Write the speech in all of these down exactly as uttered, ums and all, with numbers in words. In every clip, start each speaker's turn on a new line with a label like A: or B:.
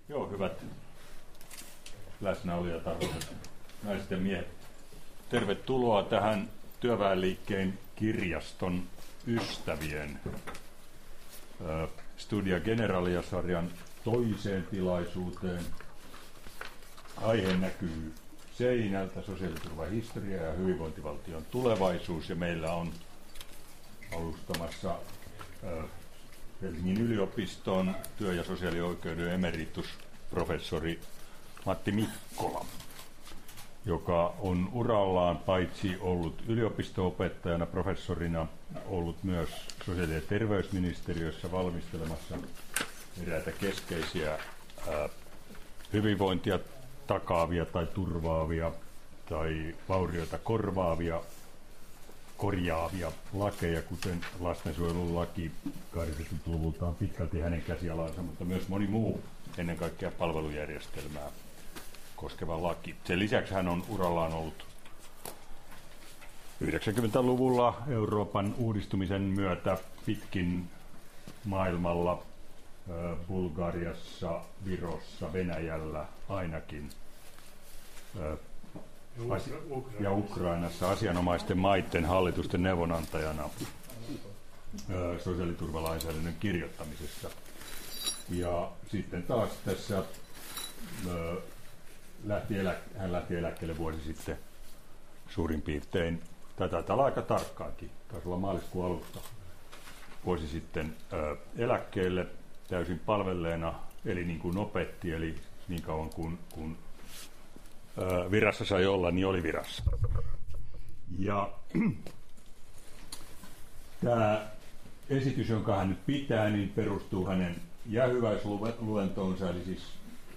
A: Joo, hyvät läsnäolijat, arvoisat naiset ja miehet. Tervetuloa tähän Työväenliikkeen kirjaston ystävien äh, Studia Generalia-sarjan toiseen tilaisuuteen. Aihe näkyy seinältä, sosiaaliturvan historia ja hyvinvointivaltion tulevaisuus, ja meillä on alustamassa äh, Helsingin yliopiston työ- ja sosiaalioikeuden emeritusprofessori Matti Mikkola, joka on urallaan paitsi ollut yliopisto-opettajana, professorina, ollut myös sosiaali- ja terveysministeriössä valmistelemassa eräitä keskeisiä ää, hyvinvointia takaavia tai turvaavia tai vaurioita korvaavia, korjaavia lakeja, kuten lastensuojelulaki kahdeksankymmentäluvulta on pitkälti hänen käsialansa, mutta myös moni muu, ennen kaikkea palvelujärjestelmää koskeva laki. Sen lisäksi hän on urallaan ollut yhdeksänkymmentäluvulla Euroopan uudistumisen myötä pitkin maailmalla, Bulgariassa, Virossa, Venäjällä ainakin, ja Ukrainassa asianomaisten maiden hallitusten neuvonantajana sosiaaliturvalainsäädännön kirjoittamisessa. Ja sitten taas tässä lähti elä, hän lähti eläkkeelle vuosi sitten suurin piirtein, tai taitaa olla aika tarkkaankin, taisi olla maaliskuun alusta, vuosi sitten ää, eläkkeelle täysin palvelleena, eli niin kuin opetti, eli niin kauan kuin, kun ää, virassa sai olla, niin oli virassa. Ja tämä esitys, jonka hän nyt pitää, niin perustuu hänen jäähyväisluentoonsa, eli siis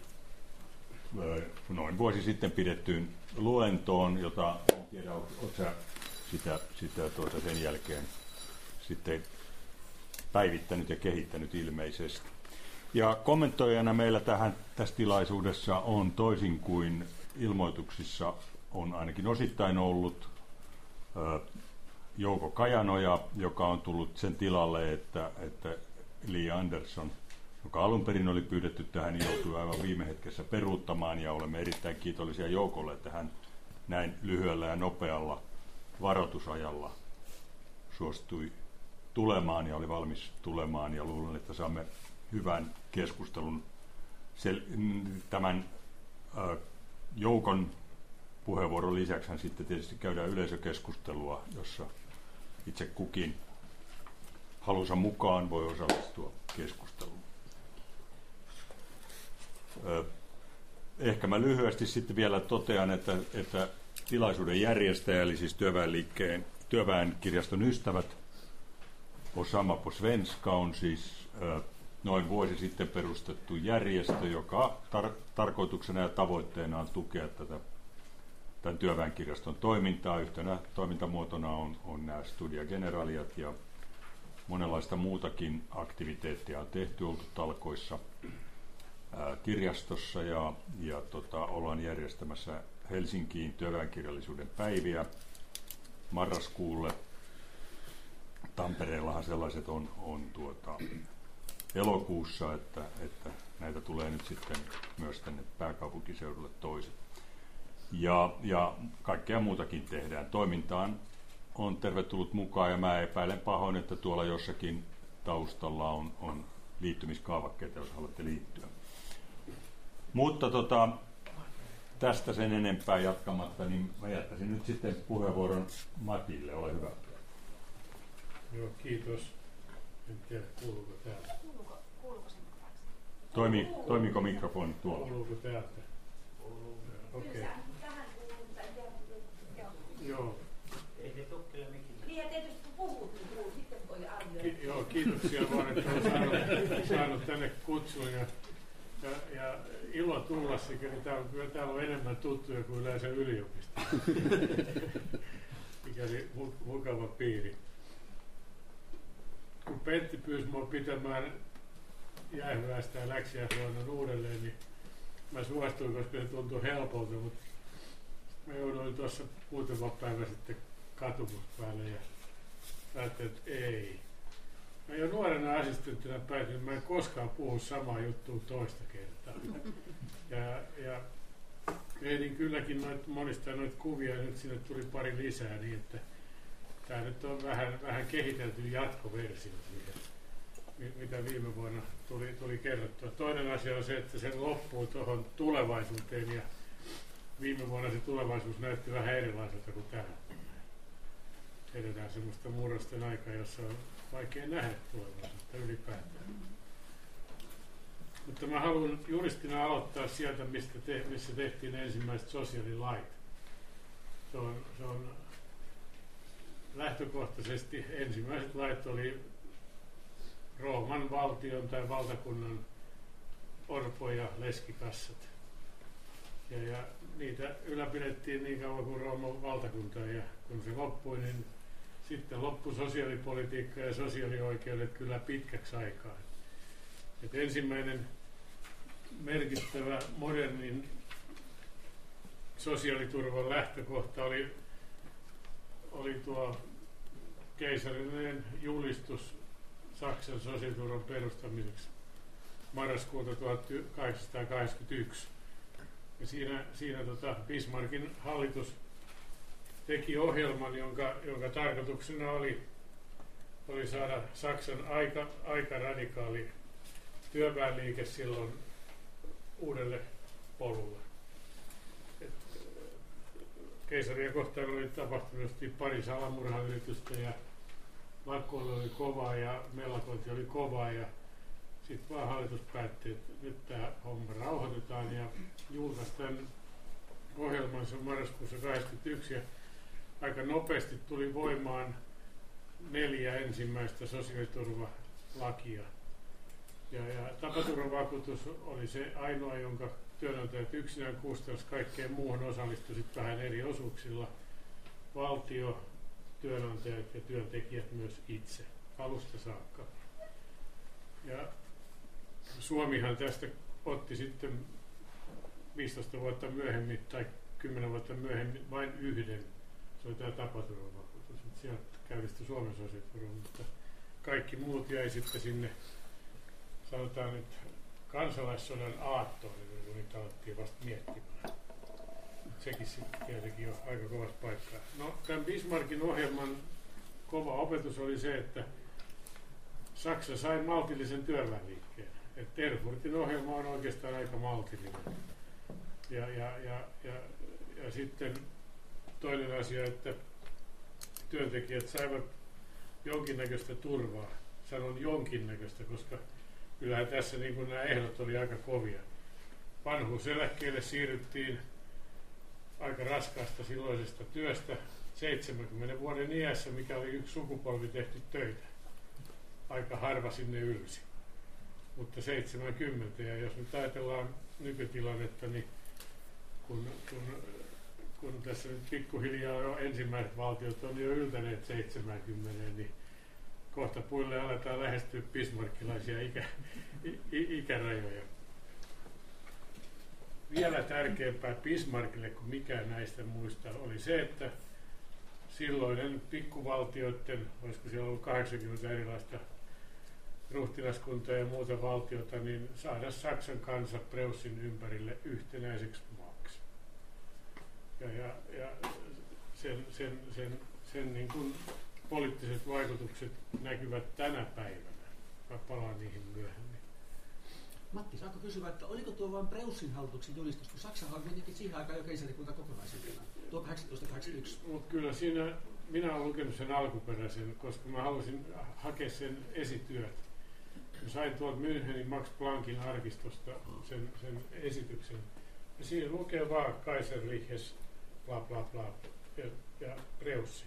A: noin vuosi sitten pidettyyn luentoon, jota en tiedä, oletko sä sitä, sitä tuota sen jälkeen sitten päivittänyt ja kehittänyt ilmeisesti. Ja kommentoijana meillä tähän, tässä tilaisuudessa on, toisin kuin ilmoituksissa on ainakin osittain ollut, Jouko Kajanoja, joka on tullut sen tilalle, että, että Li Andersson, joka alun perin oli pyydetty tähän, niin joutui aivan viime hetkessä peruuttamaan, ja olemme erittäin kiitollisia Joukolle, että hän näin lyhyellä ja nopealla varoitusajalla suostui tulemaan ja oli valmis tulemaan, ja luulen, että saamme hyvän keskustelun tämän Joukon puheenvuoron lisäksi. Sitten tietysti käydään yleisökeskustelua, jossa itse kukin halunsa mukaan voi osallistua keskusteluun. Ehkä mä lyhyesti sitten vielä totean, että, että tilaisuuden järjestäjä, eli siis Työväenliikkeen, Työväenkirjaston ystävät, Osama på svenska, on siis noin vuosi sitten perustettu järjestö, joka tar- tarkoituksena ja tavoitteena on tukea tätä tämän Työväenkirjaston toimintaa. Yhtenä toimintamuotona on, on nämä Studia Generaliat, ja monenlaista muutakin aktiviteettia on tehty, oltu talkoissa ää, kirjastossa, ja, ja tota, ollaan järjestämässä Helsinkiin työväenkirjallisuuden päiviä marraskuulle. Tampereellahan sellaiset on, on tuota, elokuussa, että, että näitä tulee nyt sitten myös tänne pääkaupunkiseudulle toiset. Ja, ja kaikkea muutakin tehdään. Toimintaan on tervetullut mukaan, ja mä epäilen pahoin, että tuolla jossakin taustalla on, on liittymiskaavakkeita, jos haluatte liittyä. Mutta tota, tästä sen enempää jatkamatta, niin mä jättäisin nyt sitten puheenvuoron Matille. Ole hyvä.
B: Joo, kiitos. En tiedä, kuuluuko täältä.
C: Kuuluuko, kuuluuko sen mukaisesti?
A: Toimi, toimiko mikrofoni tuolla?
B: Kuuluuko täältä? Okei. Okay.
C: Tähän kuuluu, mutta en tiedä.
B: Joo.
D: Ei se tukkele mikään.
C: Niin, ja tietysti kun puhut, niin puhut, sitten voi arvioida.
B: Ki- joo, kiitoksia vaan, että olen saanut, saanut tänne kutsun. Ja, ja, ja ilo tulla sikäli, niin täällä, kyllä täällä on enemmän tuttuja kuin yleensä yliopisto. Mikäli mukava piiri. Kun Pentti pyysi minua pitämään jäähyväistä ja läksiäisluennon uudelleen, niin mä suostuin, koska se tuntui helpolta, mutta mä jouduin tuossa muutama päivä sitten katumus päälle ja ajattelin, että ei. Mä jo nuorena assistenttina päätin, että mä en koskaan puhu samaa juttua toista kertaa. Ja, ja ehdin kylläkin noit, monista noita kuvia, ja nyt sinne tuli pari lisää, niin että tämä nyt on vähän, vähän kehitelty jatkoversio siitä, mitä viime vuonna tuli, tuli kerrottua. Toinen asia on se, että se loppuu tuohon tulevaisuuteen, ja viime vuonna se tulevaisuus näytti vähän erilaiselta kuin tänä. Edetään semmoista murrosten aikaa, jossa on vaikea nähdä tulevaisuutta ylipäätään. Mutta mä haluan juristina aloittaa sieltä, mistä te, missä tehtiin ensimmäiset sosiaalilait. Se on, se on lähtökohtaisesti ensimmäiset lait oli Rooman valtion tai valtakunnan orpo- ja leskikassat. Ja, ja niitä ylläpidettiin niin kauan kuin Rooman valtakunta, ja kun se loppui, niin sitten loppui sosiaalipolitiikka ja sosiaalioikeudet kyllä pitkäksi aikaa. Et ensimmäinen merkittävä modernin sosiaaliturvan lähtökohta oli, oli tuo keisarillinen julistus Saksan sosiaaliturvan perustamiseksi marraskuuta tuhatkahdeksansataakahdeksankymmentäyksi. Ja siinä, siinä tota Bismarckin hallitus teki ohjelman, jonka, jonka tarkoituksena oli, oli saada Saksan aika, aika radikaali työväenliike silloin uudelle polulle. Et, keisaria kohtaan oli tapahtunut pari salamurhayritystä ja lakkoilu oli kovaa ja mellakointi oli kovaa, ja sitten vaan hallitus päätti, että nyt tämä homma rauhoitetaan ja julkaisi tämän ohjelmansa marraskuussa kahdeksankymmentäyksi, ja aika nopeasti tuli voimaan neljä ensimmäistä sosiaaliturvalakia. Ja, ja tapaturmavakuutus oli se ainoa, jonka työnantajat yksinään kustansi, kaikkeen muuhun osallistui sitten vähän eri osuuksilla. Valtio, työnantajat ja työntekijät myös itse, alusta saakka. Ja Suomihan tästä otti sitten viisitoista vuotta myöhemmin tai kymmenen vuotta myöhemmin vain yhden. Se oli tämä tapaturmavakuutus. Sieltä käynnistyi Suomen sosiaaliturva, mutta kaikki muut jäi sitten sinne, sanotaan nyt, kansalaissodan aattoon, niin niitä alettiin vasta miettimään. Sekin sitten tietenkin on aika kovassa paikkaa. No, tämän Bismarckin ohjelman kova opetus oli se, että Saksa sai maltillisen työväenliikkeen. Et Erfurtin ohjelma on oikeastaan aika maltillinen. Ja, ja, ja, ja, ja sitten toinen asia, että työntekijät saivat jonkinnäköistä turvaa. Sanon jonkinnäköistä, koska kyllähän tässä niin kuin nämä ehdot oli aika kovia. Vanhuuseläkkeelle siirryttiin aika raskaasta silloisesta työstä seitsemänkymmenen vuoden iässä, mikä oli yksi sukupolvi tehty töitä. Aika harva sinne ylsi. Mutta seitsemänkymmentä, ja jos nyt ajatellaan nykytilannetta, niin kun, kun, kun tässä nyt pikkuhiljaa jo ensimmäiset valtiot on jo yltäneet seitsemänkymmentä, niin kohta puille aletaan lähestyä bismarckilaisia ikä, i, ikärajoja. Vielä tärkeämpää Bismarckille kuin mikään näistä muista oli se, että silloinen pikkuvaltioiden, olisiko siellä ollut kahdeksankymmentä erilaista ruhtinaskuntaa ja muuta valtiota, niin saada Saksan kansa Preussin ympärille yhtenäiseksi maaksi. Ja, ja, ja sen, sen, sen, sen niin kuin poliittiset vaikutukset näkyvät tänä päivänä. Mä palaan niihin myöhemmin.
E: Matti, saanko kysyä, että oliko tuo vain Preussin hallituksen julistus, kun Saksahan oli kuitenkin siihen aikaan jo keisarikunta kokonaisuutena, tuo kahdeksantoista kahdeksankymmentäyksi?
B: Mutta kyllä siinä, minä olen lukenut sen alkuperäisen, koska mä halusin hakea sen esityöt. Mä sain tuolta Münchenin Max Planckin arkistosta sen, sen esityksen. Ja siinä lukee vaan Kaiserliches, bla bla bla, ja, ja Preussi.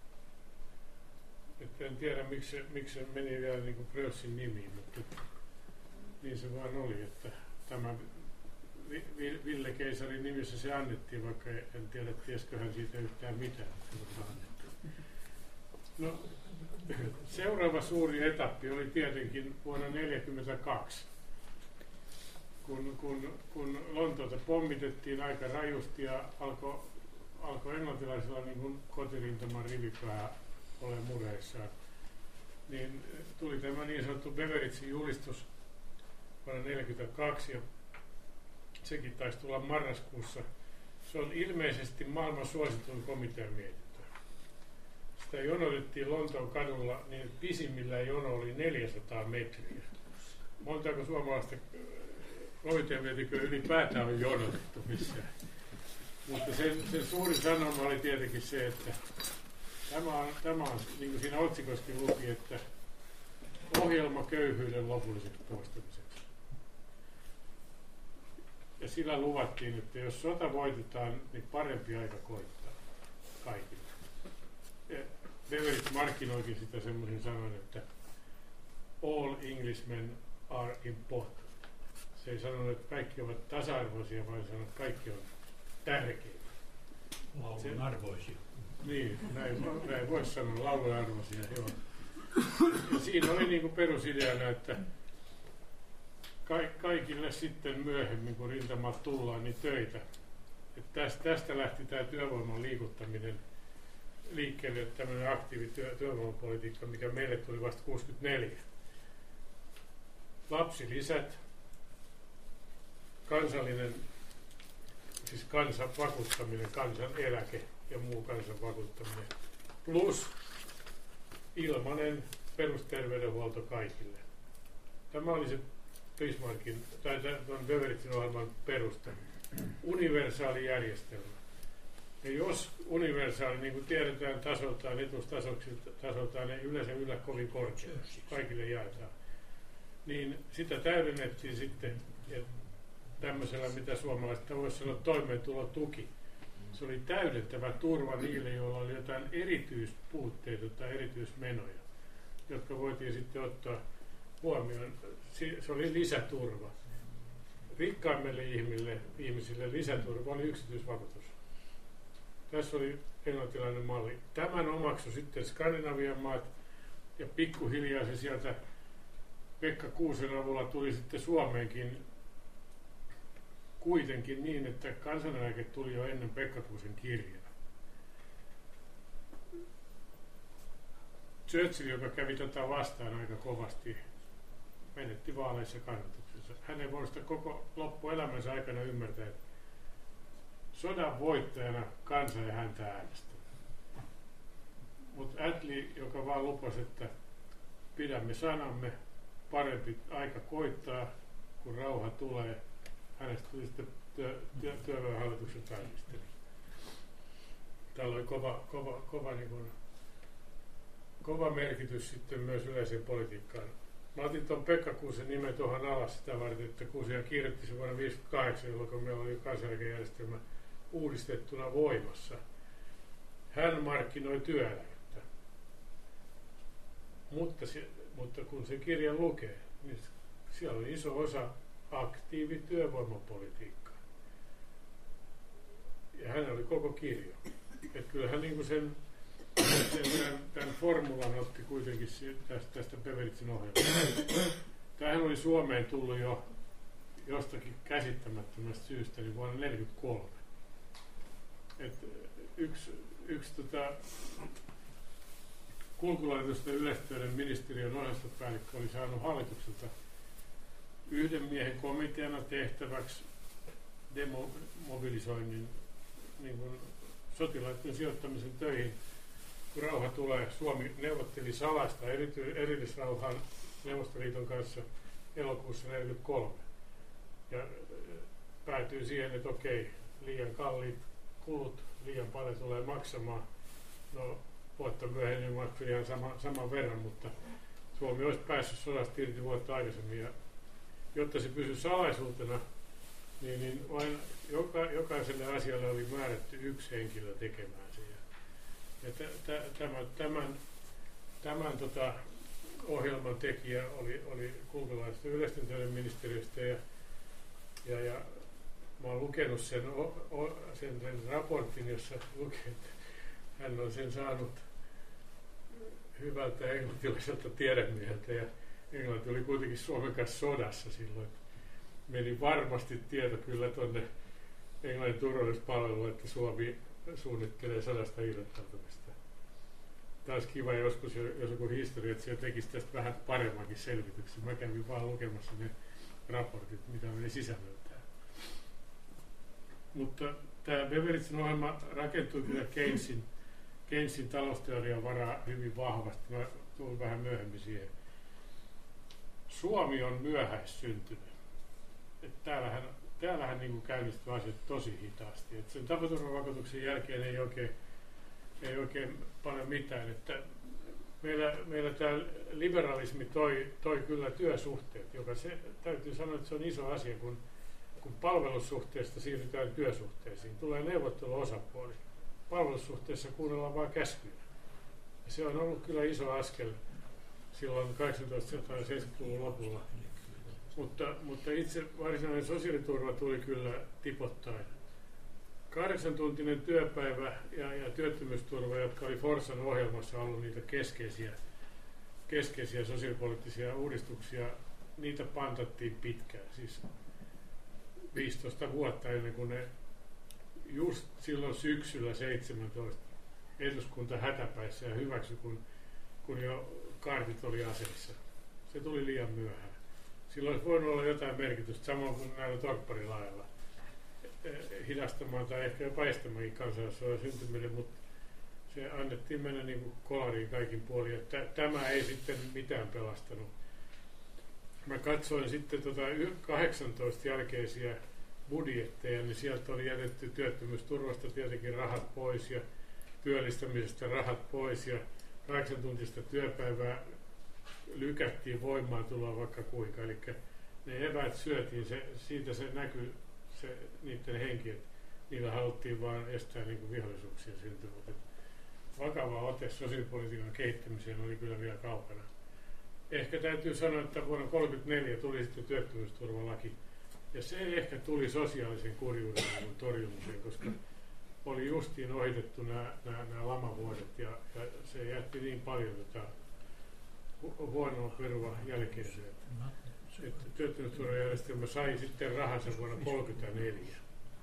B: Että en tiedä, miksi se, miksi se meni vielä niin kuin Preussin nimiin, mutta niin se vaan oli, että tämä Ville Keisarin nimissä se annettiin, vaikka en tiedä, tiesiköhän siitä yhtään mitään. No, seuraava suuri etappi oli tietenkin vuonna tuhatyhdeksänsataaneljäkymmentäkaksi, kun, kun, kun Lontoota pommitettiin aika rajusti ja alkoi alko englantilaisilla niin kuin kotirintaman rivipää ole mureissaan. niin tuli tämä niin sanottu Beveridgein julistus vuonna tuhatyhdeksänsataaneljäkymmentäkaksi, ja sekin taisi tulla marraskuussa. Se on ilmeisesti maailman suosituin komitean mietintö. Sitä jonotettiin Lontoon kadulla, niin pisimmillään jono oli neljäsataa metriä. Montako suomalaista komitean mietintöä ylipäätään on jonotettu missään. Mutta sen, sen suuri sanoma oli tietenkin se, että tämä on, tämä on niin kuin siinä otsikossakin luki, että ohjelma köyhyyden lopulliseksi poistamiseksi. Ja sillä luvattiin, että jos sota voitetaan, niin parempi aika koittaa kaikille. Beveridge markkinoikin sitä semmoisen sanon, että all Englishmen are important. Se ei sanonut, että kaikki ovat tasa-arvoisia, vaan sanoi, että kaikki on tärkeitä.
F: Laulun arvoisia.
B: Niin, näin, näin voisi sanoa, laulun arvoisia, joo. Ja siinä oli niin kuin perusideana, että kaikille sitten myöhemmin, kun rintamat tullaan, niin töitä. Että tästä, tästä lähti tämä työvoiman liikuttaminen liikkeelle, tämmöinen aktiivityövoimapolitiikka, mikä meille tuli vasta kuusikymmentäneljä. Lapsilisät, kansallinen, siis kansan vakuuttaminen, kansan eläke ja muu kansan vakuuttaminen, plus ilmainen perusterveydenhuolto kaikille. Tämä oli se Bismarckin, tai tuon Beveridgen ohjelman perusta. Universaali järjestelmä. Ja jos universaali, niin kuin tiedetään tasoltaan, etuustasoltaan, ei yleensä yllä kovin korkeaksi, kaikille jaetaan, niin sitä täydennettiin sitten ja tämmöisellä, mitä suomalaisista voisi sanoa, toimeentulotuki. Se oli täydentävä turva niille, joilla oli jotain erityispuutteita tai erityismenoja, jotka voitiin sitten ottaa huomioon. Se oli lisäturva. Rikkaimmille ihmisille, ihmisille lisäturva oli yksityisvakuutus. Tässä oli englantilainen malli. Tämän omaksui sitten Skandinavian maat, ja pikkuhiljaa se sieltä Pekka Kuusen avulla tuli sitten Suomeenkin kuitenkin niin, että kansaneläke tuli jo ennen Pekka Kuusen kirjaa. Churchill, joka kävi tätä vastaan aika kovasti, menetti vaaleissa kannatuksessa. Hän ei voinut sitä koko loppuelämänsä aikana ymmärtää, että sodan voittajana kansa ei häntä äänestä. Mutta Attlee, joka vaan lupasi, että pidämme sanamme, parempi aika koittaa, kun rauha tulee, hänestä tuli sitten työ, työ, työväenhallituksen pääministeri. Tällä oli kova, kova, kova, niin kuin, kova merkitys sitten myös yleiseen politiikkaan. Mä otin tuon Pekka Kuusen nimen tuohon alas sitä varten, että Kuusia kirjoitti se vuonna tuhatyhdeksänsataaviisikymmentäkahdeksan, jolloin meillä oli kansaneläkejärjestelmä uudistettuna voimassa. Hän markkinoi työeläkettä. Mutta, se, mutta kun se kirja lukee, niin siellä on iso osa aktiivityövoimapolitiikkaa. Ja hän oli koko kirjo. Että kyllähän niin kuin sen, sen tämän, tämän formulan otti kuitenkin tästä, tästä Beveridgen ohjelmasta. Tämähän oli Suomeen tullut jo jostakin käsittämättömästä syystä niin vuonna tuhatyhdeksänsataaneljäkymmentäkolme. Et yksi yksi tota, kulkulaitosten yleistöiden ministeriön osastopäällikkö oli saanut hallitukselta yhden miehen komiteana tehtäväksi demobilisoinnin niin kuin sotilaiden sijoittamisen töihin. Kun rauha tulee, Suomi neuvotteli salasta erity, erillisrauhan Neuvostoliiton kanssa elokuussa tuhatyhdeksänsataaneljäkymmentäkolme. Ja päätyy siihen, että okei, liian kalliit kulut, liian paljon tulee maksamaan. No, vuotta myöhemmin maksoi ihan sama, saman verran, mutta Suomi olisi päässyt sodasta irti vuotta aikaisemmin. Ja jotta se pysyi salaisuutena, niin, niin vain joka, jokaiselle asialle oli määrätty yksi henkilö tekemään se. Ja t- t- tämän, tämän, tämän tota, ohjelman tekijä oli, oli kulkulaisten yleisten töiden ministeriöstä ja, ja, ja mä oon lukenut sen, o, o, sen, sen raportin, jossa lukee, että hän on sen saanut hyvältä englantilaiselta tiedemieheltä ja Englanti oli kuitenkin Suomen kanssa sodassa silloin. Meni varmasti tieto kyllä tuonne Englannin turvallisuuspalveluun, että Suomi suunnittelee sodasta irrottautumista. Tämä olisi kiva joskus, jos joku historioitsija tekisi tästä vähän paremmankin selvityksen. Mä kävin vaan lukemassa ne raportit, mitä meni sisällöltään. Mutta tämä Beveridgen ohjelma rakentui kyllä Keynesin, Keynesin talousteorian varaa hyvin vahvasti. Mä tulen vähän myöhemmin siihen. Suomi on myöhäissyntynyt. Että täällähän täällähän niin käynnistyy asiat tosi hitaasti. Että sen tapaturmavakuutuksen jälkeen ei oikein, ei oikein paljon mitään. Että meillä, meillä tämä liberalismi toi, toi kyllä työsuhteet, joka se, täytyy sanoa, että se on iso asia, kun, kun palvelussuhteesta siirrytään työsuhteisiin. Tulee neuvotteluosapuoli. Palvelussuhteessa kuunnellaan vain käskyjä. Ja se on ollut kyllä iso askel silloin tuhatkahdeksansataaseitsemänkymmentäluvun lopulla. Mutta, mutta itse varsinainen sosiaaliturva tuli kyllä tipottain. Kahdeksantuntinen työpäivä ja, ja työttömyysturva, jotka oli Forssan ohjelmassa ollut niitä keskeisiä, keskeisiä sosiaalipoliittisia uudistuksia, niitä pantattiin pitkään. Siis viisitoista vuotta ennen kuin ne just silloin syksyllä seitsemäntoista eduskunta hätäpäissä ja hyväksyi, kun, kun jo kaartit oli aseissa. Se tuli liian myöhään. Silloin olisi voinut olla jotain merkitystä, samoin kuin näillä torpparilailla, hidastamaan tai ehkä jopa estämäänkin kansalaisuuden syntymille, mutta se annettiin mennä niin kuin kolariin kaikin puolin, että tämä ei sitten mitään pelastanut. Mä katsoin sitten tota kahdeksantoista jälkeisiä budjetteja, niin sieltä oli jätetty työttömyysturvasta tietenkin rahat pois ja työllistämisestä rahat pois ja kahdeksantuntista työpäivää lykättiin voimaan tulla vaikka kuinka, eli ne eväät syötiin, se, siitä se näkyy se, niiden henki, että niillä haluttiin vaan estää niin kuin vihollisuuksien syntymät. Vakava ote sosiaalipolitiikan kehittämiseen oli kyllä vielä kaukana. Ehkä täytyy sanoa, että vuonna tuhatyhdeksänsataakolmekymmentäneljä tuli sitten työttömyysturvalaki, ja se ehkä tuli sosiaalisen kurjuuden torjumiseen, koska oli justiin ohitettu nämä, nämä, nämä lamavuodet, ja, ja se jätti niin paljon tota huonoa perua jälkeen, että työttömyysturvajärjestelmä sai sitten rahansa vuonna tuhatyhdeksänsataakolmekymmentäneljä.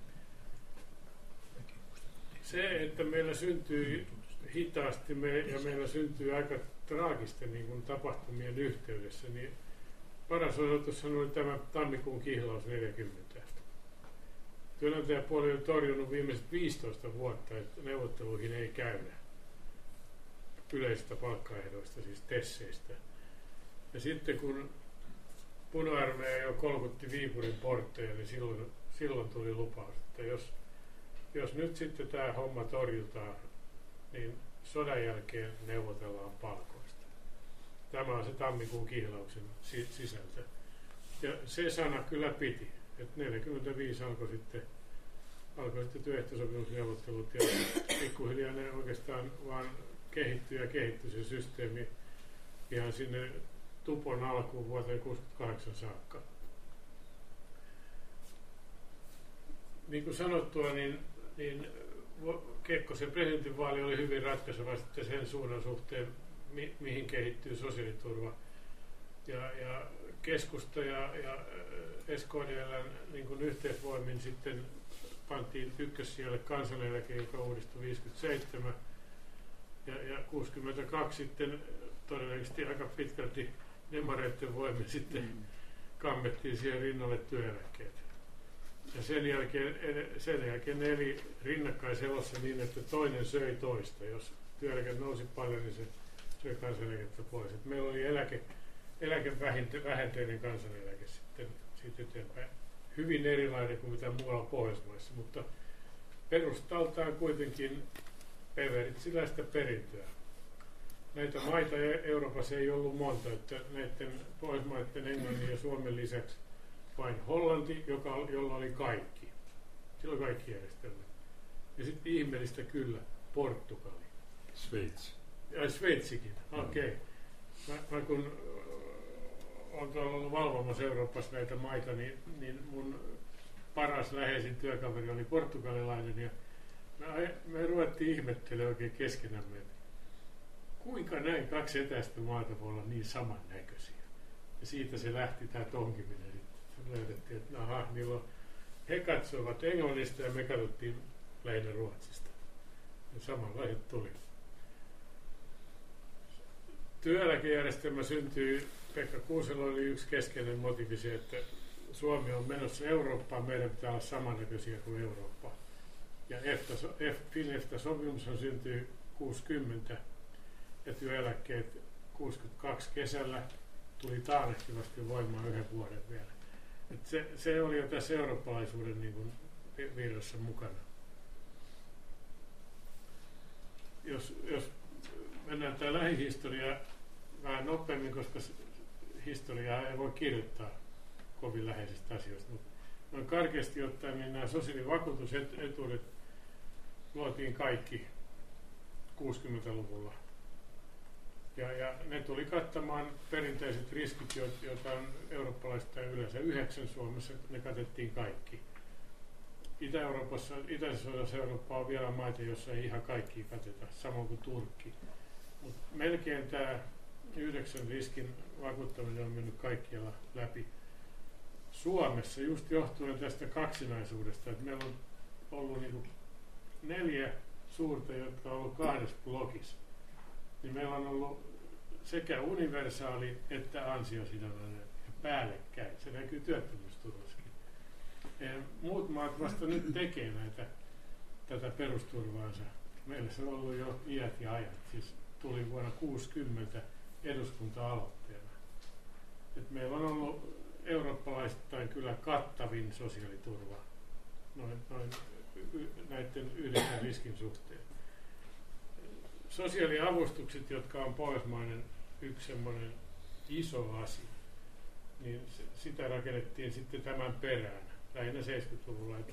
B: Se, että meillä syntyy hitaasti me, ja meillä syntyy aika traagisten niin kuin tapahtumien yhteydessä, niin paras osoitus oli tämä tammikuun kihlaus neljäkymmentä. Työnantajapuoli on torjunut viimeiset viisitoista vuotta, että neuvotteluihin ei käydä yleisistä palkkaehdoista, siis tesseistä. Ja sitten kun puna-armeija jo kolkutti Viipurin portteja, niin silloin, silloin tuli lupaus, että jos, jos nyt sitten tämä homma torjutaan, niin sodan jälkeen neuvotellaan palkoista. Tämä on se tammikuun kihlauksen sisältö. Ja se sana kyllä piti, että neljäkymmentäviisi alkoi sitten, alkoi sitten työehtosopimusneuvottelut ja pikkuhiljaa ne oikeastaan vaan kehittyi ja kehittyi se systeemi ihan sinne tupon alkuun vuoteen kuusikymmentäkahdeksan saakka. Niin kuin sanottua, niin, niin Kekkosen presidentinvaali oli hyvin ratkaiseva sitten sen suunnan suhteen, mi, mihin kehittyy sosiaaliturva. Ja, ja keskusta ja, ja S K D L niin kuin yhteisvoimin sitten pantiin ykkössijalle kansaneläke, joka uudistui viisikymmentäseitsemän. Ja, ja kuusikymmentäkaksi sitten todennäköisesti aika pitkälti demareiden voimin sitten mm. kammettiin siihen rinnalle työeläkkeet. Ja sen jälkeen, sen jälkeen ne eli rinnakkaiselossa niin, että toinen söi toista. Jos työeläke nousi paljon, niin se söi kansaneläkettä pois. Et meillä oli eläke, eläkevähenteinen kansaneläke sitten siitä eteenpäin. Hyvin erilainen kuin mitä muualla Pohjoismaissa, mutta perustaltaan kuitenkin beveritsiläistä perintöä. Näitä maita Euroopassa ei ollut monta, että näiden Pohjoismaiden, Englannin ja Suomen lisäksi vain Hollanti, joka, jolla oli kaikki. Sillä oli kaikki järjestelmät. Ja sitten ihmeellistä kyllä Portugali.
A: Sveitsi.
B: Ja Sveitsikin, okei. Okay. Mä, mä kun olen tuolla ollut valvomassa Euroopassa näitä maita, niin, niin mun paras läheisin työkaveri oli portugalilainen ja me, me ruvettiin ihmettelemään oikein keskenämme, että kuinka näin kaksi etäistä maata voi olla niin samannäköisiä. Ja siitä se lähti tämä tonkiminen. Sitten löydettiin, että aha, niillä on, he katsoivat Englannista ja me katsottiin lähinnä Ruotsista. Ja samanlaiset tuli. Työeläkejärjestelmä syntyi, Pekka Kuusela oli yksi keskeinen motiivi se, että Suomi on menossa Eurooppaan, meidän pitää olla samannäköisiä kuin Eurooppa. Ja EFTA-sopimus syntyi kuusikymmentä ja työeläkkeet kuusikymmentäkaksi kesällä tuli taannehtivasti voimaan yhden vuoden vielä. Et se, se oli jo tässä eurooppalaisuuden niin kuin virrassa mukana. Jos, jos mennään tämä lähihistoria vähän nopeammin, koska historiaa ei voi kirjoittaa kovin läheisistä asioista, mutta noin karkeasti ottaen niin nämä sosiaalivakuutusetuudet luotiin kaikki kuusikymmentäluvulla. Ja, ja ne tuli kattamaan perinteiset riskit, joita on eurooppalaisista yleensä yhdeksän, Suomessa ne katettiin kaikki. Itä-Euroopassa, itäisessä osassa Eurooppaa on vielä maita, joissa ei ihan kaikki kateta, samoin kuin Turkki. Mut melkein tämä yhdeksän riskin vakuuttaminen on mennyt kaikkialla läpi. Suomessa just johtuen tästä kaksinaisuudesta, että meillä on ollut niinku neljä suurta, jotka on ollut kahdessa blogissa. Niin meillä on ollut sekä universaali että ansiosidonnainen ja päällekkäin. Se näkyy työttömyysturvassakin. Muut maat vasta nyt tekee näitä, tätä perusturvaansa. Meillä se on ollut jo iät ja ajat. Siis tuli vuonna kuusikymmentä eduskunta-aloitteena. Et meillä on ollut eurooppalaisittain kyllä kattavin sosiaaliturva noin, noin y- näiden yhdeksän riskin suhteen. Sosiaaliavustukset, jotka on pohjoismainen yksi semmoinen iso asia, niin se, sitä rakennettiin sitten tämän perään, lähinnä seitsemänkymmentäluvulla, että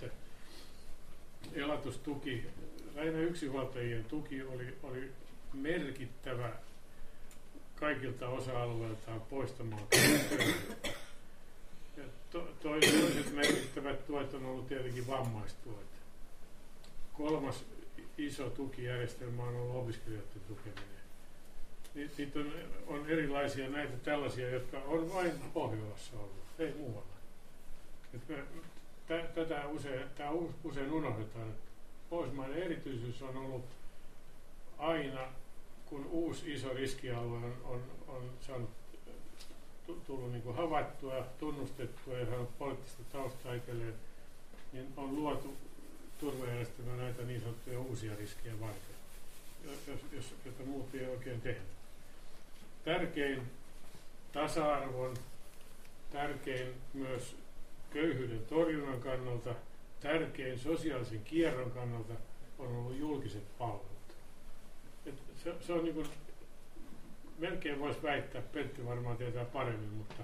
B: elatustuki, lähinnä yksinhuoltajien tuki oli, oli merkittävä kaikilta osa-alueiltaan poistamaan köyhyyttä. Ja to, toiset merkittävät tuet on ollut tietenkin vammaistuet. Kolmas iso tukijärjestelmä on ollut opiskelijoiden tukeminen. Niitä on, on erilaisia näitä tällaisia, jotka on vain Pohjolassa ollut, ei muualla. Et me, tä, tätä usein, tää usein unohdetaan. Pohjoismainen erityisyys on ollut aina, kun uusi iso riskialue on, on, on saanut tullut niin kuin havaittua, tunnustettua ja saanut poliittista taustaa itselleen, niin on luotu turvajärjestelmä näitä niin sanottuja uusia riskejä varten, jos, jos, jota muut ei oikein tehnyt. Tärkein tasa-arvon, tärkein myös köyhyyden torjunnan kannalta, tärkein sosiaalisen kierron kannalta on ollut julkiset palvelut. Et se, se on niin kuin, melkein voisi väittää, Pentti varmaan tietää paremmin, mutta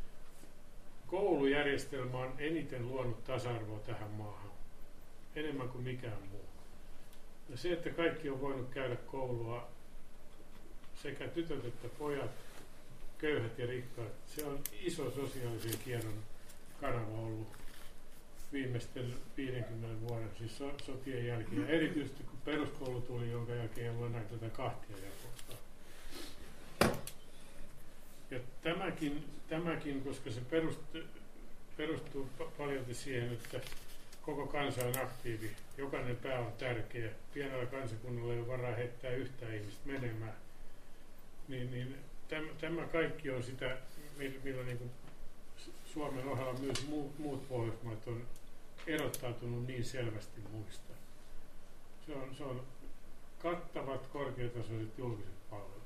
B: koulujärjestelmä on eniten luonut tasa-arvoa tähän maahan, enemmän kuin mikään muu. Ja se, että kaikki on voinut käydä koulua, sekä tytöt että pojat, köyhät ja rikkaat, se on iso sosiaalisen kierron kanava ollut viimeisten viidenkymmenen vuoden, siis so, sotien jälkeen. Ja erityisesti kun peruskoulu tuli, jonka jälkeen ei ole enää tätä kahtia jakoa. Ja tämäkin, tämäkin, koska se perustuu, perustuu paljon siihen, että koko kansa on aktiivi, jokainen pää on tärkeä, pienellä kansakunnalla ei ole varaa heittää yhtään ihmistä menemään, niin, niin tämä, tämä kaikki on sitä, millä, millä niin kuin Suomen ohella myös muut, muut Pohjoismaat on erottautunut niin selvästi muista. Se on, se on kattavat, korkeatasoiset julkiset palvelut.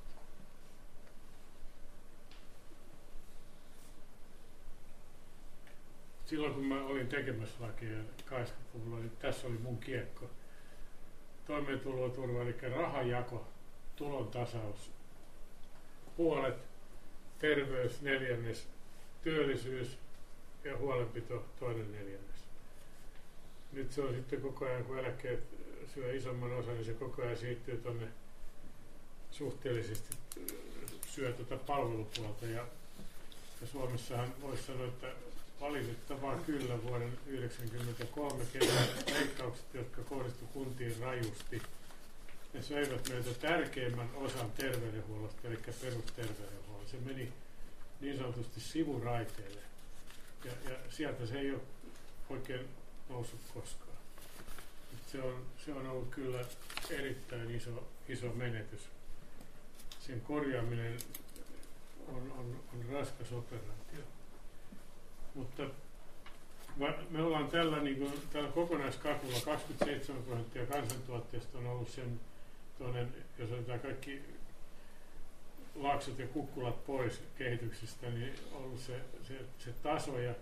B: Silloin kun mä olin tekemässä lakia kahdeksankymmentäluvulla, niin tässä oli mun kiekko. Toimeentuloturva, eli rahajako, tulon tasaus, puolet, terveys, neljännes, työllisyys ja huolenpito, toinen neljännes. Nyt se on sitten koko ajan, kun eläkkeet syö isomman osan, niin se koko ajan siirtyy tuonne suhteellisesti syö tuota palvelupuolta. Ja, ja Suomessahan voisi sanoa, että valitettavaa kyllä vuoden yhdeksänkymmentäkolme kevään leikkaukset, jotka kohdistuivat kuntiin rajusti, ne söivät meiltä tärkeimmän osan terveydenhuollosta, eli perusterveydenhuollosta. Se meni niin sanotusti sivuraiteille, ja, ja sieltä se ei ole oikein noussut koskaan. Se on, se on ollut kyllä erittäin iso, iso menetys. sen korjaaminen on, on, on raskas operaatio. Mutta me ollaan tällä, niin kuin, tällä kokonaiskakulla kaksikymmentäseitsemän prosenttia kansantuotteesta on ollut sen, toinen, jos otetaan kaikki laaksot ja kukkulat pois kehityksestä, niin on ollut se, se, se taso. Ja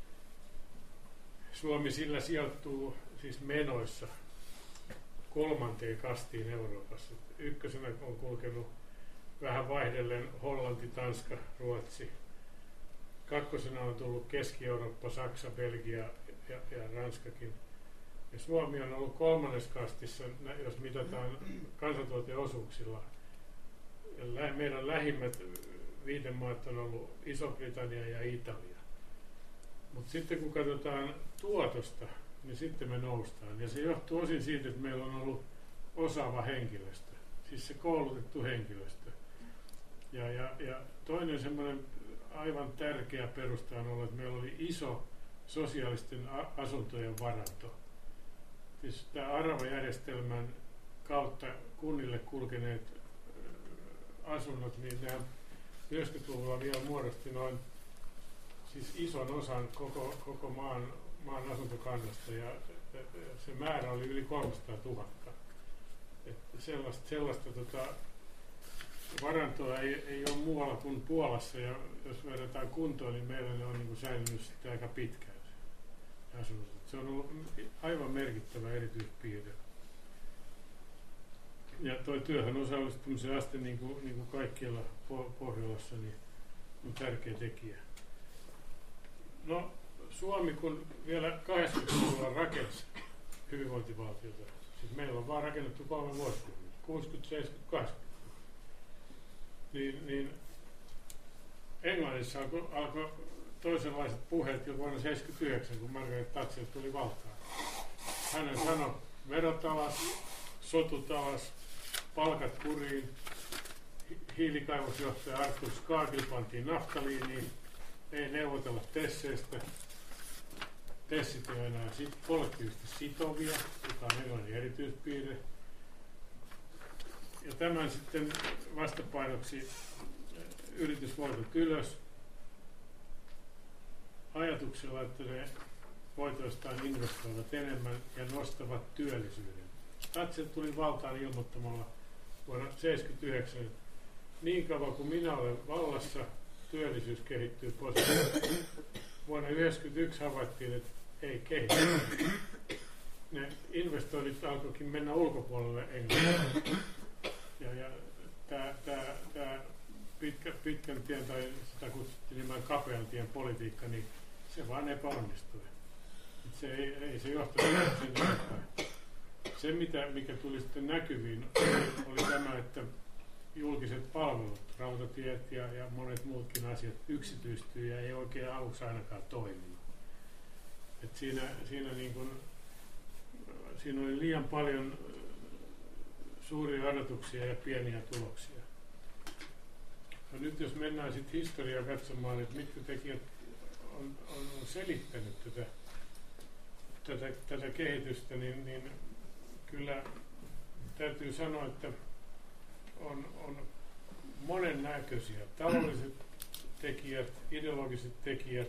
B: Suomi sillä sijoittuu siis menoissa kolmanteen kastiin Euroopassa. Ykkösenä on kulkenut vähän vaihdellen Hollanti, Tanska, Ruotsi. Kakkosena on tullut Keski-Eurooppa, Saksa, Belgia ja, ja Ranskakin. Ja Suomi on ollut kolmannes kastissa, jos mitataan kansantuoteosuuksilla. Ja meidän lähimmät viitemaat on ollut Iso-Britannia ja Italia. Mutta sitten kun katsotaan tuotosta, niin sitten me noustaan. Ja se johtuu osin siitä, että meillä on ollut osaava henkilöstö, siis se koulutettu henkilöstö. Ja, ja, ja toinen semmoinen aivan tärkeä perusta on ollut, että meillä oli iso sosiaalisten asuntojen varanto. Siis tämä Arava-järjestelmän kautta kunnille kulkeneet asunnot, niin nämä yhdeksänkymmentäluvulla vielä muodosti noin siis ison osan koko, koko maan, maan asuntokannasta, ja se määrä oli yli kolmesataatuhatta. Että sellaista sellaista tota, varantoa ei, ei ole muualla kuin Puolassa, ja jos verrataan kuntoon, niin meillä ne on niin kuin säilynyt sitten aika pitkään se asunnot. Se on ollut aivan merkittävä erityispiirre. Ja tuo työhön osallistumisen aste, niin kuin, niin kuin kaikkialla Pohjolassa, niin on tärkeä tekijä. No, Suomi, kun vielä kahdeksankymmentäluvulla rakensi hyvinvointivaltiota, siis meillä on vaan rakennettu kolme vuosikymmentä, kuusikymmentä, seitsemänkymmentä, kahdeksankymmentä, niin, niin Englannissa alkoi alko toisenlaiset puheet jo vuonna seitsemänkymmentäyhdeksän, kun Margaret Thatcher tuli valtaan. Hän sanoi verot alas, sotut alas, palkat kuriin, hiilikaivosjohtaja Arthur Scargill pantiin naftaliiniin, ei neuvotella tesseistä, tessit ei enää sit, kollektiivisesti sitovia, joka on Englannin erityispiirre. Ja tämän sitten vastapainoksi yritysvoitot ylös ajatuksella, että ne voitoistaan investoivat enemmän ja nostavat työllisyyden. Thatcher tuli valtaan ilmoittamalla vuonna seitsemänkymmentäyhdeksän, että niin kauan kuin minä olen vallassa, työllisyys kehittyy positiivisesti. Vuonna yhdeksänkymmentäyksi havaittiin, että ei kehity. Ne investoinnit alkoikin mennä ulkopuolelle Englannista. Ja, ja tämä pitkä, pitkän tien, tai sitä kutsuttiin nimellä kapean tien politiikka, niin se vaan epäonnistui. Se ei, ei se johtanut sen jotain. Se, mitä, mikä tuli sitten näkyviin, oli tämä, että julkiset palvelut, rautatiet ja, ja monet muutkin asiat yksityistyy ja ei oikein aluksi ainakaan toiminut. Et siinä, siinä, niin kun, siinä oli liian paljon suuria odotuksia ja pieniä tuloksia. No nyt jos mennään sitten historiaa katsomaan, että mitkä tekijät on, on selittänyt tätä, tätä, tätä kehitystä, niin, niin kyllä täytyy sanoa, että on, on monennäköisiä taloudelliset tekijät, ideologiset tekijät.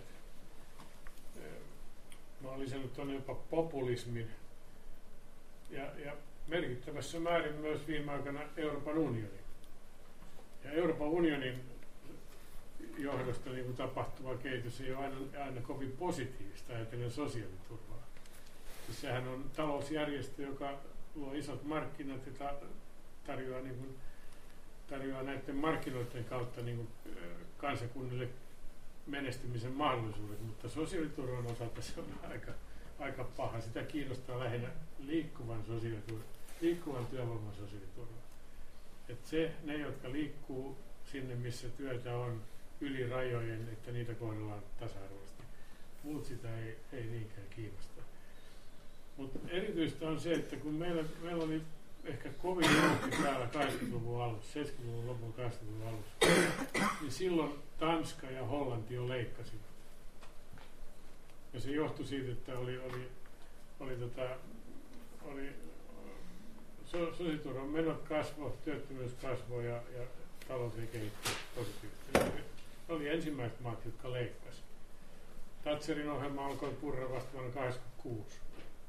B: Mä olen lisännyt tuonne jopa populismin ja, ja merkittävässä määrin myös viime aikana Euroopan unioni. Ja Euroopan unionin johdosta niin kuin tapahtuva kehitys ei ole aina, aina kovin positiivista ajatellen sosiaaliturvaa. Siis sehän on talousjärjestö, joka luo isot markkinat ja ta- tarjoaa, niin kuin, tarjoaa näiden markkinoiden kautta niin kuin, kansakunnille menestymisen mahdollisuudet, mutta sosiaaliturvan osalta se on aika, aika paha. Sitä kiinnostaa lähinnä liikkuvan, liikkuvan työvoiman sosiaaliturva. Et se, ne, jotka liikkuu sinne, missä työtä on yli rajojen, että niitä kohdellaan tasa-arvoisesti. Muut sitä ei, ei niinkään kiinnosta. Mutta erityistä on se, että kun meillä, meillä oli ehkä kovin johti täällä kahdeksankymmentäluvun alussa, seitsemänkymmentäluvun lopun kahdeksankymmentäluvun alussa, niin silloin Tanska ja Hollanti jo leikkasivat. Ja se johtui siitä, että oli, oli, oli, tota, oli sosiaaliturvan menot kasvoi, työttömyys kasvoi ja, ja talous ei kehitty positiivisesti. Ne oli ensimmäiset maat, jotka leikkasi. Thatcherin ohjelma alkoi purra vasta vuonna tuhatyhdeksänsataakahdeksankymmentäkuusi.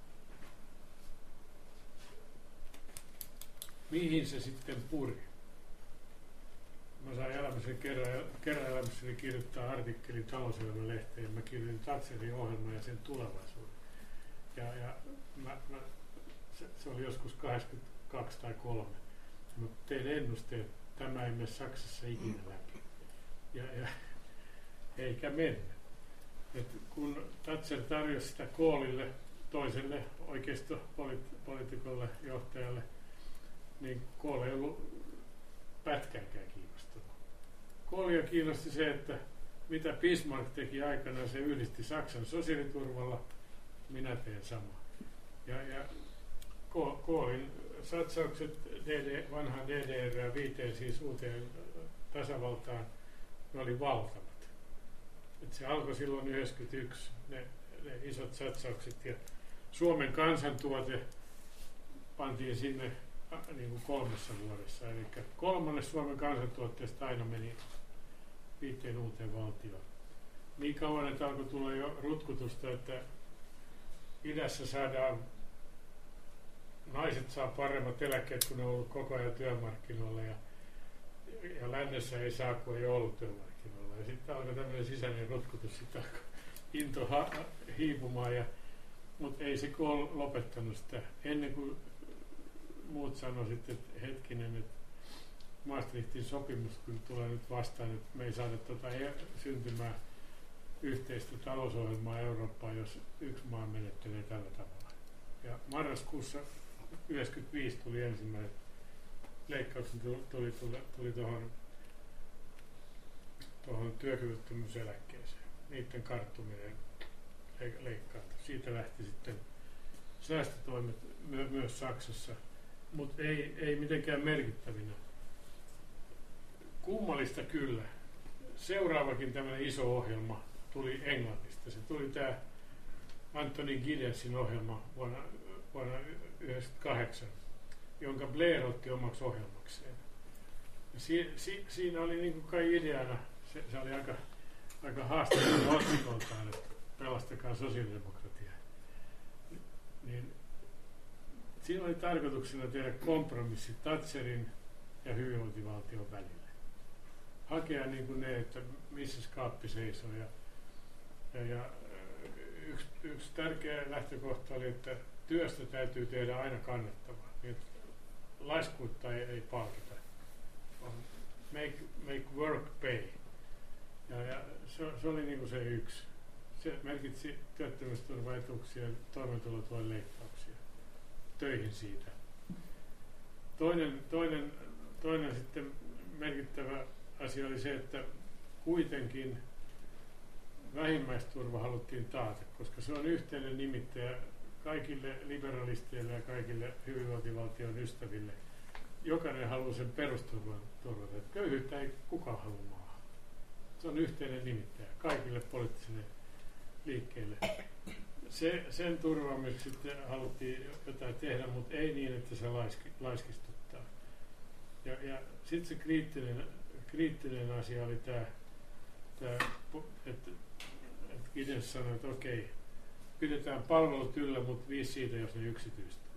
B: Mihin se sitten puri? Mä sain elämässäni kerran, kerran elämässäni kirjoittaa artikkelin Talouselämä-lehteen ja mä kirjoitin Thatcherin ohjelman ja sen tulevaisuuden. Ja, ja mä, mä, se, se oli joskus kahdeksankymmentäkaksi tai kolme. Mä tein ennusteen, että tämä ei mene Saksassa ikinä läpi. Ja, ja eikä mennä. Et kun Thatcher tarjosi sitä Kohlille, toiselle oikeistopoliitikolle, johtajalle, niin Kohl ei ollut pätkääkään kiinnostunut. Kohlia kiinnosti se, että mitä Bismarck teki aikanaan, se yhdisti Saksan sosiaaliturvalla, minä teen sama. Ja, ja Kohlin satsaukset D D, vanhaan D D R viiteen, siis uuteen tasavaltaan, ne oli valtavat. Et se alkoi silloin yhdeksänkymmentäyksi, ne, ne isot satsaukset, ja Suomen kansantuote pantiin sinne niin kuin kolmessa vuodessa. Eli kolmannes Suomen kansantuotteesta aina meni viiteen uuteen valtioon. Niin kauan, että alkoi tulla jo rutkutusta, että idässä saadaan, naiset saa paremmat eläkkeet, kun ne on ollut koko ajan työmarkkinoilla, ja, ja lännessä ei saa, kun ei ollut työmarkkinoilla. Ja sitten alkoi tämmöinen sisäinen rutkutus, sitten alkoi into ha- hiipumaan, ja, mutta ei se Kohl lopettanut sitä. Ennen kuin muut sanoivat, että hetkinen, että Maastrichtin sopimus kyllä tulee nyt vastaan, että me ei saada tuota syntymään yhteistä talousohjelmaa Eurooppaan, jos yksi maa menettelee tällä tavalla. Ja marraskuussa yhdeksänkymmentäviisi tuli ensimmäinen leikkaukset, tuli, tuli, tuli, tuli tuohon, tuohon työkyvyttömyyseläkkeeseen. Niiden karttuminen leikkaantui. Siitä lähti sitten säästötoimet my, myös Saksassa, mutta ei, ei mitenkään merkittävinä. Kummallista kyllä. Seuraavakin tämmöinen iso ohjelma tuli Englannista. Se tuli tämä Anthony Giddенsin ohjelma vuonna, vuonna yhdeksänkymmentäkahdeksan, jonka Blair otti omaksi ohjelmakseen. Si, si, siinä oli niin kuin kai ideana, se, se oli aika, aika haastavaa otsikoltaan, että pelastakaa sosiaalidemokratia. Niin, siinä oli tarkoituksena tehdä kompromissi Thatcherin ja hyvinvointivaltion välillä. Hakea niin kuin ne, että missä skaappi seisoo. Ja, ja, ja yksi, yksi tärkeä lähtökohta oli, että työstä täytyy tehdä aina kannattavaa. Niin, laiskuutta ei, ei palkita. Make, make work pay. Ja, ja se, se oli niin kuin se yksi. Se merkitsi työttömyysturvaetuuksia ja toimeentulotuen leikkauksia. Töihin siitä. Toinen, toinen, toinen sitten merkittävä asia oli se, että kuitenkin vähimmäisturva haluttiin taata, koska se on yhteinen nimittäjä kaikille liberalisteille ja kaikille hyvinvointivaltion ystäville. Jokainen haluaa sen perusturvan turvata. Köyhyyttä ei kukaan halua maahan. Se on yhteinen nimittäjä kaikille poliittisille liikkeille. Se, sen turvaamiseksi sitten haluttiin jotain tehdä, mutta ei niin, että se laiski, laiskistuttaa. Ja, ja sitten se kriittinen, kriittinen asia oli tämä, että et Giddens sanoi, että okei, pidetään palvelut yllä, mutta viisi siitä, jos ne yksityistyy.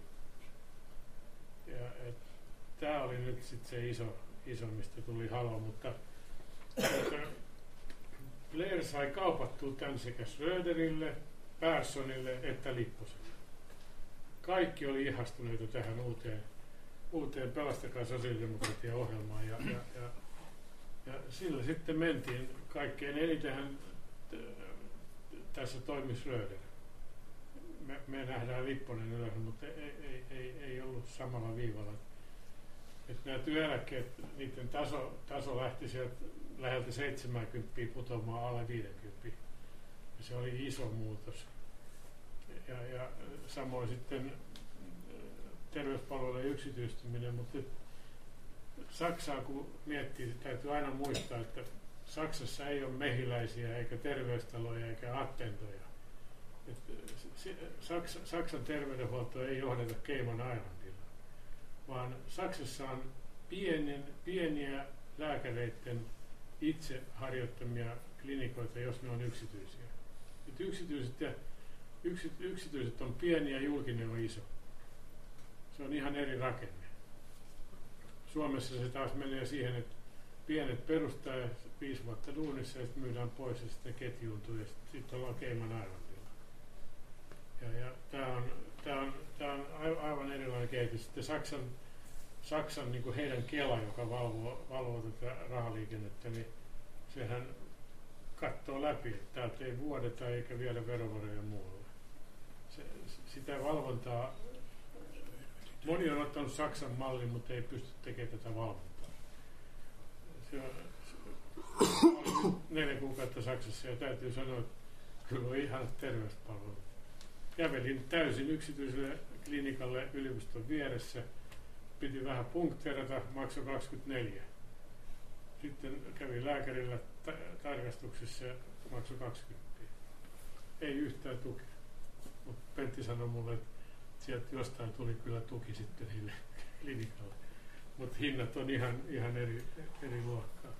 B: Ja tämä oli nyt sitten se iso, iso, mistä tuli halo, mutta, mutta Blair sai kaupattua tämän sekä Schröderille, Perssonille että Lipposelle. Kaikki oli ihastuneita tähän uuteen, uuteen Pelastakaa sosiaalidemokratia -ohjelmaan ja, ja, ja, ja sillä sitten mentiin. Kaikkein enitenhän tässä toimi Schröder. Me, me nähdään Lipponen yleensä, mutta ei, ei, ei, ei ollut samalla viivalla. Että nämä työeläkkeet, niiden taso, taso lähti sieltä läheltä seitsemänkymmentä putoamaan alle viisikymmentä. Ja se oli iso muutos. Ja, ja samoin sitten terveyspalvelujen yksityistyminen, mutta Saksaa kun miettii, täytyy aina muistaa, että Saksassa ei ole mehiläisiä eikä terveystaloja eikä attentoja. Saksa, Saksan terveydenhuolto ei johdeta Cayman Islandilla, vaan Saksassa on pienen, pieniä lääkäreiden itse harjoittamia klinikoita, jos ne on yksityisiä. Et yksityiset, ja, yksi, yksityiset on pieni ja julkinen on iso. Se on ihan eri rakenne. Suomessa se taas menee siihen, että pienet perustaa ja viisi vuotta duunissa ja sitten myydään pois ja sitten ketjuuntuu ja sitten sit ollaan Cayman Islandilla. Ja, ja tämä on, tää on, tää on aivan erilainen kehitys. Sitten Saksan, Saksan niin kuin heidän Kela, joka valvoo, valvoo tätä rahaliikennettä, niin sehän katsoo läpi, että täältä ei vuodeta eikä viedä verovaroja muualle. Se, sitä valvontaa, moni on ottanut Saksan mallin, mutta ei pysty tekemään tätä valvontaa. Se on, se, olin neljä kuukautta Saksassa ja täytyy sanoa, että kyllä on ihanat terveyspalvelut. Kävelin täysin yksityiselle klinikalle yliopiston vieressä, piti vähän punkteerata, maksoi kaksikymmentäneljä. Sitten kävin lääkärillä ta- tarkastuksessa ja maksoi kaksikymmentä. Ei yhtään tukea. Mutta Pentti sanoi mulle, että sieltä jostain tuli kyllä tuki sitten niille klinikalle. Mutta hinnat on ihan, ihan eri, eri luokkaa.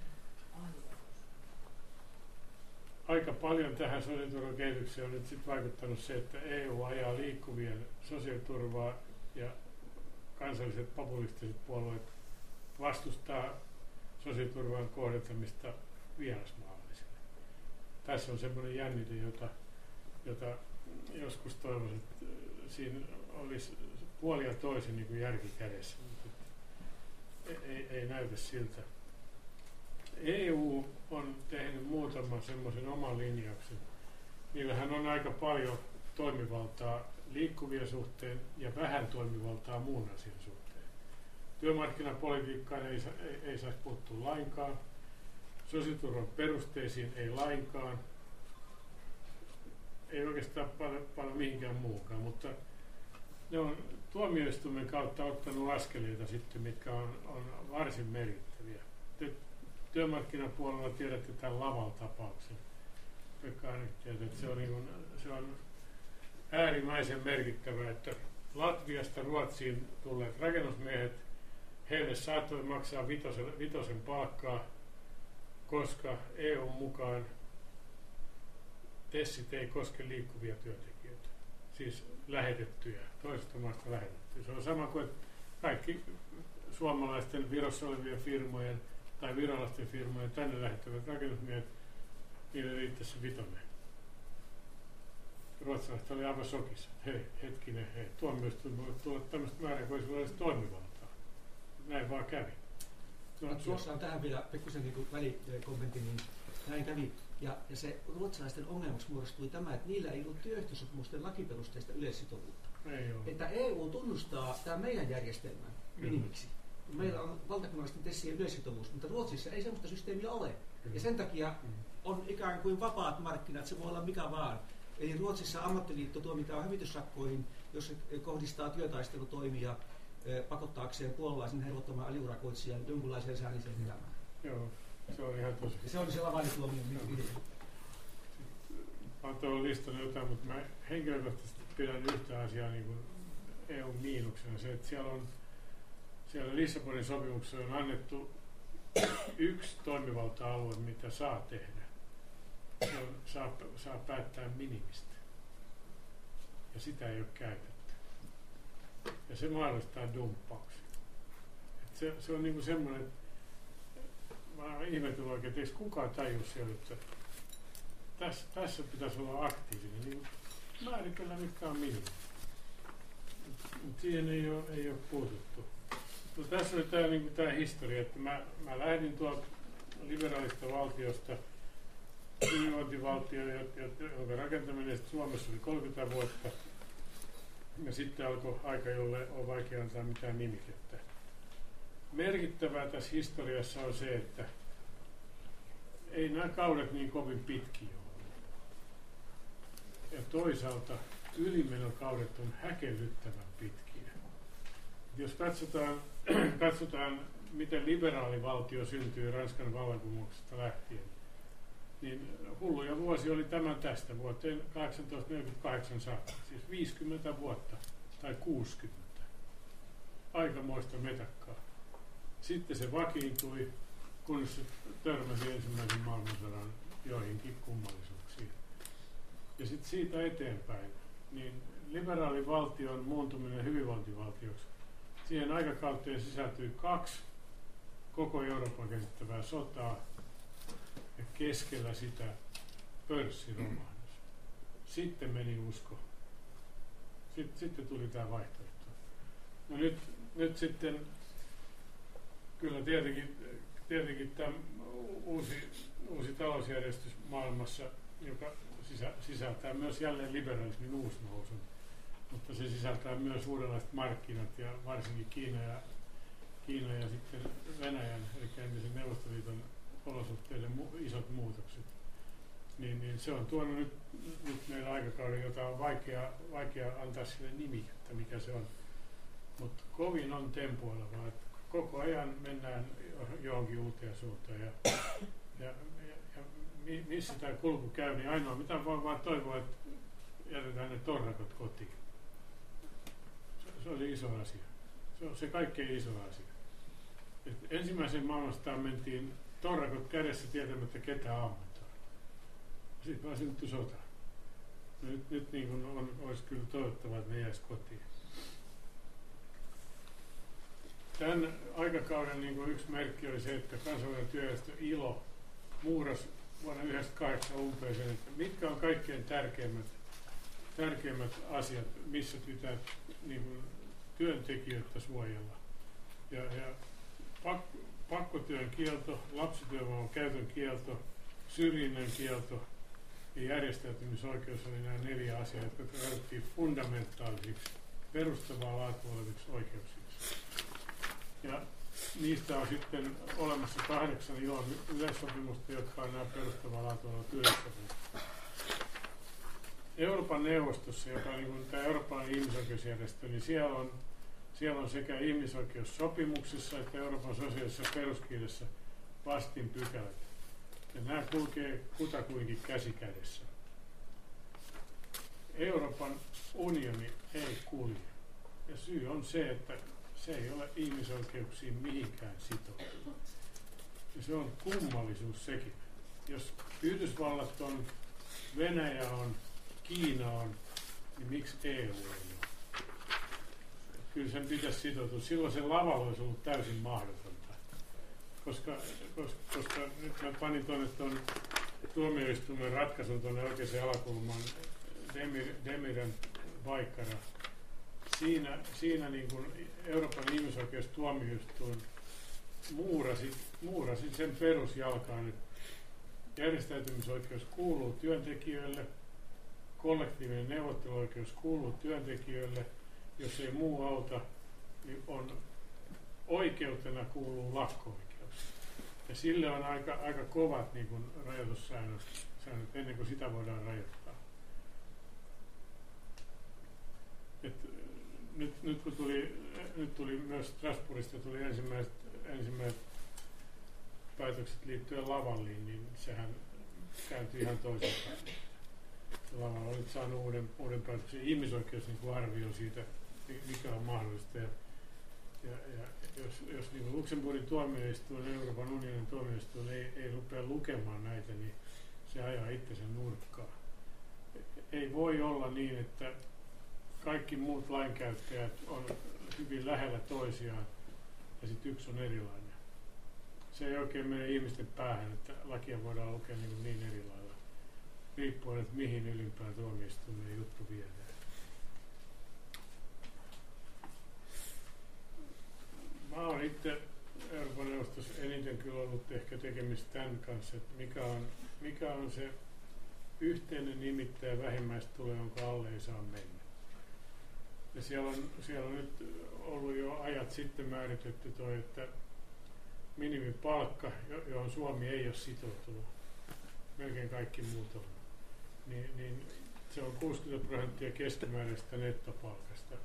B: Aika paljon tähän sosiaaliturvan kehitykseen on nyt sit vaikuttanut se, että E U ajaa liikkuvien sosiaaliturvaa ja kansalliset populistiset puolueet vastustaa sosiaaliturvan kohdentamista vierasmaalaisille. Tässä on semmoinen jännite, jota, jota joskus toivoisin, että siinä olisi puoli ja toisin niin kuin järki kädessä. Ei, ei näytä siltä. E U on tehnyt muutaman semmoisen oman linjauksen. Niillähän on aika paljon toimivaltaa liikkuvien suhteen ja vähän toimivaltaa muun asian suhteen. Työmarkkinapolitiikkaan ei, ei, ei saisi puuttua lainkaan. Sosiaaliturvan perusteisiin ei lainkaan. Ei oikeastaan paljon, paljon mihinkään muukaan, mutta ne on tuomioistuimen kautta ottanut askeleita sitten, mitkä on, on varsin merkittäviä. Te työmarkkinapuolella tiedätte tämän Laval-tapauksen. Pekka ainakin tietää, että se on, niin kuin, se on äärimmäisen merkittävä, että Latviasta Ruotsiin tulleet rakennusmiehet, heille saattoi maksaa vitosen, vitosen palkkaa, koska E U:n mukaan tessit ei koske liikkuvia työntekijöitä, siis lähetettyjä, toisesta maasta lähetettyjä. Se on sama kuin kaikki suomalaisten Virossa olevien firmojen tai virolaisten firmojen tänne lähettävät rakennusmiehet, niille riittäisi se vitonen. Ruotsalaiset oli aivan shokissa. Hei, hetkinen, hei, tuomioistuin voi tulla tämmöistä määrää, kun ei olisi toimivaltaa. Näin vaan kävi.
E: No, tuossa on tähän vielä pikkusen niin välikommentti, niin näin kävi. Ja, ja se ruotsalaisten ongelmaksi muodostui tämä, että niillä ei ollut työehtosopimusten lakiperusteista yleissitovuutta.
B: Ei ole.
E: Että E U tunnustaa tämän meidän järjestelmän minimiksi. Mm. Meillä on valtakunnallisten tessien yleissitovuus, mutta Ruotsissa ei sellaista systeemiä ole. Mm. Ja sen takia on ikään kuin vapaat markkinat, se voi olla mikä vaan. Eli Ruotsissa ammattiliitto tuomitaan hyvitysrakkoihin, jos se kohdistaa työtaistelutoimia pakottaakseen puolalaisen helpottamaan aliurakoitsijan jonkunlaiseen säännölliseen elämään.
B: Joo, se on ihan tosi.
E: Ja se on se lavainituomio, minkä video.
B: Mä oon tuolla listannut jotain, mutta mä henkilökohtaisesti pidän yhtä asiaa niin kuin E U-miinuksena. Se, että siellä on siellä Lissabonin sopimuksessa on annettu yksi toimivalta-alue, mitä saa tehdä. Se on, saa, saa päättää minimistä. Ja sitä ei ole käytetty. Ja se mahdollistaa dumppauksen. Et se, se on niinku semmoinen, että mä oon ihmetellyt oikein, että eikö kukaan tajua siellä, että tässä, tässä pitäisi olla aktiivinen. Niin määritellä mitkä on minimi. Mutta siihen ei ole, ei ole puututtu. No, tässä oli tämä niinku, historia, että mä, mä lähdin tuolta liberaalista valtiosta hyvinvointivaltio, jonka rakentaminen Suomessa oli kolmekymmentä vuotta. Ja sitten alkoi aika, jolle on vaikea antaa mitään nimikettä. Merkittävää tässä historiassa on se, että ei nämä kaudet niin kovin pitkiä ole. Ja toisaalta ylimenokaudet on häkellyttävän pitkiä. Jos katsotaan, katsotaan miten liberaalivaltio syntyi Ranskan vallankumouksesta lähtien, niin hulluja vuosi oli tämän tästä vuoteen tuhatkahdeksansataaneljäkymmentäkahdeksan saakka, siis viisikymmentä vuotta tai kuusikymmentä. Aikamoista metakkaa. Sitten se vakiintui kunnes se törmäsi ensimmäisen maailmansodan joihinkin kummallisuuksiin. Ja sitten siitä eteenpäin, niin liberaalin valtion muuntuminen hyvinvointivaltioksi, siihen aikakauteen sisältyy kaksi koko Euroopan käsittävää sotaa ja keskellä sitä pörssiromahdus. Sitten meni usko. Sitten, sitten tuli tämä vaihtoehto. No nyt, nyt sitten kyllä tietenkin, tietenkin tämä uusi, uusi talousjärjestys maailmassa, joka sisä, sisältää myös jälleen liberalismin uusnousun, mutta se sisältää myös uudenlaiset markkinat ja varsinkin Kiina ja, Kiina ja sitten Venäjän, eli entisen Neuvostoliiton olosuhteiden mu- isot muutokset. Niin, niin se on tuonut nyt, nyt meillä aikakauden, jota on vaikea, vaikea antaa sille nimi, että mikä se on. Mutta kovin on tempuilevaa, että koko ajan mennään johonkin uuteen suuntaan. Ja, ja, ja, ja missä tämä kulku käy, niin ainoa mitä voi vaan toivoa, että jätetään ne torrakot kotiin. Se, se on se iso asia. Se on se kaikkein iso asia. Et ensimmäisen maailmanstaan mentiin torrakot kädessä tietämättä ketään ammentaa. Sitten vaan syntyi sota. Nyt, nyt niin kuin on, olisi kyllä toivottavaa, että ne jäisi kotiin. Tämän aikakauden niin kuin yksi merkki oli se, että kansainvälinen työjärjestö I L O muurasi vuonna yhdeksänkymmentäkahdeksan umpeen sen, että mitkä on kaikkein tärkeimmät, tärkeimmät asiat, missä pitää niin kuin, työntekijöitä suojella. Ja, ja pak, pakkotyön kielto, lapsityövoiman käytön kielto, syrjinnän kielto ja järjestäytymisoikeus oli nämä neljä asiaa, jotka tarvittiin fundamentaalisiksi, perustavaa laatua oleviksi oikeuksiksi. Ja niistä on sitten olemassa kahdeksan I L O yleissopimusta, jotka on nämä perustavaa laatua olevat yleissopimukset. Euroopan neuvostossa, joka on niin kuin tämä eurooppalainen ihmisoikeusjärjestö, niin siellä on, siellä on sekä ihmisoikeussopimuksissa että Euroopan sosiaalisessa peruskirjassa vastinpykälät. Ja nämä kulkee kutakuinkin käsi kädessä. Euroopan unioni ei kulje. Ja syy on se, että se ei ole ihmisoikeuksiin mihinkään sitoutunut. Ja se on kummallisuus sekin. Jos Yhdysvallat on, Venäjä on, Kiina on, niin miksi E U ei ole? Kyllä sen pitäisi sitoutua. Silloin se lavalla olisi ollut täysin mahdotonta. Koska, koska, koska nyt mä panin tuonne tuon tuomioistuimen ratkaisun tuonne oikeaan alakulmaan Demir, Demiren Vaikkara. Siinä, siinä niin kuin Euroopan ihmisoikeustuomioistuin muurasi, muurasi sen perusjalkaan, että järjestäytymisoikeus kuuluu työntekijöille, kollektiivinen neuvotteluoikeus kuuluu työntekijöille, jos ei muu auta, niin on oikeutena kuuluu lakko-oikeus. Ja sille on aika, aika kovat niin kuin rajoitussäännöt säännöt, ennen kuin sitä voidaan rajoittaa. Et, nyt, nyt kun tuli, nyt tuli myös Strasbourgista tuli ensimmäiset, ensimmäiset päätökset liittyen Lavalliin, niin sehän kääntyi ihan toisinpäin. Laval oli saanut uuden, uuden päätöksen ihmisoikeus niin kuin arvio siitä, mikä on mahdollista. Ja, ja, ja jos, jos niin Luxemburgin tuomioistuin, Euroopan unionin tuomioistuin ei, ei rupea lukemaan näitä, niin se ajaa itsensä nurkkaan. Ei voi olla niin, että kaikki muut lainkäyttäjät on hyvin lähellä toisiaan ja sitten yksi on erilainen. Se ei oikein mene ihmisten päähän, että lakia voidaan lukea niin, niin eri lailla, riippuen, että mihin ylimpään tuomioistuimeen juttu viedään. Mä oon itse Euroopan neuvostossa eniten kyllä ollut ehkä tekemistä tämän kanssa, että mikä on, mikä on se yhteinen nimittäjä vähimmäistulo, jonka alle ei saa mennä. Ja siellä on, siellä on nyt ollut jo ajat sitten määritetty toi, että minimipalkka, johon Suomi ei ole sitoutunut, melkein kaikki muut on, niin, niin se on kuusikymmentä prosenttia keskimääräistä nettopalkasta.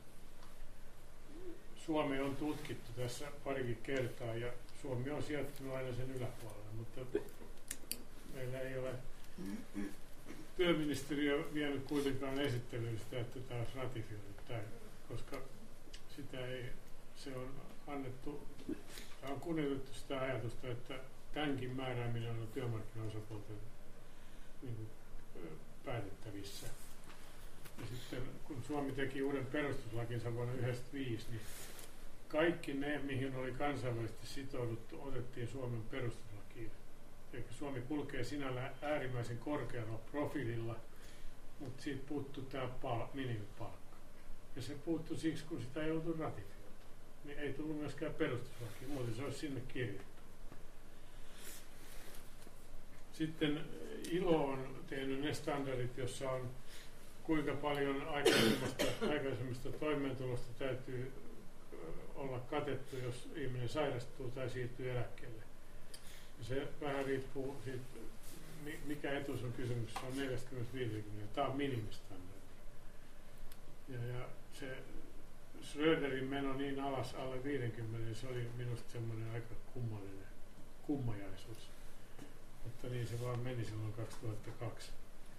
B: Suomi on tutkittu tässä parikin kertaa ja Suomi on sijoittunut aina sen yläpuolelle, mutta meillä ei ole työministeriö vienyt kuitenkaan esittelyyn sitä, että tämä olisi ratifioitu, koska sitä ei, se on annettu, tämä on kunnioitettu sitä ajatusta, että tämänkin määrääminen on työmarkkinaosapuolten niin kuin, päätettävissä. Ja sitten kun Suomi teki uuden perustuslakinsa vuonna yhdeksänkymmentäviisi, niin kaikki ne, mihin oli kansainvälisesti sitouduttu, otettiin Suomen perustuslakiin. Eli Suomi kulkee sinällään äärimmäisen korkealla profiililla, mutta siitä puuttuu tämä pal- minimipalkka. Ja se puuttui siksi, kun sitä ei oltu ratifioitu. Niin ei tullut myöskään perustuslakiin, muuten se olisi sinne kirjattu. Sitten I L O on tehnyt ne standardit, jossa on kuinka paljon aikaisemmasta, aikaisemmasta toimeentulosta täytyy olla katettu, jos ihminen sairastuu tai siirtyy eläkkeelle. Ja se vähän riippuu siitä, mikä etuus on kysymyksessä, on neljäkymmentä viisikymmentä. Tämä on minimistandardi. Ja, ja se Schröderin meno niin alas alle viisikymmentä, se oli minusta semmoinen aika kummallinen kummajaisuus. Mutta niin se vaan meni silloin kaksituhattakaksi.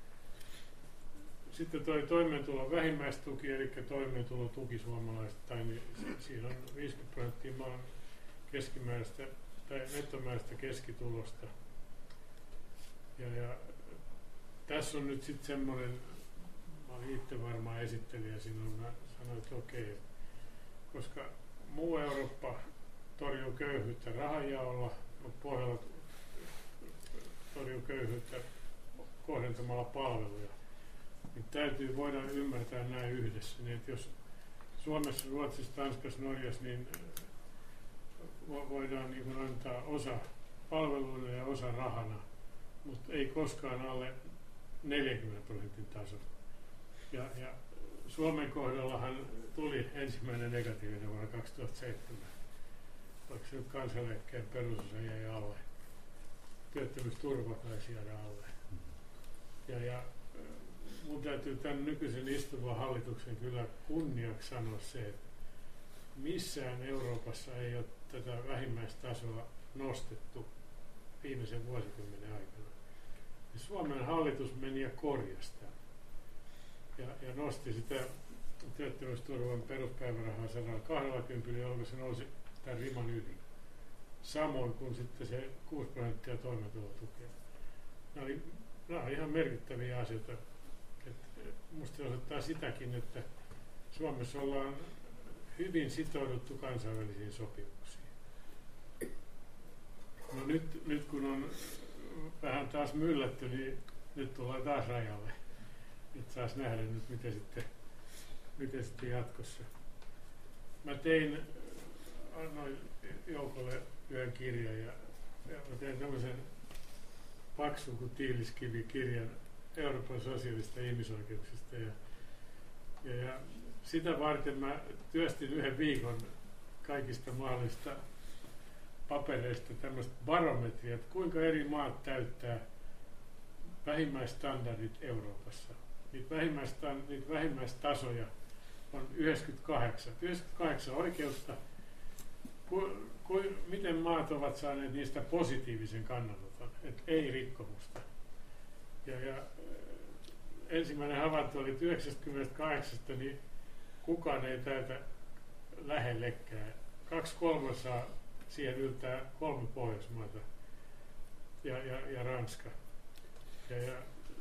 B: Sitten toi toimeentulon vähimmäistuki, eli toimeentulotuki suomalaiset, tai niin siinä on viisikymmentä prosenttia maan keskimääräistä tai nettomääräistä keskitulosta. Ja, ja tässä on nyt sitten semmoinen, mä olin itse varmaan esittelijä silloin, mä sanoin, että okei, koska muu Eurooppa torjuu köyhyyttä rahanjaolla, mutta pohjalla torjuu köyhyyttä kohdentamalla palveluja. Niin täytyy voida ymmärtää näin yhdessä. Niin että jos Suomessa, Ruotsissa, Tanskassa, Norjassa, niin voidaan niin kuin antaa osa palveluina ja osa rahana, mutta ei koskaan alle neljänkymmenen prosentin tasolla. Ja, ja Suomen kohdallahan tuli ensimmäinen negatiivinen vuonna kaksituhattaseitsemän, vaikka se nyt kansaneläkkeen perusosa jäi alle. Työttömyysturva taisi jäädä alle. Ja, ja mun täytyy tämän nykyisen istuvan hallituksen kyllä kunniaksi sanoa se, että missään Euroopassa ei ole tätä vähimmäistasoa nostettu viimeisen vuosikymmenen aikana. Ja Suomen hallitus meni ja korjasi tämän. Ja, ja nosti sitä työttömyysturvan peruspäivärahaa sata kaksikymmentä, jolloin se nousi tämän riman yli. Samoin kuin sitten se kuusi prosenttia toimeentulotukea. Nämä oli, nämä on ihan merkittäviä asioita. Minusta se osoittaa sitäkin, että Suomessa ollaan hyvin sitouduttu kansainvälisiin sopimuksiin. No nyt, nyt kun on vähän taas myllätty, niin nyt tullaan taas rajalle. Nyt saas nähdä nyt, miten sitten, miten sitten jatkossa. Mä tein, annoin Joukolle yhden kirjan ja, ja mä tein tämmöisen paksun kuin tiiliskivi-kirjan Euroopan sosiaalista ihmisoikeuksista. Ja, ja, ja sitä varten mä työstin yhden viikon kaikista mahdollista papereista tämmöistä barometria, että kuinka eri maat täyttää vähimmäistandardit Euroopassa. Niitä, vähimmäistan, niitä vähimmäistasoja on yhdeksänkymmentäkahdeksan. yhdeksänkymmentäkahdeksan oikeutta. Ku, ku, miten maat ovat saaneet niistä positiivisen kannanoton, että ei rikkomusta. Ja, ja ensimmäinen havainto oli, että yhdeksänkymmentäkahdeksan niin kukaan ei täytä lähellekään. Kaksi kolmasosaa siihen yltää kolme Pohjoismaata ja, ja, ja Ranska. Ja, ja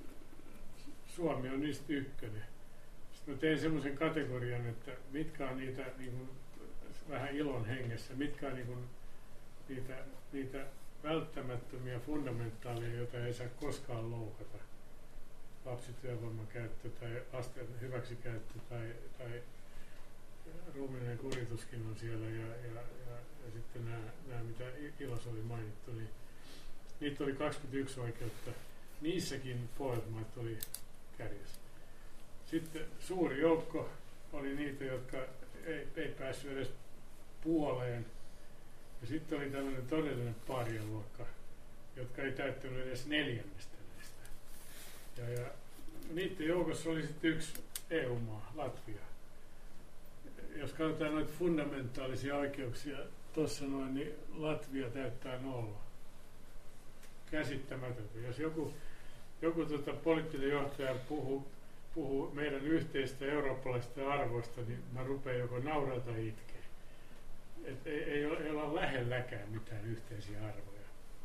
B: Suomi on niistä ykkönen. Sitten mä tein semmoisen kategorian, että mitkä on niitä niin kuin, vähän ilon hengessä, mitkä on niin kuin, niitä, niitä välttämättömiä fundamentaaleja, joita ei saa koskaan loukata. Lapsityövoiman käyttö tai lasten hyväksikäyttö tai, tai ruumiillinen kurituskin on siellä ja, ja, ja, ja sitten nämä, nämä, mitä ilossa oli mainittu, niin niitä oli kaksikymmentäyksi oikeutta. Niissäkin Pohjoismaat oli kärjessä. Sitten suuri joukko oli niitä, jotka ei, ei päässyt edes puoleen. Ja sitten oli tämmöinen todellinen paarialuokka, jotka ei täyttänyt edes neljännestä näistä. Ja, ja niiden joukossa oli sitten yksi E U-maa, Latvia. Jos katsotaan noita fundamentaalisia oikeuksia tuossa noin, niin Latvia täyttää nolla. Käsittämätöntä. Jos joku, joku tota, poliittinen johtaja puhuu, puhuu meidän yhteistä eurooppalaisista arvoista, niin mä rupean joko nauraa tai itkeä. Et ei, ei, ole, ei olla lähelläkään mitään yhteisiä arvoja.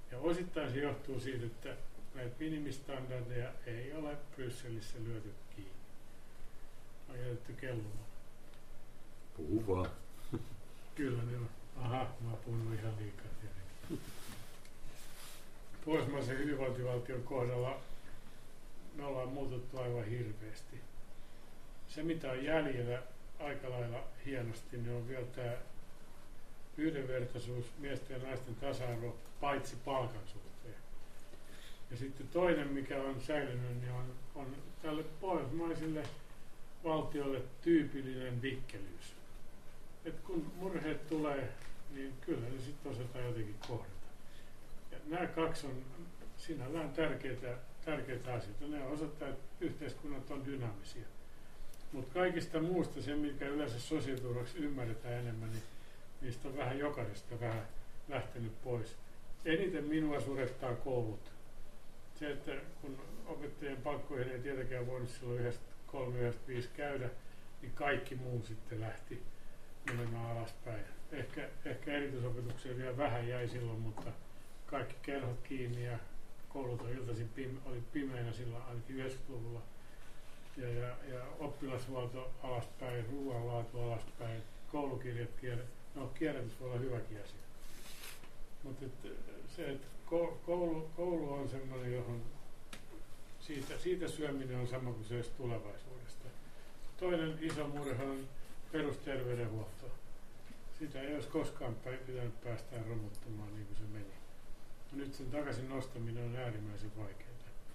B: Ja osittain se johtuu siitä, että näitä minimistandardeja ei ole Brysselissä lyöty kiinni. On jätetty kellumaan.
A: Puhu vaan.
B: Kyllä ne on. Aha, mä oon puhunut ihan liikaa tietenkin. Pohjoismaisen hyvinvointivaltion kohdalla me ollaan muututtu aivan hirveästi. Se, mitä on jäljellä aika lailla hienosti, niin on vielä tämä yhdenvertaisuus, miesten ja naisten tasa-arvo, paitsi palkan suhteen. Ja sitten toinen, mikä on säilynyt, niin on, on tälle pohjoismaisille valtiolle tyypillinen vikkelyys. Et kun murheet tulee, niin kyllä ne sitten osataan jotenkin kohdata. Ja nämä kaksi on sinällään tärkeitä, tärkeitä asioita. Ne osoittaa, että yhteiskunnat on dynaamisia. Mutta kaikista muusta, se mikä yleensä sosiaaliturvaksi ymmärretään enemmän, niin niistä on vähän jokaisesta vähän lähtenyt pois. Eniten minua surettaa koulut. Se, että kun opettajien palkkoihin ei tietenkään voinut silloin yhdeksänkymmentäkolme yhdeksänkymmentäviisi käydä, niin kaikki muu sitten lähti menemään alaspäin. Ehkä, ehkä erityisopetukseen vielä vähän jäi silloin, mutta kaikki kerhot kiinni ja koulut on iltaisin pime, oli pimeänä silloin ainakin yhdeksänkymmentäluvulla. Ja, ja, ja oppilashuolto alaspäin, ruoanlaatu alaspäin, koulukirjat kierrätys. No, kierrätys voi olla hyväkin asia. Mutta et, se, että koulu, koulu on semmoinen, johon siitä, siitä syöminen on sama kuin se tulevaisuudesta. Toinen iso murhe on perusterveydenhuolto. Sitä ei olisi koskaan pitänyt päästään romuttamaan niin kuin se meni. Nyt sen takaisin nostaminen on äärimmäisen vaikeaa.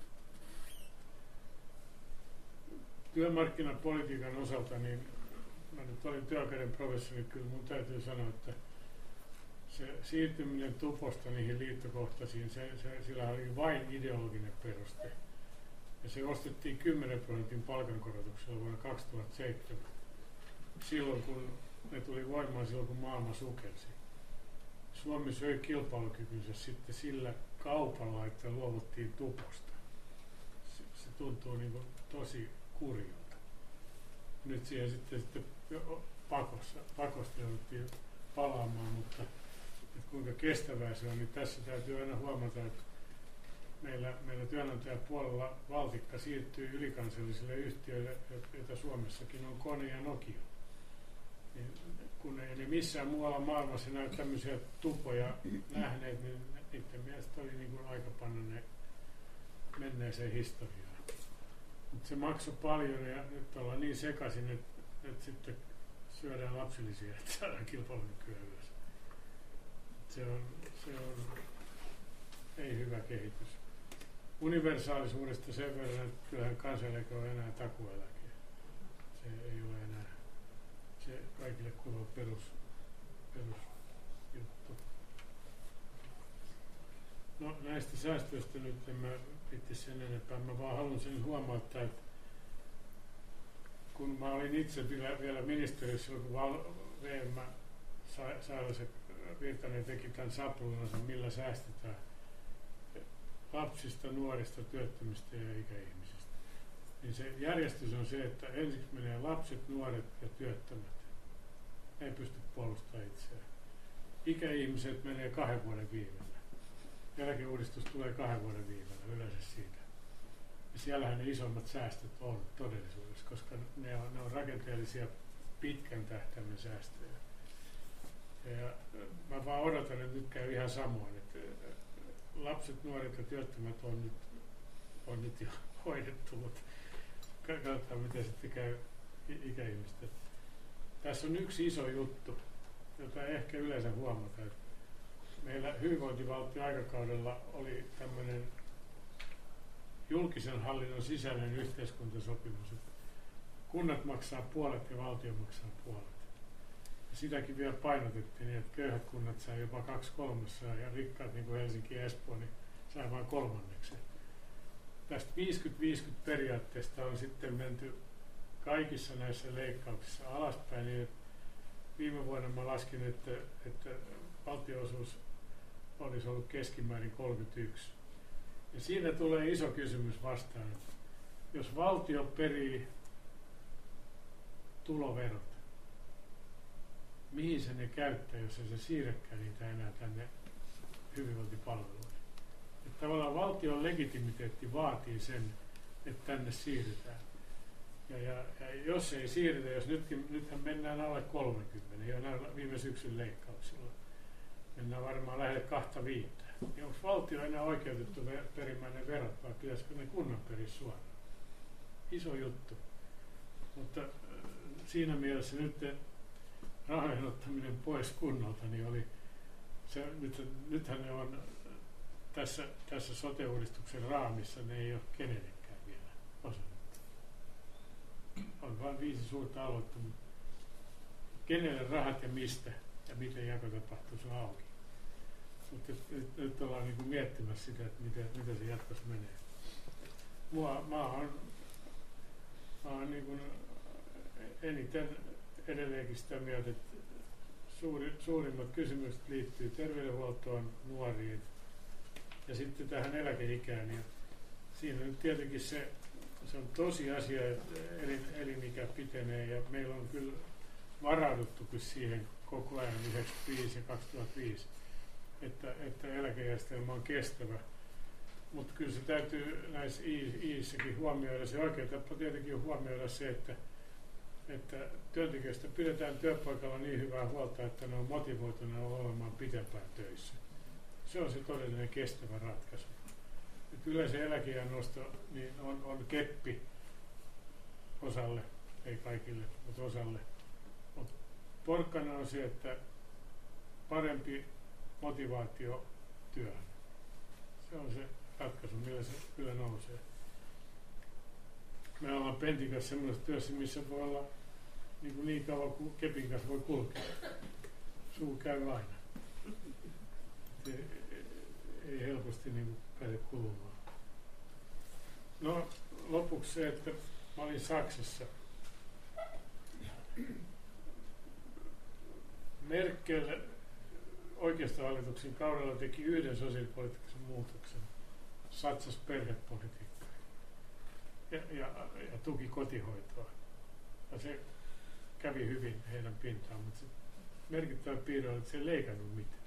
B: Työmarkkinapolitiikan osalta, niin mä nyt olin työoikeuden professori, kyllä mun täytyy sanoa, että se siirtyminen tuposta niihin liittokohtaisiin, se, se, sillä oli vain ideologinen peruste. Ja se ostettiin kymmenen prosentin palkankorotuksella vuonna kaksituhattaseitsemän. Silloin kun ne tuli voimaan, silloin kun maailma sukelsi. Suomi söi kilpailukykynsä sitten sillä kaupalla, että luovuttiin tuposta. Se, se tuntuu niin kuin tosi kurjalta. Nyt siihen sitten, sitten pakossa, pakosta jouduttiin palaamaan, mutta että kuinka kestävää se on, niin tässä täytyy aina huomata, että meillä, meillä työnantajapuolella valtikka siirtyy ylikansallisille yhtiöille, joita Suomessakin on Kone ja Nokia. Niin, kun ei ne missään muualla maailmassa näy tämmöisiä tupoja nähneet, niin niiden mielestä oli niin kuin aika panna ne menneeseen historiaan. Mutta se maksoi paljon ja nyt ollaan niin sekaisin, että, että sitten syödään lapsilisiä, että saadaan kilpailukykyä ylös. Se on, se on ei hyvä kehitys. Universaalisuudesta sen verran, että kyllähän kansaneläke on enää takueläke. Se ei ole enää se kaikille kuuluva perus, perusjuttu. No näistä säästöistä nyt en mä pitti sen enempää. Mä vaan haluan sen huomauttaa, että kun mä olin itse vielä, vielä ministeriössä, kun V M Sairasen Virtanen teki tämän sapluunansa, millä säästetään lapsista, nuorista, työttömistä ja ikäihmisistä. Niin se järjestys on se, että ensiksi menee lapset, nuoret ja työttömät. Ei pysty puolustamaan itseään. Ikäihmiset menee kahden vuoden viivellä. Eläkeuudistus tulee kahden vuoden viivellä, yleensä siitä. Ja siellähän ne isommat säästöt on todellisuudessa, koska ne on, ne on rakenteellisia pitkän tähtäimen säästöjä. Ja mä vaan odotan, että nyt käy ihan samoin, että lapset, nuoret ja työttömät on nyt, on nyt jo hoidettu, mutta katsotaan miten sitten käy ikäihmisten. Tässä on yksi iso juttu, jota ehkä yleensä huomataan. Meillä hyvinvointivaltio-aikakaudella oli tämmöinen julkisen hallinnon sisäinen yhteiskuntasopimus, että kunnat maksaa puolet ja valtio maksaa puolet. Ja sitäkin vielä painotettiin niin, että köyhät kunnat saa jopa kaksi kolmasosaa ja rikkaat niin kuin Helsinki ja Espoo niin saa vain kolmanneksen. Tästä viisikymmentä viisikymmentä periaatteesta on sitten menty kaikissa näissä leikkauksissa alaspäin, niin että viime vuonna mä laskin, että, että valtionosuus olisi ollut keskimäärin kolmekymmentäyksi. Ja siinä tulee iso kysymys vastaan, että jos valtio perii tuloverot, mihin se ne käyttää, jos ei se siirräkään niitä enää tänne hyvinvointipalveluihin? Että tavallaan valtion legitimiteetti vaatii sen, että tänne siirrytään. Ja, ja, ja jos ei siirrytä, jos nytkin, nythän mennään alle kolmekymmentä, jo näillä viime syksyn leikkauksilla, mennään varmaan lähelle kahta viittä. Niin onko valtio enää oikeutettu perimään ne verot, vai pitäisikö ne kunnan periä suoraan? Iso juttu. Mutta äh, siinä mielessä nyt rahojen ottaminen pois kunnalta, niin oli se, nyt, nythän ne on tässä, tässä sote-uudistuksen raamissa, ne ei ole kenellekään vielä osoitettu. On vain viisi suurta aluetta, mutta kenelle rahat ja mistä ja miten jako tapahtuu, se on auki. Mutta nyt, nyt ollaan niin kuin miettimässä sitä, että miten, miten se jatkossa menee. Mua, mä oon, mä oon niin kuin eniten edelleenkin sitä mieltä, että suuri, suurimmat kysymykset liittyy terveydenhuoltoon, nuoriin ja sitten tähän eläkeikään. Ja siinä nyt tietenkin se, se on tosiasia, että elin, elinikä pitenee ja meillä on kyllä varauduttukin siihen koko ajan yhdeksänkymmentäviisi ja kaksituhattaviisi, että, että eläkejärjestelmä on kestävä. Mutta kyllä se täytyy näissä iissäkin huomioida. Se oikea tapa tietenkin huomioida se, että, että työntekijöistä pidetään työpaikalla niin hyvää huolta, että ne on motivoituneet olemaan pitempään töissä. Se on se todellinen kestävä ratkaisu. Ja kyllä se eläkeiän nosto niin on, on keppi osalle, ei kaikille, mutta osalle. Mut porkkana on se, että parempi motivaatio työhön. Se on se ratkaisu, millä se kyllä nousee. Me ollaan Pentin kanssa semmoisessa työssä, missä voi olla niin, kuin niin kauan kuin kepin kanssa voi kulkea. Suu käy aina. Ei, ei helposti niin kuin pääse kulumaan. No lopuksi se, että mä olin Saksassa. Merkel oikeistohallituksen kaudella teki yhden sosiaalipoliittisen muutoksen. Satsasi perhepolitiikkaan ja, ja, ja tuki kotihoitoa. Ja se kävi hyvin heidän pintaan, mutta se merkittävä piirre oli, että se ei leikannut mitään.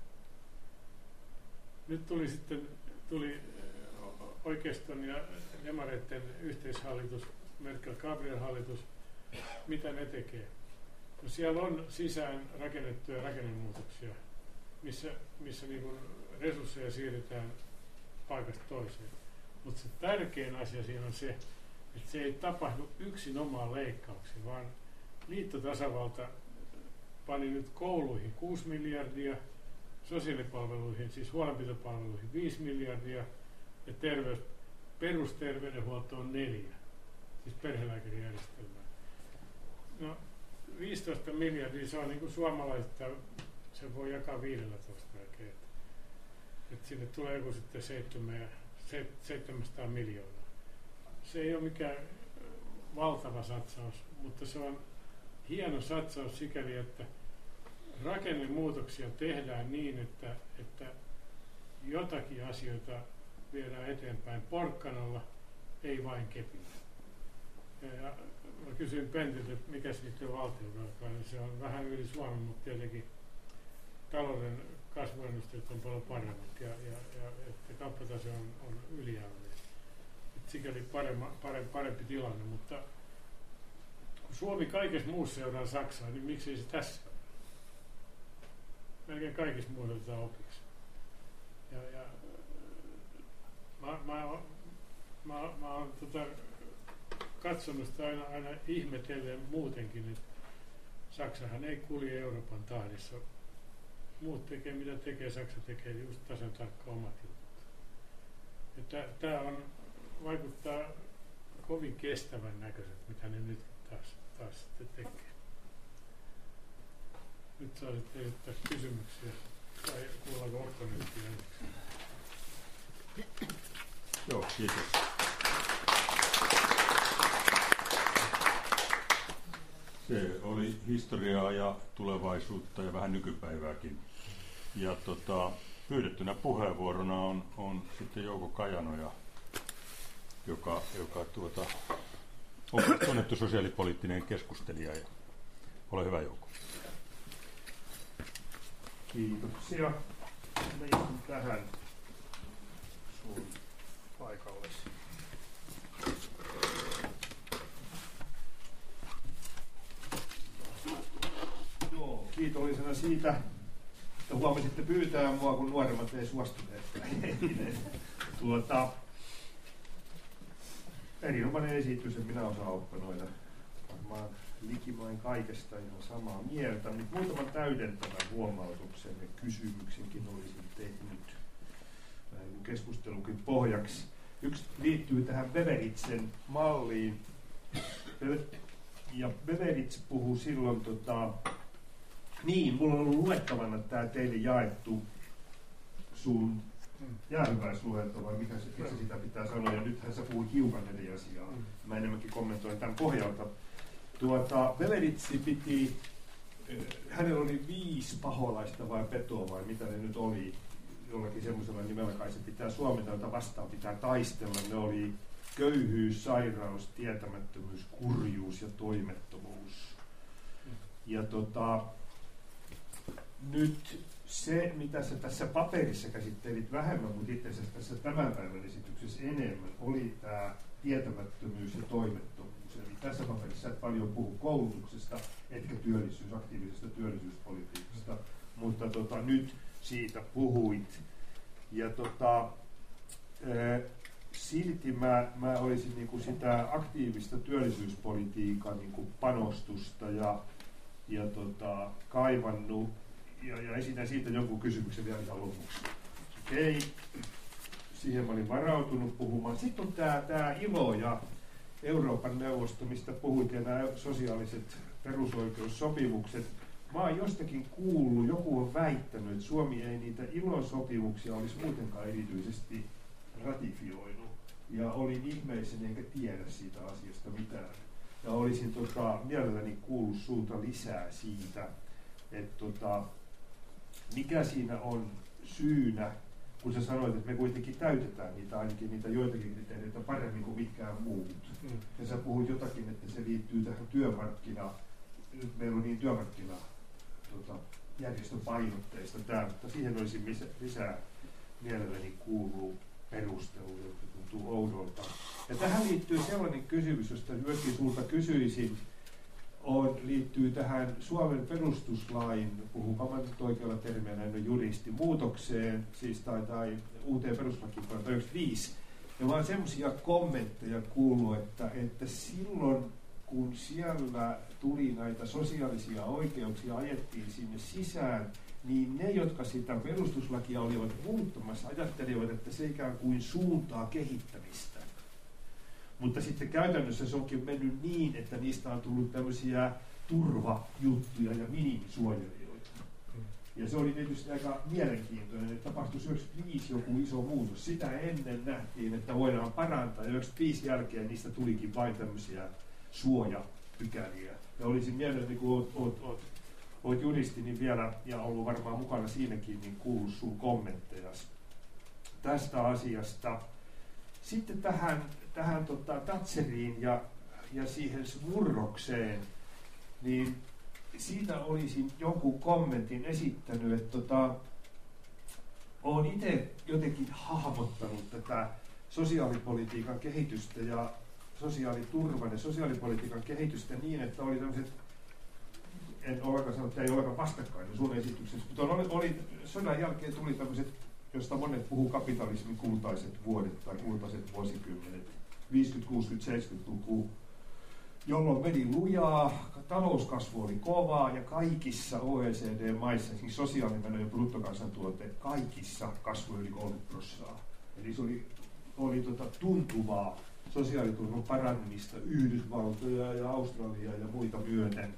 B: Nyt tuli sitten tuli oikeiston ja demareiden yhteishallitus, Merkel-Gabriel-hallitus. Mitä ne tekee? No siellä on sisään rakennettuja rakennemuutoksia, missä, missä niin kuin resursseja siirretään paikasta toiseen. Mutta se tärkein asia siinä on se, että se ei tapahdu yksinomaan leikkauksia, vaan liittotasavalta pani nyt kouluihin kuusi miljardia, sosiaalipalveluihin, siis huolenpitopalveluihin viisi miljardia ja terveys, perusterveydenhuoltoon neljä, siis perhelääkärijärjestelmää. No viisitoista miljardia, se on niin kuin suomalaisista, se voi jakaa viisitoista melkein. Että sinne tulee joku sitten seitsemänsataa miljoonaa. Se ei ole mikään valtava satsaus, mutta se on hieno satsaus sikäli, että rakennemuutoksia tehdään niin, että, että jotakin asioita viedään eteenpäin porkkanalla, ei vain kepillä. Ja, ja mä kysyin Pentiltä, että mikä sitten on valtionvelkaa, niin se on vähän yli Suomen, mutta tietenkin talouden kasvuennusteet on paljon paremmat ja, ja, ja että kauppatase on, on ylijäämäinen. Sikäli paremma, parempi, parempi tilanne, mutta kun Suomi kaikessa muussa seuraa Saksaa, niin miksi ei se tässä ole? Melkein kaikissa muussa otetaan opiksi. Ja, ja, mä, mä, mä, mä oon tota, katsonut sitä aina, aina ihmetellen muutenkin, että Saksahan ei kulje Euroopan tahdissa. Muut tekee mitä tekee, Saksa tekee just tasan tarkkaan omat jutut. Tämä on, vaikuttaa kovin kestävän näköiset, mitä ne nyt taas, taas sitten tekee. Nyt saa sitten esittää kysymyksiä. Tai kuullaanko Okkonenkin ensin?
A: Joo, kiitos. Se oli historiaa ja tulevaisuutta ja vähän nykypäivääkin. Ja tota, pyydettynä puheenvuorona on, on sitten Jouko Kajanoja, joka, joka tuota, on tunnettu sosiaalipoliittinen keskustelija. Ja ole hyvä, Jouko.
G: Kiitoksia. Menen tähän sun paikallesi. Joo, kiitollisena siitä, että huomasitte pyytää mua, kun nuoremmat ei suostuneet. tuota, erinomainen esitys, en minä osaa oppanoida. Varmaan likimain kaikesta ihan samaa mieltä, mutta muutaman täydentävän huomautuksen ja kysymyksenkin olisin tehnyt vähän niin keskustelukin pohjaksi. Yksi liittyy tähän Beveridsen malliin. Ja Beveridge puhuu silloin, tota, niin, mulla on ollut luettavana tämä teille jaettu sun jäähyväisluento, vai mikä se, mikä se sitä pitää sanoa, ja nythän sä puhui hiukan eri asiaa. Mä enemmänkin kommentoin tämän pohjalta. Tuota, Beveridge piti, hänellä oli viisi paholaista vai petoa vai mitä ne nyt oli, jollakin semmoisella nimellä kai se pitää suomenta, jota vastaan pitää taistella. Ne oli köyhyys, sairaus, tietämättömyys, kurjuus ja toimettomuus. Ja tota, nyt se, mitä sä tässä paperissa käsittelit vähemmän, mutta itse asiassa tässä tämän päivän esityksessä enemmän, oli tämä tietämättömyys ja toimettomuus. Eli tässä paperissa et paljon puhu koulutuksesta, etkä työllisyys, aktiivisesta työllisyyspolitiikasta, mutta tota, nyt siitä puhuit. Ja tota, ää, silti mä, mä olisin niinku sitä aktiivista työllisyyspolitiikan niinku panostusta ja, ja tota, kaivannut, ja, ja esitän siitä jonkun kysymyksen vielä ihan lopuksi. Okei, siihen mä olin varautunut puhumaan. Sitten on tämä tää ILO ja Euroopan neuvosto, mistä puhuit, ja nämä sosiaaliset perusoikeussopimukset. Mä oon jostakin kuullut, joku on väittänyt, että Suomi ei niitä ILO-sopimuksia olisi muutenkaan erityisesti ratifioinut. Ja olin ihmeissäni enkä tiedä siitä asiasta mitään. Ja olisin tota, mielelläni kuullut sulta lisää siitä, että tota, mikä siinä on syynä, kun sä sanoit, että me kuitenkin täytetään niitä, ainakin niitä joitakin kriteereitä paremmin kuin mitkään muut. Mm. Ja sä puhuit jotakin, että se liittyy tähän työmarkkina, meillä on niin työmarkkina tota, järjestöpainotteista tämä, mutta siihen olisi lisää mielelläni kuuluu perusteluja, jotka tuntuu oudolta. Ja tähän liittyy sellainen kysymys, josta myöskin sulta kysyisin, on, liittyy tähän Suomen perustuslain, puhukaa mä nyt oikealla termiä, en ole juristi, muutokseen, siis tai, tai uuteen perustuslakiin tuhatyhdeksänsataayhdeksänkymmentäviisi. Ja mä oon semmoisia kommentteja kuullut, että, että silloin kun siellä tuli näitä sosiaalisia oikeuksia, ajettiin sinne sisään, niin ne, jotka sitä perustuslakia olivat muuttamassa, ajattelivat, että se ikään kuin suuntaa kehittämistä. Mutta sitten käytännössä se onkin mennyt niin, että niistä on tullut tämmöisiä turvajuttuja ja minimisuojelijoita. Ja se oli tietysti aika mielenkiintoinen, että tapahtui yhdeksänkymmentäviisi joku iso muutos. Sitä ennen nähtiin, että voidaan parantaa, ja yhdeksänkymmentäviisi jälkeen niistä tulikin vain tämmöisiä suojapykäliä. Ja olisin mielelläni, kun oot, oot, oot, oot juristi, niin vielä, ja ollut varmaan mukana siinäkin, niin kuullut sun kommentteja tästä asiasta. Sitten tähän, tähän tota, Thatcheriin ja, ja siihen murrokseen, niin siitä olisin jonkun kommentin esittänyt, että tota, olen itse jotenkin hahmottanut tätä sosiaalipolitiikan kehitystä ja sosiaaliturvan ja sosiaalipolitiikan kehitystä niin, että oli tämmöiset, en olekaan sanonut, että ei olekaan vastakkain sun esityksessä, mutta oli, oli, sodan jälkeen tuli tämmöiset, josta monet puhuu kapitalismin kultaiset vuodet tai kultaiset vuosikymmenet, viisikymmentä-, kuusikymmentä-, seitsemänkymmentäluku, jolloin meni lujaa, talouskasvu oli kovaa ja kaikissa O E C D-maissa, siis sosiaalimenojen bruttokansantuote, kaikissa kasvoi yli kolmekymmentä prosenttia. Eli se oli, oli tota tuntuvaa sosiaaliturvan paranemista Yhdysvaltoja ja Australiaa ja muita myöten.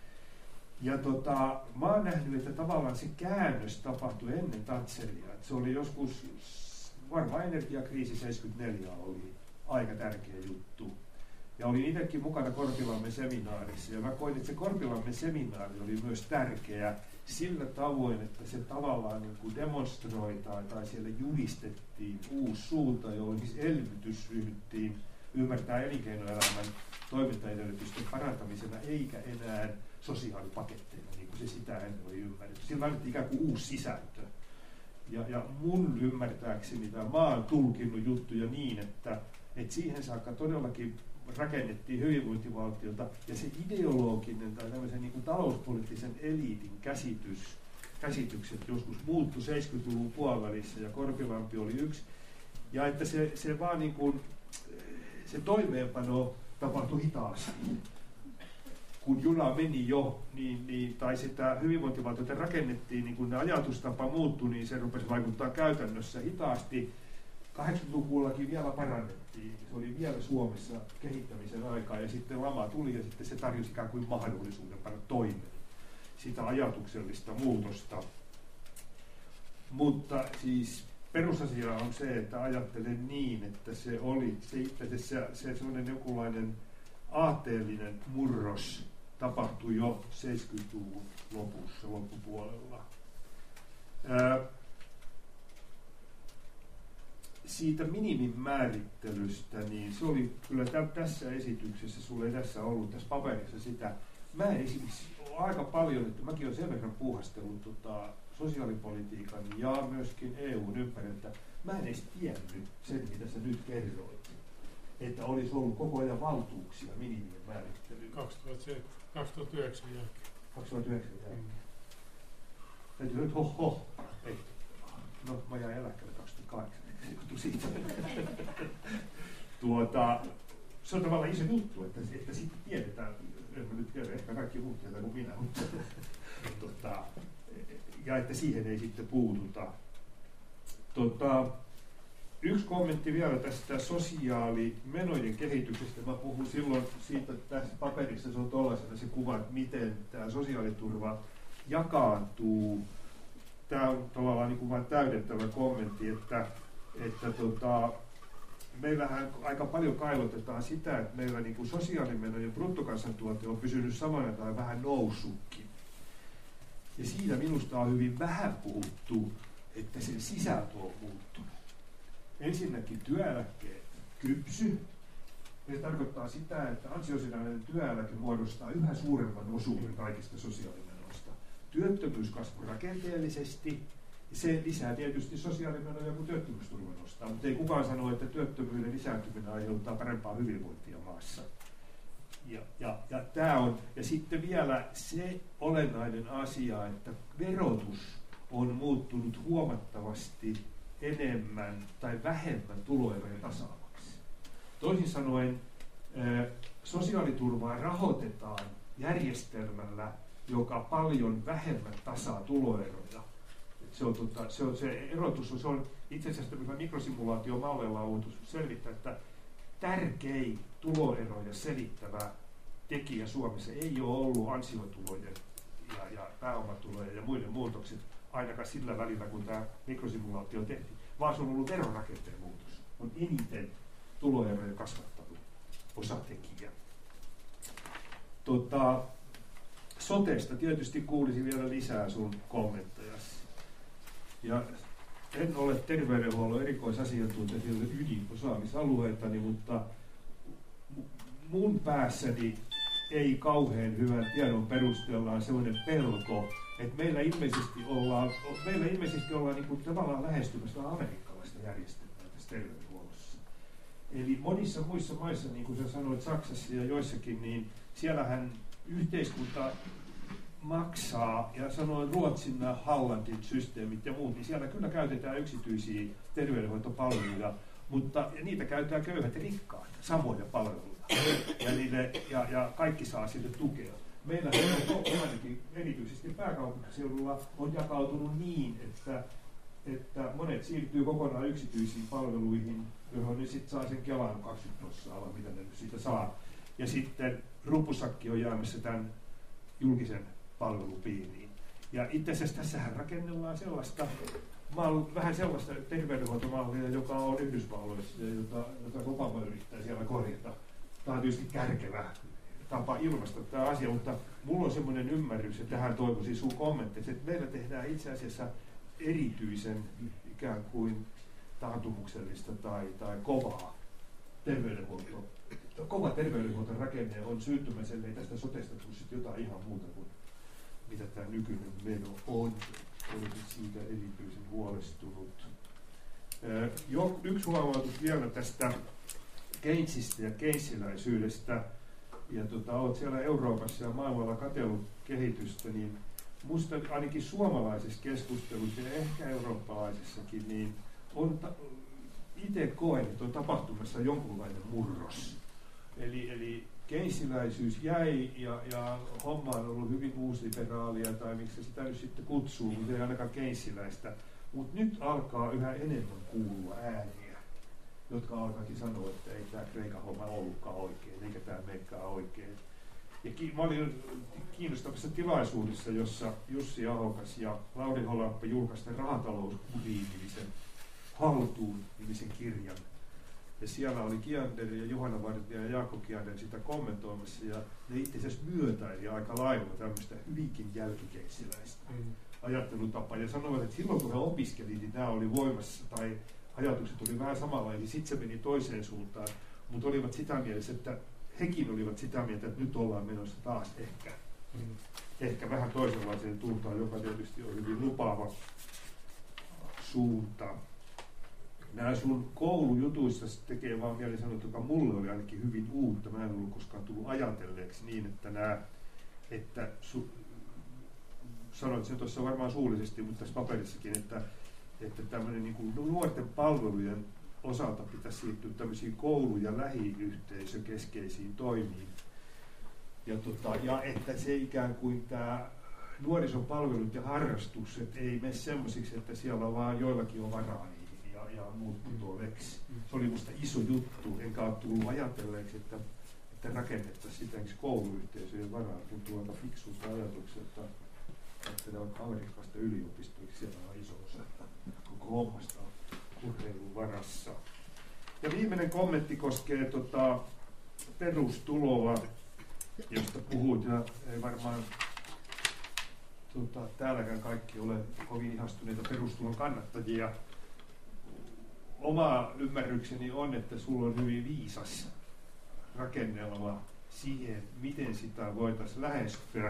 G: Ja tota, mä oon nähnyt, että tavallaan se käännös tapahtui ennen Thatcheria. Et se oli joskus, varmaan energiakriisi seitsemänkymmentäneljä oli aika tärkeä juttu. Ja olin itsekin mukana Korpilammen seminaarissa, ja mä koin, että se Korpilammen seminaari oli myös tärkeä sillä tavoin, että se tavallaan niin kuin demonstroitaan tai siellä julistettiin uusi suunta, jolloin siis elvytys ryhdyttiin ymmärtää elinkeinoelämän toimintaedellytysten parantamisena, eikä enää sosiaalipaketteina, niin kuin se sitä ennen oli ymmärretty. Sillä annettiin ikään kuin uusi sisältö. Ja, ja mun ymmärtääkseni, tai mä oon tulkinnut juttuja niin, että, että siihen saakka todellakin rakennettiin hyvinvointivaltiota, ja se ideologinen tai tämmöisen niin kuin talouspoliittisen eliitin käsitys, käsitykset joskus muuttui seitsemänkymmentäluvun puolivälissä, ja Korpilampi oli yksi, ja että se, se vaan niin kuin, se toimeenpano tapahtui hitaasti. Kun juna meni jo, niin, niin, tai sitä hyvinvointivaltiota rakennettiin, niin kun ne ajatustapa muuttui, niin se rupesi vaikuttaa käytännössä hitaasti. kahdeksankymmentäluvullakin vielä parannettiin. Se oli vielä Suomessa kehittämisen aikaa, ja sitten lama tuli, ja sitten se tarjosi ikään kuin mahdollisuuden panna toimeen sitä ajatuksellista muutosta. Mutta siis perusasia on se, että ajattelen niin, että se oli se itse asiassa se semmoinen jonkunlainen aatteellinen murros tapahtui jo seitsemänkymmentäluvun lopussa, loppupuolella. Ää, siitä minimin määrittelystä, niin se oli kyllä tä- tässä esityksessä, sulla ei tässä ollut tässä paperissa sitä. Mä esimerkiksi aika paljon, että mäkin olen sen verran puuhastellut tota, sosiaalipolitiikan ja myöskin E U:n ympäriltä. Mä en edes tiennyt sen, mitä sä nyt kerroit, että olisi ollut koko ajan valtuuksia minimien määrittelyyn.
B: kaksituhattayhdeksän jälkeen.
G: kaksituhattayhdeksän jälkeen. Täytyy nyt hoh hoh. Ei. No, mä jäin eläkkeelle kaksituhattakahdeksan. Siitä. tuota, se on tavallaan iso juttu, että, että sitten tiedetään, en mä nyt tiedä, ehkä kaikki muut tietää kuin minä, mutta tuota, ja että siihen ei sitten puututa. Tuota, yksi kommentti vielä tästä sosiaalimenojen kehityksestä. Mä puhun silloin siitä, että tässä paperissa se on tuollaisena se kuva, että miten tämä sosiaaliturva jakaantuu. Tämä on tavallaan niin kuin vain täydentävä kommentti, että, että tota, meillähän aika paljon kailotetaan sitä, että meillä niin kuin sosiaalimenojen bruttokansantuote on pysynyt samana tai vähän noussutkin. Ja siitä minusta on hyvin vähän puhuttu, että sen sisältö on muuttunut. Ensinnäkin työeläkkeet kypsy. Se tarkoittaa sitä, että ansiosidonnainen työeläke muodostaa yhä suuremman osuuden kaikista sosiaalimenoista. Työttömyys kasvoi rakenteellisesti. Se lisää tietysti sosiaalimenoja, kun työttömyysturva nostaa, mutta ei kukaan sano, että työttömyyden lisääntyminen aiheuttaa parempaa hyvinvointia maassa. Ja, ja, ja, tää on, ja sitten vielä se olennainen asia, että verotus on muuttunut huomattavasti enemmän tai vähemmän tuloeroja tasaavaksi. Toisin sanoen sosiaaliturvaa rahoitetaan järjestelmällä, joka paljon vähemmän tasaa tuloeroja. Se, on, tota, se, on, se erotus on, se on itse asiassa mikrosimulaatiomalleilla on voitu selvittää, että tärkein tuloeroja selittävä tekijä Suomessa ei ole ollut ansiotulojen ja, ja pääomatulojen ja muiden muutokset ainakaan sillä välillä, kun tämä mikrosimulaatio tehtiin, vaan se on ollut verorakenteen muutos. On eniten tuloeroja kasvattanut osatekijä. Tota, sotesta tietysti kuulisin vielä lisää sun kommenttejas. Ja en ole terveydenhuollon erikoisasiantuntija ydinosaamisalueetani, mutta mun päässäni ei kauhean hyvän tiedon perusteella on sellainen pelko, että meillä ilmeisesti ollaan, meillä ilmeisesti ollaan niin kuin tavallaan lähestymässä amerikkalaista järjestelmää tässä terveydenhuollossa. Eli monissa muissa maissa, niin kuin sä sanoit, Saksassa ja joissakin, niin siellähän yhteiskunta maksaa, ja sanoin Ruotsin, Hollantin systeemit ja muut, niin siellä kyllä käytetään yksityisiä terveydenhoitopalveluja, mutta ja niitä käytetään köyhät ja rikkaat, samoja palveluja, ja, niille, ja, ja kaikki saa sille tukea. Meillä ainakin erityisesti pääkaupunkiseudulla on jakautunut niin, että, että monet siirtyy kokonaan yksityisiin palveluihin, johon ne sitten saa sen Kelan kaksikymmentä prosenttia, mitä ne nyt siitä saa. Ja sitten rupusakki on jäämässä tämän julkisen palvelupiiriin. Ja itse asiassa tässähän rakennellaan sellaista, vähän sellaista terveydenhuoltomallia, joka on Yhdysvalloissa ja jota, jota Obama yrittää siellä korjata. Tämä on tietysti kärkevä tapa ilmaista tämä asia, mutta mulla on semmoinen ymmärrys, että tähän toivoisin sun kommentteja, että meillä tehdään itse asiassa erityisen ikään kuin taantumuksellista tai, tai kovaa terveydenhuoltoa. Kova terveydenhuolton rakenne on syntymässä, ellei tästä sotesta tule jotain ihan muuta kuin mitä tämä nykyinen meno on. olisin siitä erityisen huolestunut. Jo, yksi huomautus vielä tästä Keynesistä ja keynesiläisyydestä. Ja tota, olet siellä Euroopassa ja maailmalla katsellut kehitystä, niin musta ainakin suomalaisessa keskustelussa ja ehkä eurooppalaisessakin, niin on ta- itse koen, että on tapahtumassa jonkunlainen murros. Eli, eli keynesiläisyys jäi ja, ja homma on ollut hyvin uusliberaalia, tai miksi sitä nyt sitten kutsuu, mutta ei ainakaan keynesiläistä. Mutta nyt alkaa yhä enemmän kuulua ääniä, jotka alkaakin sanoa, että ei tämä Kreikan homma ollutkaan oikein, eikä tämä menekään oikein. Ja ki- mä olin kiinnostavassa tilaisuudessa, jossa Jussi Ahokas ja Lauri Holamppa julkaisivat Rahatalouskuriin-nimisen Haltuun-nimisen kirjan. Ja siellä oli Kiander ja Juhana Vartija ja Jaakko Kiander sitä kommentoimassa, ja ne itse asiassa myötäili aika lailla tämmöistä hyvinkin jälkikeissiläistä mm. ajattelutapaa. Ja sanoivat, että silloin kun he opiskelivat, niin nämä oli voimassa, tai ajatukset oli vähän samanlaisia, sitten se meni toiseen suuntaan, mutta olivat sitä mielessä, että hekin olivat sitä mieltä, että nyt ollaan menossa taas ehkä, mm. ehkä vähän toisenlaiseen suuntaan, joka tietysti on hyvin lupaava suunta. Nämä sun koulujutuissa tekee vaan mieli sanoa, joka mulle oli ainakin hyvin uutta. Mä en ollut koskaan tullut ajatelleeksi niin, että nämä, että su, sanoit sen tuossa varmaan suullisesti, mutta tässä paperissakin, että, että tämmöinen niin kuin nuorten palvelujen osalta pitäisi siirtyä tämmöisiin koulu- ja lähiyhteisökeskeisiin toimiin. Ja, tota, ja että se ikään kuin tämä nuorison palvelut ja harrastukset ei mene semmoisiksi, että siellä vaan joillakin on varaa niihin ja, ja muut putoaveksi. Se oli musta iso juttu, enkä ole tullut ajatelleeksi, että, että rakennettaisiin sitenkin kouluyhteisöjen varaa, kun tuolta fiksulta ajatukselta, että ne on amerikkalaista yliopistoiksi, siellä on iso osa koko hommasta urheilun varassa. Ja viimeinen kommentti koskee tota, perustuloa, josta puhut, ja ei varmaan tota, täälläkään kaikki ole kovin ihastuneita perustulon kannattajia. Oma ymmärrykseni on, että sulla on hyvin viisas rakennelma siihen, miten sitä voitaisiin lähestyä.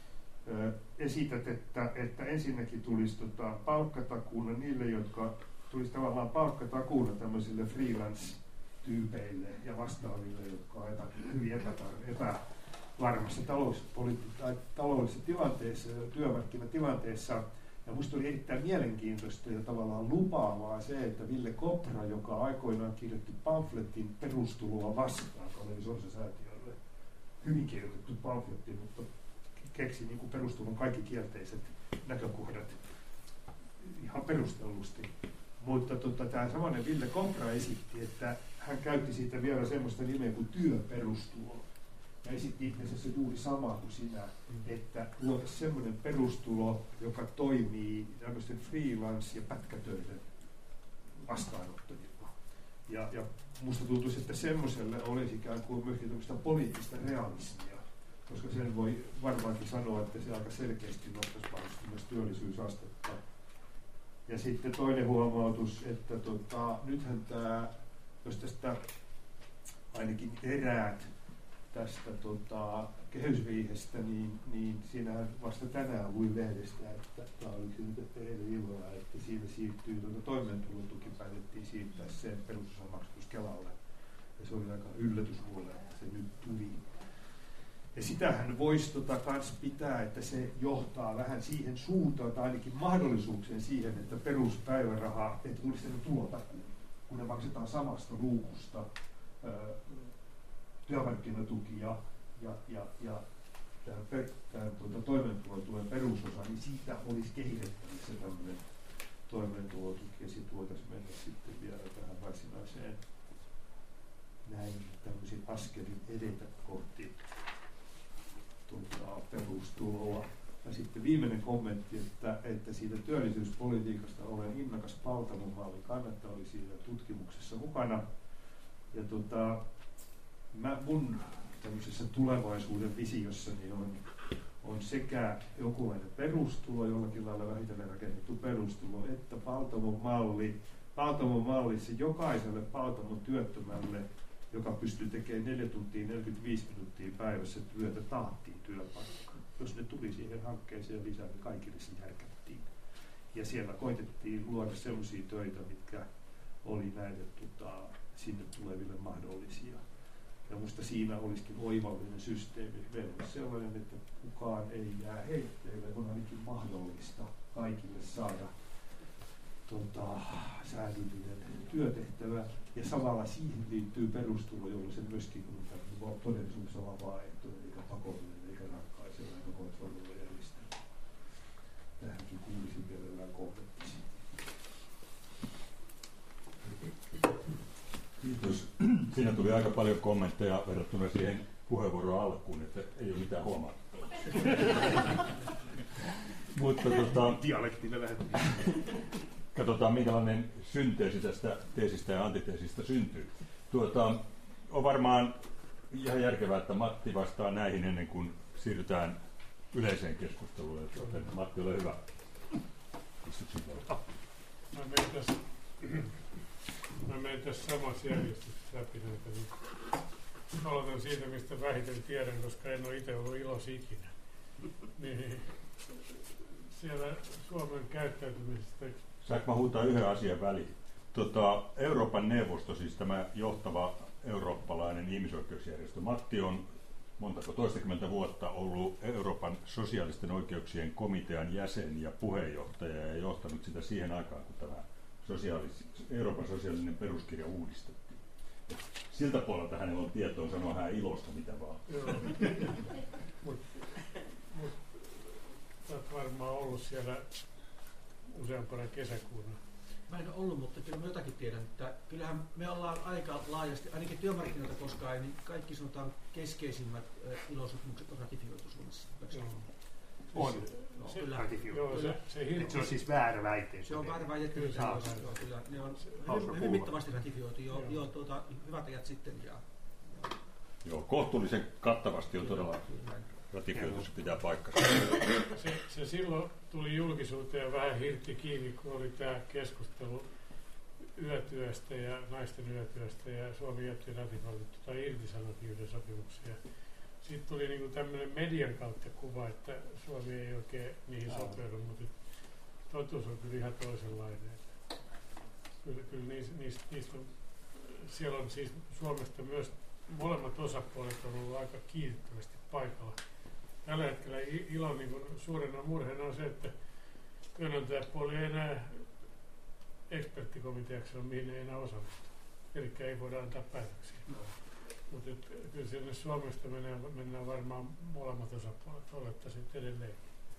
G: Ö, esität, että, että ensinnäkin tulisi tota, palkkatakuuna niille, jotka tulisi tavallaan palkkatakuuna tämmöisille freelance-tyypeille ja vastaaville, jotka ovat hyvin epätar- epävarmassa taloudellisessa tilanteessa ja työmarkkinatilanteessa. Ja minusta oli erittäin mielenkiintoista ja tavallaan lupaavaa se, että Ville Kopra, joka aikoinaan kirjoitti pamfletin perustuloa vastaan, joka oli Sorsa-säätiölle hyvin kirjoitettu pamfletti, mutta keksi niin kuin perustulon kaikki kielteiset näkökohdat ihan perustellusti. Mutta tota, tämä samainen Ville Kopra esitti, että hän käytti siitä vielä semmoista nimeä kuin työperustulo. Ja esitti itse asiassa juuri samaa kuin sinä, että luotaisiin semmoinen perustulo, joka toimii tämmöisten freelance- ja pätkätöiden vastaanottajilla. Ja, ja musta tuntuisi, että semmoiselle olisi ikään kuin myöskin tämmöistä poliittista realismia, koska sen voi varmaankin sanoa, että se aika selkeästi nostaisi myös työllisyysastetta. Ja sitten toinen huomautus, että tota, nythän tämä, jos tästä ainakin eräät tästä tota, kehysriihestä, niin, niin siinähän vasta tänään luin lehdestä, että tämä oli nyt eilen illalla, että siinä siirtyy, tuota, toimeentulotuki päätettiin siirtää sen perusosan maksatus Kelalle. Ja se oli aika yllätys mulle, että se nyt tuli. Ja sitähän voisi tota kans pitää, että se johtaa vähän siihen suuntaan, tai ainakin mahdollisuuksien siihen, että peruspäiväraha, että tulisi sen tulotakuu, kun ne maksetaan samasta luukusta, ää, työmarkkinatuki ja, ja, ja, ja tämä, tämä tuota, toimeentulotuen perusosa, niin siitä olisi kehitettävissä tämmöinen toimeentulotuki, ja sitten voitaisiin mennä sitten vielä tähän varsinaiseen näin tämmöisiin askelin edetä kohti tuota, perustuloa. Ja sitten viimeinen kommentti, että, että siitä työllisyyspolitiikasta olen innokas Paltamon mallin kannattaja, oli siinä tutkimuksessa mukana. Ja tuota, mä, mun tämmöisessä tulevaisuuden visiossani on, on sekä jonkunlainen perustulo, jollakin lailla vähitellen rakennettu perustulo, että Paltamon malli. Paltamon mallissa jokaiselle Paltamon työttömälle, joka pystyy tekemään neljä tuntia neljäkymmentäviisi minuuttia päivässä työtä, taattiin työpaikka. Jos ne tuli siihen hankkeeseen lisää, niin kaikille se järkättiin. Ja siellä koitettiin luoda sellaisia töitä, mitkä oli näille tota, sinne tuleville mahdollisia. Ja minusta siinä olisikin oivallinen systeemi. Meillä olisi sellainen, että kukaan ei jää heitteille, on ainakin mahdollista kaikille saada tota, säädyllinen työtehtävä. Ja samalla siihen liittyy perustulo, jolla se myöskin on todellisuudessa vapaaehtoinen, eikä pakollinen, eikä rankaiseva, eikä kontrolloilla järjestelmä. Tähänkin kuulisin mielellään kommenttisi.
A: Kiitos. Siinä tuli aika paljon kommentteja verrattuna siihen puheenvuoron alkuun, että ei ole mitään huomattavaa. Mutta tota,
G: dialektille lähdettiin.
A: Katsotaan, minkälainen synteesi tästä teesistä ja antiteesistä syntyy. Tuota, on varmaan ihan järkevää, että Matti vastaa näihin ennen kuin siirrytään yleiseen keskusteluun. Joten Matti, ole hyvä.
B: Mä menen tässä, mä menen tässä samassa järjestyksessä läpi näitä. Niin aloitan siitä, mistä vähiten tiedän, koska en ole itse ollut ilosi ikinä. Niin, siellä Suomen käyttäytymisestä.
A: Saanko mä huutaa yhden asian väliin? Tota, Euroopan neuvosto, siis tämä johtava eurooppalainen ihmisoikeusjärjestö, Matti on montako toistakymmentä vuotta ollut Euroopan sosiaalisten oikeuksien komitean jäsen ja puheenjohtaja ja johtanut sitä siihen aikaan, kun tämä sosiaalis- Euroopan sosiaalinen peruskirja uudistettiin. Et siltä puolelta hänellä on tietoa sanoa hän ilosta mitä vaan.
B: Joo. Mut, mut, sä oot varmaan ollut siellä useampana kesäkuuna.
E: Mä en ole ollut, mutta kyllä mä jotakin tiedän, että kyllähän me ollaan aika laajasti, ainakin työmarkkinoita koskaan, niin kaikki sanotaan keskeisimmät äh, ilosopimukset on ratifioitu Suomessa.
G: On.
E: No,
B: se,
E: kyllä.
B: joo, se, se, hirveä.
G: Se on siis väärä väite.
E: Se on väärä väite, kyllä,
B: Kyllä,
E: se on, kyllä. Ne on
G: Hauska
E: hyvin mittavasti ratifioitu jo, jo tuota, hyvät ajat sitten. Ja, ja.
A: Joo, kohtuullisen kattavasti on todella ratifioitu, se pitää paikkansa.
B: Se, se silloin tuli julkisuuteen ja vähän hirtti kiinni, kun oli tämä keskustelu yötyöstä ja naisten yötyöstä ja Suomi jätti ratifioitu tai irtisanottiin yhden sopimuksen. Sitten tuli niinku tämmöinen median kautta kuva, että Suomi ei oikein niihin sopeudu, mutta totuus on kyllä ihan toisenlainen. Kyllä, kyllä niistä, niistä, niistä on, siellä on siis Suomesta myös molemmat osapuolet on ollut aika kiitettävästi paikalla. Tällä hetkellä ilon niin suurena murheena on se, että työnantajapuoli ei enää eksperttikomiteaksi on, mihin ei enää osallistu. Eli ei voida antaa päätöksiä. No. Mutta kyllä sinne Suomesta mennään, mennään varmaan molemmat osapuolet, olettaisin edelleen.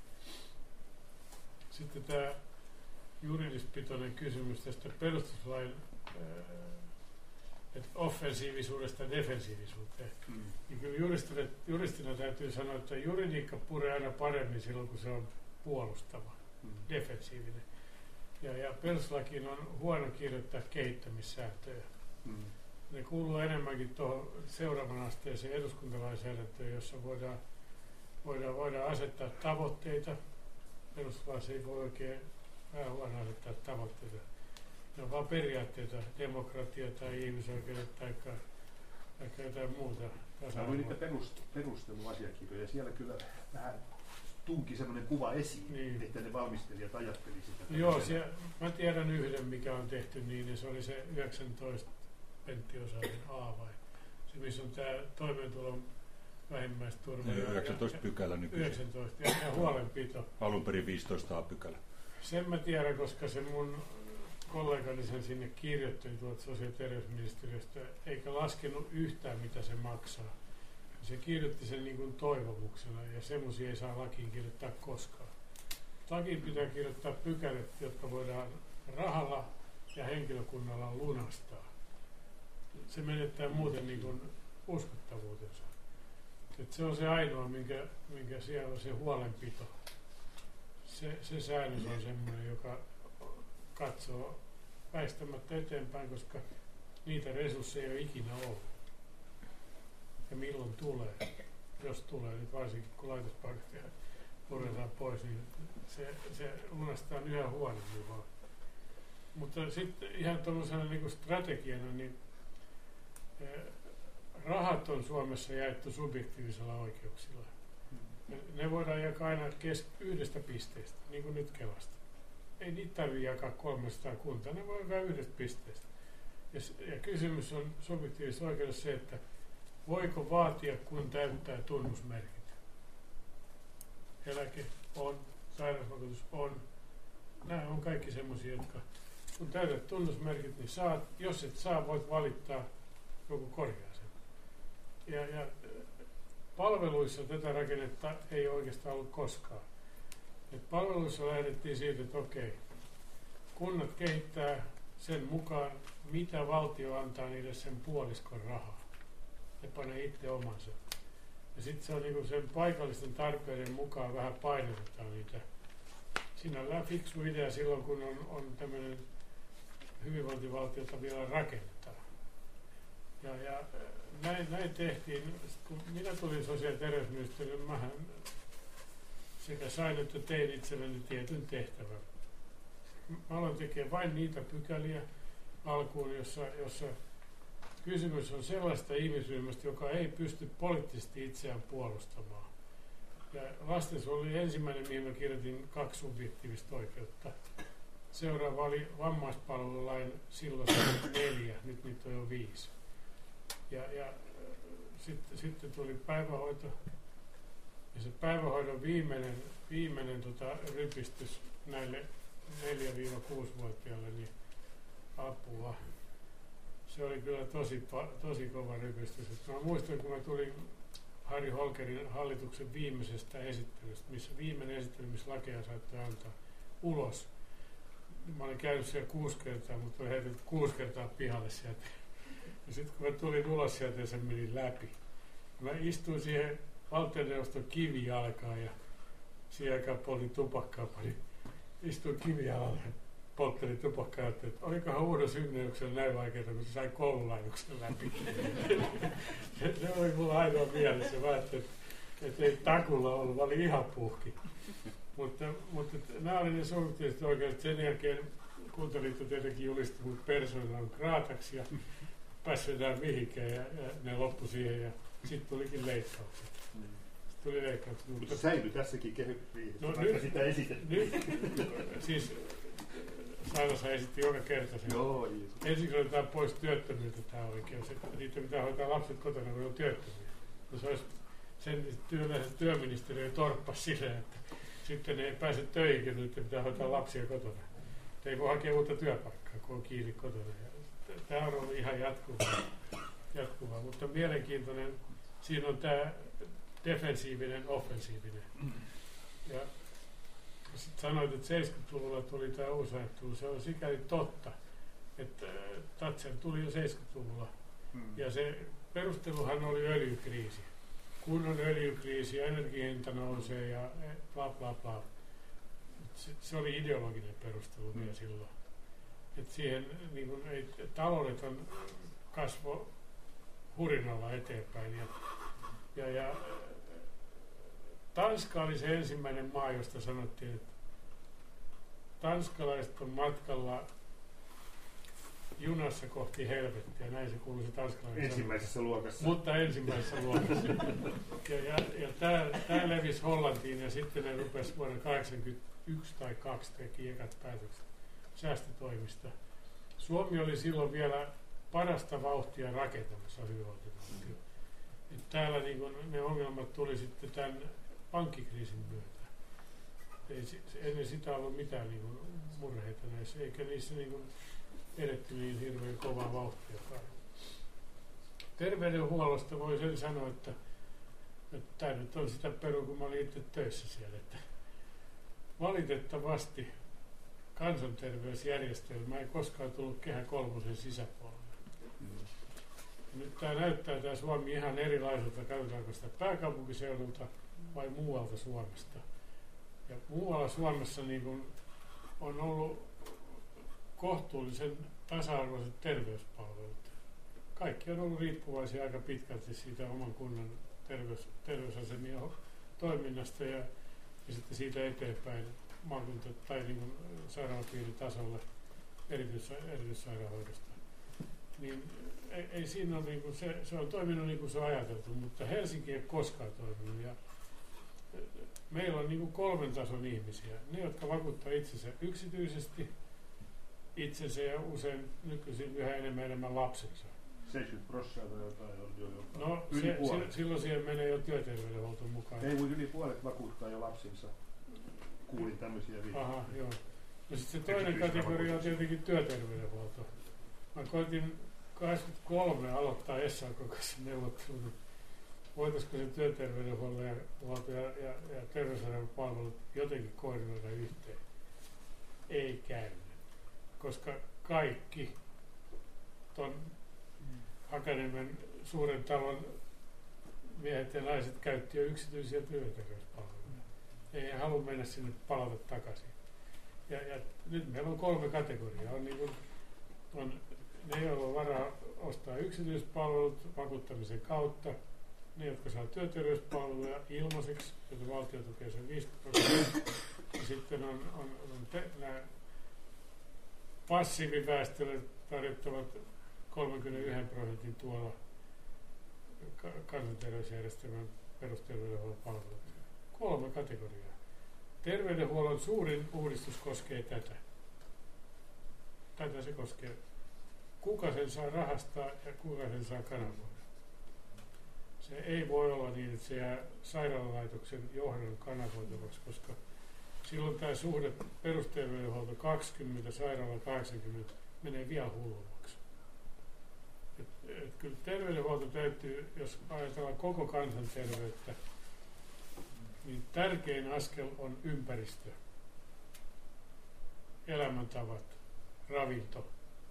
B: Sitten tämä juridispitoinen kysymys tästä perustuslain että offensiivisuudesta ja defensiivisuuteen. Mm. Niin kyllä juristina, juristina täytyy sanoa, että juridiikka puree aina paremmin silloin, kun se on puolustava, mm. defensiivinen. Ja, ja perustuslakiin on huono kirjoittaa kehittämissääntöjä. Mm. Ne kuuluu enemmänkin tuohon seuraavan asteeseen eduskuntalainsäädäntöön, jossa voidaan, voidaan, voidaan asettaa tavoitteita. Perustuslaissa ei voi oikein vähän huono asettaa tavoitteita. Ne on vaan periaatteita, demokratia tai ihmisoikeudet tai jotain muuta.
G: Mä luin niitä perusteluasiakirjoja ja siellä kyllä vähän tunki semmoinen kuva esiin, niin. Että ne valmistelijat ajatteli sitä.
B: Joo, siellä, mä tiedän yhden, mikä on tehty niin, ja se oli se yhdeksäntoista penttiosainen A vai se, missä on tämä toimeentulon vähimmäisturva.
A: yhdeksäntoista pykälä nykyisin.
B: yhdeksäntoista ja, ja huolenpito.
A: Alun perin viisitoista A pykälä. Sen
B: mä tiedän, koska se mun kollegani sen sinne kirjoitteli tuolta sosiaali- ja terveysministeriöstä, eikä laskenut yhtään, mitä se maksaa. Se kirjoitti sen niin kuin toivomuksena, ja semmoisia ei saa lakiin kirjoittaa koskaan. Lakiin pitää kirjoittaa pykälät, jotka voidaan rahalla ja henkilökunnalla lunastaa. Se menettää muuten niin kuin uskottavuutensa. Et se on se ainoa, minkä, minkä siellä on se huolenpito. Se, se säännös on semmoinen, joka katsoo väistämättä eteenpäin, koska niitä resursseja ei ole ikinä ollut. Ja milloin tulee, jos tulee, niin varsinkin kun laitospaketteja puretaan pois, niin se, se lunastaa yhä huonommin vaan. Mutta sitten ihan tuollaisena niin strategiana, niin eh, rahat on Suomessa jaettu subjektiivisella oikeuksilla. Ne, ne voidaan jakaa aina kes- yhdestä pisteestä, niin kuin nyt Kelasta. ei niitä tarvitse jakaa kolmesataa kuntaa, ne voi jakaa yhdestä pisteestä. Ja, ja kysymys on subjektiivisessa oikeudessa se, että voiko vaatia, kun täyttää tunnusmerkit. Eläke on, sairausvakuutus on. Nämä on kaikki semmoisia, jotka kun täytät tunnusmerkit, niin saat. Jos et saa, voit valittaa, joku korjaa sen. Ja, ja palveluissa tätä rakennetta ei oikeastaan ollut koskaan. Et palveluissa lähdettiin siitä, että okei, kunnat kehittää sen mukaan, mitä valtio antaa niille sen puoliskon rahaa. Ja panee itse omansa. Ja sitten se on niinku sen paikallisten tarpeiden mukaan vähän painetetaan niitä. Sinällään fiksu idea silloin, kun on, on tämmöinen hyvinvointivaltiota vielä rakennetaan. Ja, ja näin, näin tehtiin. Kun minä tulin sosiaali- ja terveysministeriön, mähän sekä sain että tein itselleni tietyn tehtävän. Mä aloin tekemään vain niitä pykäliä alkuun, jossa, jossa kysymys on sellaista ihmisryhmästä, joka ei pysty poliittisesti itseään puolustamaan. Ja lastensuojelu oli ensimmäinen, mihin mä kirjoitin kaksi subjektiivista oikeutta. Seuraava oli vammaispalvelulain silloin neljä, nyt niitä on jo viisi. Ja, ja sitten, sitten tuli päivähoito. Ja se päivähoidon viimeinen, viimeinen tota, rypistys näille neljä-kuusi-vuotiaille, niin apua. Se oli kyllä tosi, tosi kova rypistys. Et mä muistan, kun mä tulin Harri Holkerin hallituksen viimeisestä esittelystä, missä viimeinen esittely, missä lakeja saattoi antaa ulos. Mä olin käynyt siellä kuusi kertaa, mutta olin heitetty kuusi kertaa pihalle sieltä. Ja sitten kun mä tulin ulos sieltä ja se meni läpi. Mä istuin siihen valtioneuvoston kivijalkaan ja siihen aikaan poltin tupakkaa paljon. Istuin kivijalalla ja polttelin tupakkaa ja että olikohan Uuden Synnyyksen näin vaikeaa, kun se sai koululaitoksen läpi. Se oli mulla ainoa mielessä. Mä ajattelin, että ei takulla ollut, mä olin ihan puhki. Mutta, mutta nämä olivat ne subjektiiviset oikeudet. Sen jälkeen Kuntaliitto tietenkin julisti mut persoonan kraataksi ja päässytään mihinkään ja, ja ne loppui siihen ja sitten tulikin leikkaukset. Mm. Sitten tuli leikkaukset.
G: Mutta, mutta säilyi tässäkin kehysriihessä,
B: no,
G: vaikka sitä esitettiin.
B: Nyt, siis Sailasa esitti joka kerta sen.
G: Joo,
B: ensiksi otetaan pois työttömiltä tämä oikeus, että niitä pitää hoitaa lapset kotona, kun on työttömiä. No se olisi sen työläiset työministeriö torppasi silleen, että sitten ne ei pääse töihin, kun niitä pitää hoitaa lapsia kotona. Ei voi hakea uutta työpaikkaa, kun on kiinni kotona. Tämä on ollut ihan jatkuvaa, jatkuvaa, mutta mielenkiintoinen. Siinä on tämä defensiivinen, offensiivinen. Ja sitten sanoit, että seitsemänkymmentäluvulla tuli tämä uusi ajattelu. Se on sikäli totta, että Thatcher tuli jo seitsemänkymmentäluvulla. Ja se perusteluhan oli öljykriisi. Kun on öljykriisi ja energiahinta nousee ja bla bla bla. Se, se oli ideologinen perustelu vielä mm. silloin. Et siihen niin kun, ei, taloudet on kasvo hurinalla eteenpäin. Ja, ja, ja Tanska oli se ensimmäinen maa, josta sanottiin, että tanskalaiset on matkalla junassa kohti helvettiä. Näin se kuului se tanskalainen.
G: Ensimmäisessä
B: sanota.
G: luokassa.
B: Mutta ensimmäisessä luokassa. Ja, ja, ja tämä levisi Hollantiin ja sitten ne rupesi vuonna kahdeksankymmentäyksi tai kaksi teki ekat päätökset säästötoimista. Suomi oli silloin vielä parasta vauhtia rakentamassa hyvinvointivaltio. Täällä niin kun, ne ongelmat tuli sitten tämän pankkikriisin myötä. Ei, ennen sitä ollut mitään niin kun, murheita näissä, eikä niissä niin kun, edetty niin hirveän kovaa vauhtia. Terveydenhuollosta voi sen sanoa, että, että tämä nyt on sitä peru, kun mä olin itse töissä siellä. Että valitettavasti kansanterveysjärjestelmä ei koskaan tullut Kehä kolmosen sisäpuolelle. Mm. Nyt tämä näyttää tämä Suomi ihan erilaiselta, katsotaanko sitä pääkaupunkiseudulta vai muualta Suomesta. Ja muualla Suomessa niin kun on ollut kohtuullisen tasa-arvoiset terveyspalvelut. Kaikki on ollut riippuvaisia aika pitkälti siitä oman kunnan terveys, terveysasemien toiminnasta ja, ja sitten siitä eteenpäin maakunta- tai niin kuin sairaanpiiritasolle erityis, erityissairaanhoidosta. Niin ei, ei siinä ole, niin kuin se, se on toiminut niin kuin se on ajateltu, mutta Helsinki ei koskaan toiminut. Ja meillä on niin kuin kolmen tason ihmisiä. Ne, jotka vakuuttaa itsensä yksityisesti, itsensä ja usein nykyisin yhä enemmän enemmän lapsensa.
G: seitsemänkymmentä prosenttia tai jotain on jo jopa.
B: No
G: Yli
B: se,
G: puolet.
B: si, silloin siihen menee jo työterveydenhuolto mukaan.
G: Ei, mutta yli puolet vakuuttaa jo lapsensa. Kuulin tämmöisiä viittoja.
B: Aha, joo. No sitten se toinen kategoria on tietenkin työterveydenhuolto. Mä koitin kahdeksankymmentäkolme aloittaa S A K:n kanssa neuvottelut, että voitaisiko se työterveydenhuolto ja, ja, ja, ja terveysasemapalvelut jotenkin koordinoida yhteen. Ei käynyt, koska kaikki ton Hakaniemen suuren talon miehet ja naiset käytti jo yksityisiä työterveyspalveluja. Ei halua mennä sinne palata takaisin. Ja, ja nyt meillä on kolme kategoriaa. On, niin kuin, on ne, joilla on varaa ostaa yksityispalvelut vakuuttamisen kautta, ne, jotka saa työterveyspalveluja ilmaiseksi, joita valtio tukee sen viisikymmentä prosenttia. Ja sitten on, on, on te, nämä passiiviväestölle tarjottavat kolmekymmentäyksi prosentin tuolla kansanterveysjärjestelmän perusterveydenhuollon palvelut. Kolme kategoriaa. Terveydenhuollon suurin uudistus koskee tätä. Tätä se koskee. Kuka sen saa rahastaa ja kuka sen saa kanavoida. Se ei voi olla niin, että se jää sairaalalaitoksen johdon kanavoitavaksi, koska silloin tämä suhde perusterveydenhuolto kaksikymmentä, sairaala kahdeksankymmentä menee vielä hullummaksi. Et, et kyllä terveydenhuolto täytyy, jos ajatellaan koko kansanterveyttä, niin tärkein askel on ympäristö, elämäntavat, ravinto.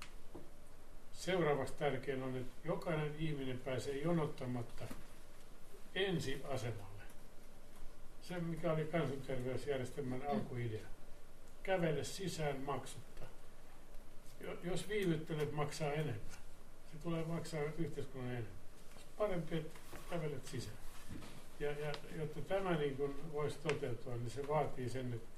B: Seuraavaksi tärkein on, että jokainen ihminen pääsee jonottamatta ensiasemalle. Se, mikä oli kansanterveysjärjestelmän alkuidea. Kävele sisään maksutta. Jos viivyttelet, maksaa enemmän. Se tulee maksaa yhteiskunnan enemmän. Parempi, että kävelet sisään. Ja, ja jotta tämä niin kuin voisi toteutua, niin se vaatii sen, että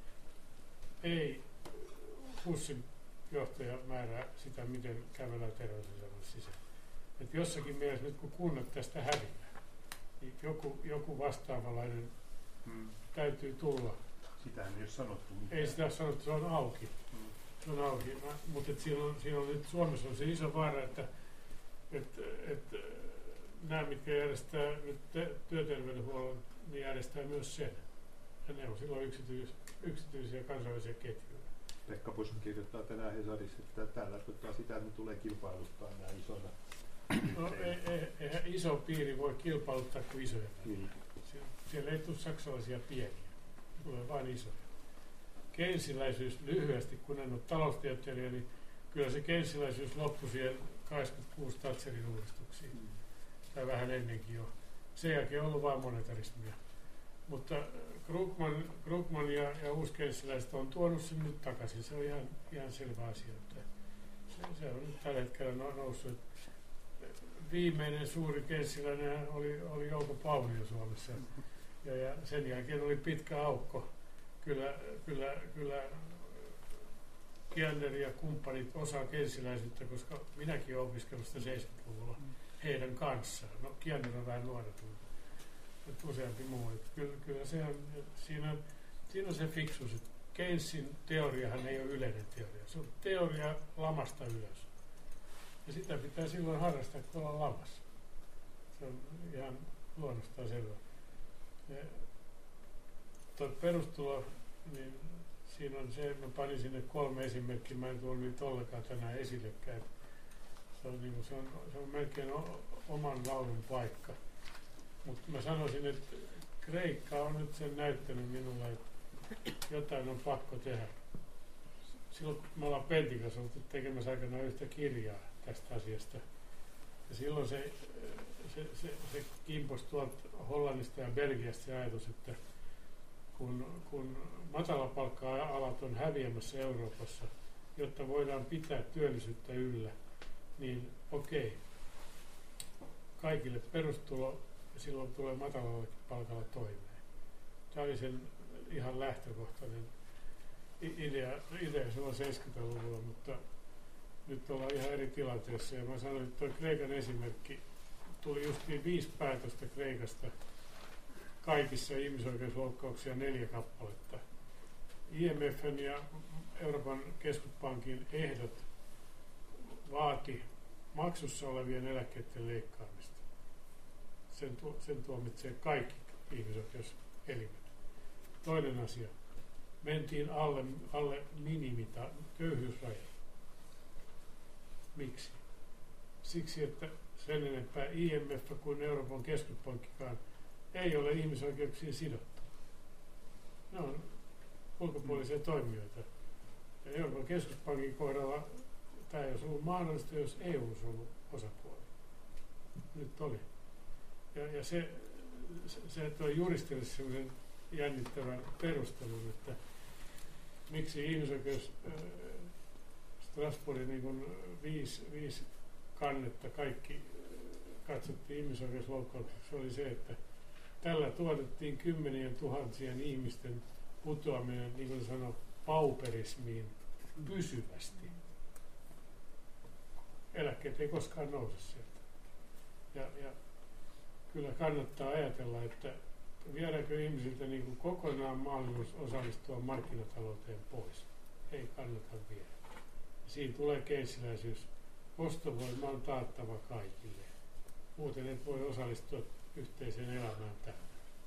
B: ei HUSin johtaja määrää sitä, miten kävellään terveysasemalle sisään. Että jossakin mielessä nyt kun kunnat tästä häviää, niin joku, joku vastaavalainen hmm. täytyy tulla.
G: Sitähän ei ole sanottu mitään.
B: Ei sitä ole sanottu, se on auki. Hmm. Se on auki. Mä, mutta siinä on, siinä on nyt Suomessa on se iso vaara, että et, et, nämä, mitkä järjestää nyt te, työterveydenhuollon, niin järjestää myös sen. Ja ne on silloin yksityis, yksityisiä kansainvälisiä ketjuja.
G: Pekka Puska kirjoittaa tänään Hesarissa, että tämä tarkoittaa sitä, että me tulee kilpailuttaa nämä isona.
B: No ei, ei, eihän iso piiri voi kilpailuttaa kuin isoja.
G: Niin.
B: Siellä, siellä ei tule saksalaisia pieniä, tulee vain isoja. Keynesiläisyys lyhyesti, kun en ole taloustieteilijä, niin kyllä se keynesiläisyys loppui siihen kahdeksankymmentäkuusi Thatcherin uudistuksiin. Mm. Tai vähän ennenkin jo. Sen jälkeen on ollut vain monetarismia. Mutta Krugman, Krugman ja, ja uuskeynesiläiset on tuonut sen nyt takaisin. Se on ihan, ihan selvä asia. Että se, se on nyt tällä hetkellä noussut. Viimeinen suuri keynesiläinen oli, oli Jouko Paunio Suomessa. Ja, ja sen jälkeen oli pitkä aukko. Kyllä, kyllä, kyllä Kiander ja kumppanit osaa keynesiläisyyttä, koska minäkin olen opiskellut sitä seitsemänkymmentäluvulla heidän kanssaan. No Kiander on vähän nuorempi, mutta useampi muu. Että kyllä, kyllä se on, siinä, siinä on se fiksuus, että Keynesin teoriahan ei ole yleinen teoria. Se on teoria lamasta ylös. Ja sitä pitää silloin harrastaa, kun ollaan lamassa. Se on ihan luonnostaan selvä. Tuo perustulo, niin siinä on se, mä panin sinne kolme esimerkkiä, mä en tuon niitä ollenkaan tänään esillekään. Se on, niin kuin, se on, se on melkein o, oman laulun paikka. Mutta mä sanoisin, että Kreikka on nyt sen näyttänyt minulle, että jotain on pakko tehdä. Silloin kun me ollaan Pentin kanssa oltu tekemässä aikanaan yhtä kirjaa tästä asiasta. Ja silloin se, se, se, se kimposi tuolta Hollannista ja Belgiasta se ajatus, että kun, kun matalapalkka-alat on häviämässä Euroopassa, jotta voidaan pitää työllisyyttä yllä, niin okei, kaikille perustulo ja silloin tulee matalalla palkalla toimeen. Tämä oli sen ihan lähtökohtainen idea, idea silloin seitsemänkymmentäluvulla, mutta nyt ollaan ihan eri tilanteessa. Ja mä sanoin, että tuo Kreikan esimerkki tuli justiin viisi päätöstä Kreikasta kaikissa ihmisoikeusloukkauksia neljä kappaletta. I M F:n ja Euroopan keskuspankin ehdot vaati maksussa olevien eläkkeiden leikkaamista. Sen, tu, sen tuomitsee kaikki ihmisoikeuselimet. Toinen asia. Mentiin alle, alle minimita köyhyysraja. Miksi? Siksi, että sen enempää I M F kuin Euroopan keskuspankkikaan ei ole ihmisoikeuksiin sidottu. Ne on ulkopuolisia toimijoita. Ja Euroopan keskuspankin kohdalla tämä ei olisi ollut mahdollista, jos E U olisi ollut osapuoli. Nyt oli. Ja, ja se, se, se toi juristille sellaisen jännittävän perustelun, että miksi ihmisoikeus äh, Strasbourgin niin kuin viisi, viisi kannetta kaikki äh, katsottiin ihmisoikeusloukkauksiksi, oli se, että tällä tuotettiin kymmenien tuhansien ihmisten putoaminen, niin kuin sanoi, pauperismiin pysyvästi. Eläkkeet ei koskaan nouse sieltä. Ja, ja kyllä kannattaa ajatella, että viedäänkö ihmisiltä niin kuin kokonaan mahdollisuus osallistua markkinatalouteen pois. Ei kannata viedä. Siinä tulee keynesiläisyys. Ostovoima on taattava kaikille. Muuten et voi osallistua yhteiseen elämään täällä.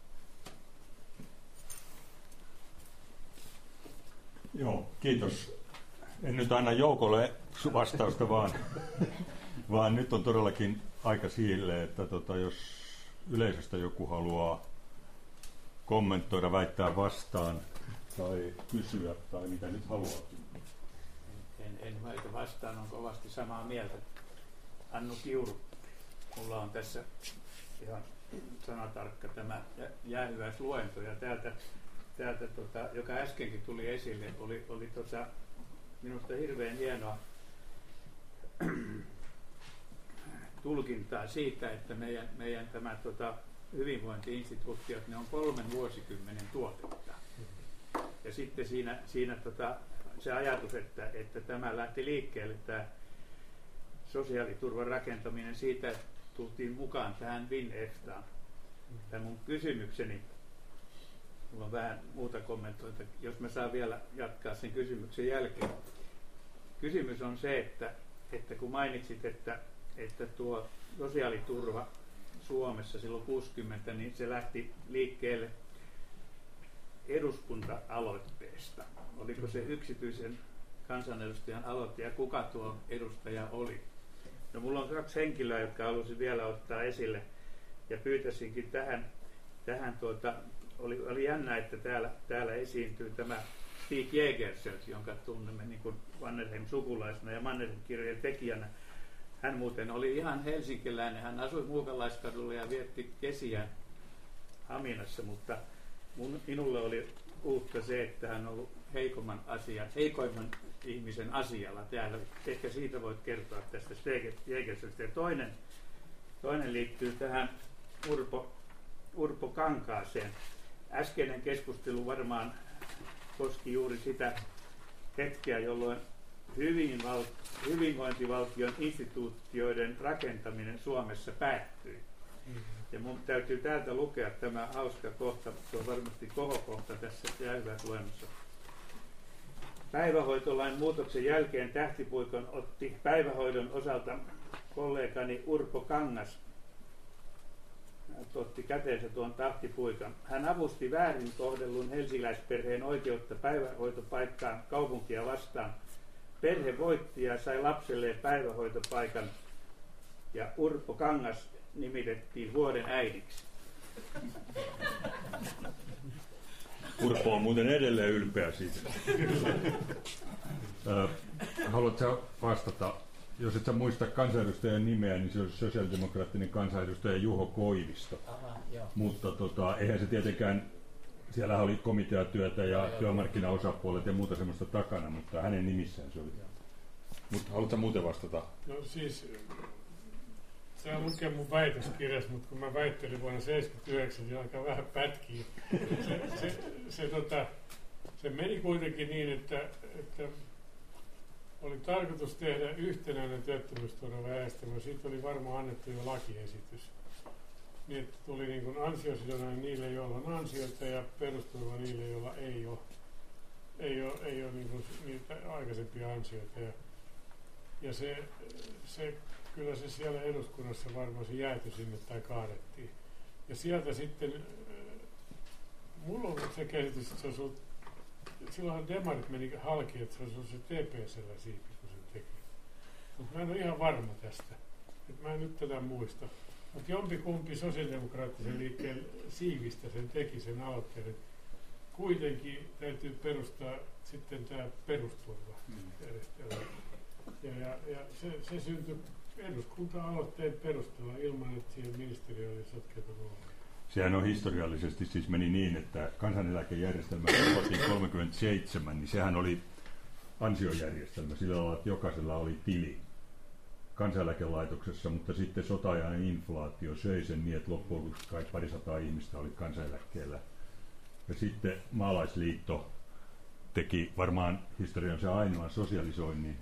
A: Joo, kiitos. En nyt anna Joukolle vastausta, vaan, vaan nyt on todellakin aika sille, että tota, jos yleisöstä joku haluaa kommentoida, väittää vastaan tai kysyä tai mitä nyt haluaakin.
D: En, en väitä vastaan, on kovasti samaa mieltä. Annu Kiuru, mulla on tässä ihan sanatarkka tämä jäähyväisluento ja täältä, täältä tota, joka äskenkin tuli esille, oli, oli tota, minusta hirveän hienoa tulkintaa siitä, että meidän, meidän tämä tota, hyvinvointi-instituutiot, ne on kolmen vuosikymmenen tuotetta. Ja sitten siinä, siinä tota, se ajatus, että, että tämä lähti liikkeelle, tämä sosiaaliturvan rakentaminen siitä, että tultiin mukaan tähän WinEFTAan. Tämä mun kysymykseni, mulla on vähän muuta kommentoita, jos mä saan vielä jatkaa sen kysymyksen jälkeen. Kysymys on se, että, että kun mainitsit, että, että tuo sosiaaliturva Suomessa silloin kuusikymmentä, niin se lähti liikkeelle eduskunta-aloitteesta. Oliko se yksityisen kansanedustajan aloite ja kuka tuo edustaja oli? No, mulla on kaksi henkilöä, jotka halusin vielä ottaa esille ja pyytäisinkin tähän, tähän tuota, oli, oli jännä, että täällä, täällä esiintyy tämä Stig Jägerselt, jonka tunnemme niin kuin Mannerheim-sukulaisena ja Mannerheim-kirjojen tekijänä. Hän muuten oli ihan helsinkiläinen, hän asui Muukalaiskadulla ja vietti kesiä Haminassa, mutta mun, minulle oli uutta se, että hän on ollut heikomman asian, heikoimman ihmisen asialla täällä. Ehkä siitä voit kertoa tästä Jägerselstä. Ja toinen, toinen liittyy tähän Urpo, Urpo Kankaaseen. Äskeinen keskustelu varmaan koski juuri sitä hetkeä, jolloin hyvinval, hyvinvointivaltion instituutioiden rakentaminen Suomessa päättyi. Mm-hmm. Ja mun täytyy täältä lukea tämä hauska kohta, se on varmasti kohokohta tässä jäähyväisluennossa. Päivähoitolain muutoksen jälkeen Tähtipuikon otti päivähoidon osalta kollegani Urpo Kangas. Hän otti käteensä tuon Tähtipuikan. Hän avusti väärin kohdellun helsiläisperheen oikeutta päivähoitopaikkaan kaupunkia vastaan. Perhe voitti ja sai lapselleen päivähoitopaikan ja Urpo Kangas nimitettiin vuoden äidiksi.
A: Urpo on muuten edelleen ylpeä siitä. Haluatko vastata? Jos et sä muista kansanedustajan nimeä, niin se on sosiaalidemokraattinen kansanedustaja Juho Koivisto.
H: Aha, joo.
A: Mutta tota, eihän se tietenkään, siellä oli komiteatyötä ja työmarkkinaosapuolet ja muuta semmoista takana, mutta hänen nimissään se oli. Mutta haluatko muuten vastata?
B: No siis, se lukee mun väitöskirjassa, mutta kun mä väittelin vuonna seitsemänkymmentäyhdeksän, niin aika vähän pätkiä. Se, se, se, tota, se meni kuitenkin niin, että, että oli tarkoitus tehdä yhtenäinen työttömyysturvajärjestelmä. Siitä oli varmaan annettu jo lakiesitys. niin että tuli niin kuin ansiosidonnainen niille, joilla on ansioita ja perusturva niille, joilla ei ole, ei ole, ei ole niin kuin niitä aikaisempia ansioita. Ja, ja se, se, kyllä se siellä eduskunnassa varmaan se jääty sinne tai kaadettiin. Ja sieltä sitten, mulla on se käsitys, että se olisi ollut, silloin demarit meni halki, että se olisi ollut se T P S-llä siipi, kun sen teki. Mutta mä en ole ihan varma tästä. Et mä en nyt tätä muista. Mutta jompikumpi sosiaalidemokraattisen liikkeen siivistä sen teki sen aloitteen. Et kuitenkin täytyy perustaa sitten tämä perusturvajärjestelmä. Ja, ja, ja se, se syntyi eduskunta-aloitteen perusteella ilman, että siihen ministeriö oli sotkeutunut.
A: Sehän on historiallisesti siis meni niin, että kansaneläkejärjestelmä luotiin kolmekymmentäseitsemän, niin sehän oli ansiojärjestelmä. Sillä lailla, että jokaisella oli tili kansaneläkelaitoksessa, mutta sitten sota-ajan inflaatio söi sen niin, että loppujen lopuksi kai parisataa ihmistä oli kansaneläkkeellä. Ja sitten Maalaisliitto teki varmaan historiansa ainoan sosialisoinnin.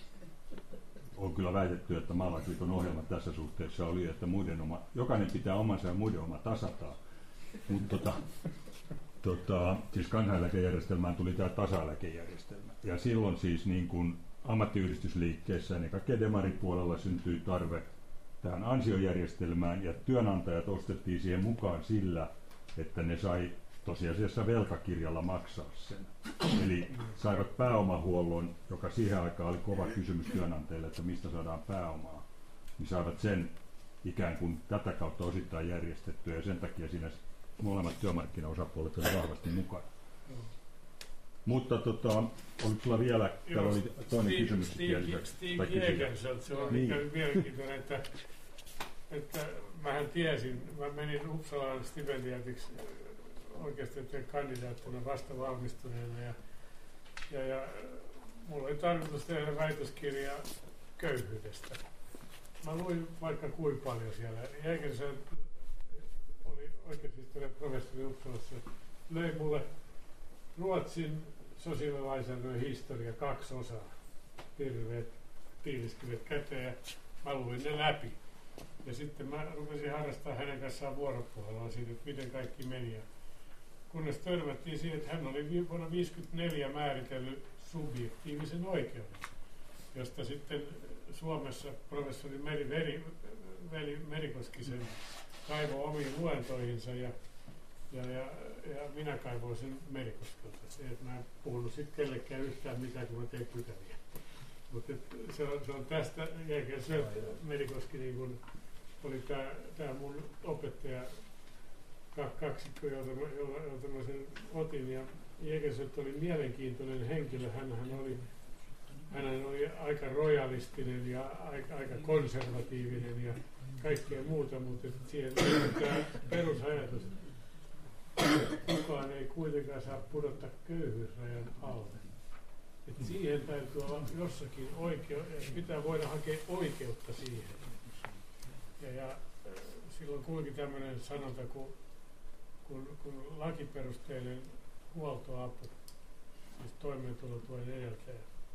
A: On kyllä väitetty, että Maalaisliiton ohjelma tässä suhteessa oli, että muiden oma, jokainen pitää omansa ja muiden oma tasataan. Mutta tota, tota, siis kansaneläkejärjestelmään tuli tämä tasaeläkejärjestelmä. Ja silloin siis niin kuin ammattiyhdistysliikkeessä ja kaikkea demaripuolella syntyi tarve tähän ansiojärjestelmään ja työnantajat ostettiin siihen mukaan sillä, että ne sai tosiasiassa velkakirjalla maksaa sen. Eli saivat pääomahuollon, joka siihen aikaan oli kova kysymys työnantajille, että mistä saadaan pääomaa, niin saivat sen ikään kuin tätä kautta osittain järjestettyä ja sen takia siinä molemmat työmarkkinaosapuolet olivat vahvasti mukana. Mutta tota, oliko sulla vielä, täällä oli toinen
B: Steve,
A: kysymys.
B: Steve, Steve Jägerselt, se on niin mielenkiintoinen, että, että mähän tiesin, mä menin Uppsalaan stipendiaatiksi oikeustieteen kandidaattina vasta valmistuneena ja, ja, ja mulla oli tarkoitus tehdä väitöskirja köyhyydestä. Mä luin vaikka kuinka paljon siellä. Jägerselt oli oikeushistorian professori Uppsalassa, löi mulle Ruotsin sosiaalilainsäädännön historia kaksi osaa, hirveät tiiliskivet käteen ja mä luin ne läpi. Ja sitten mä rupesin harrastamaan hänen kanssaan vuoropuhelua siitä, että miten kaikki meni. Kunnes törmättiin siihen, että hän oli vuonna tuhatyhdeksänsataaviisikymmentäneljä määritellyt subjektiivisen oikeuden, josta sitten Suomessa professori Meri, Veri, Veli Merikoskisen kaivoi omiin luentoihinsa ja, ja, ja, ja minä kaivoin sen Merikoskelta. Et mä en puhunut sitten kellekään yhtään mitään, kun mä tein pykäviä. Mutta se, se on tästä jälkeen se, Merikoski niin kun oli tämä mun opettaja, kaksikko, jolta, jolta mä sen otin. Ja Jägerselt oli mielenkiintoinen henkilö. Hänhän oli, hänhän oli aika rojalistinen ja aika, aika konservatiivinen ja kaikkea muuta, mutta siihen tämä perusajatus, kukaan ei kuitenkaan saa pudottaa köyhyysrajan alle. Et siihen täytyy olla jossakin oikeus, pitää voida hakea oikeutta siihen. Ja, ja silloin kulki tämmöinen sanonta, kun, kun, kun lakiperusteinen huoltoapu, siis toimeentulotuen edeltäjä,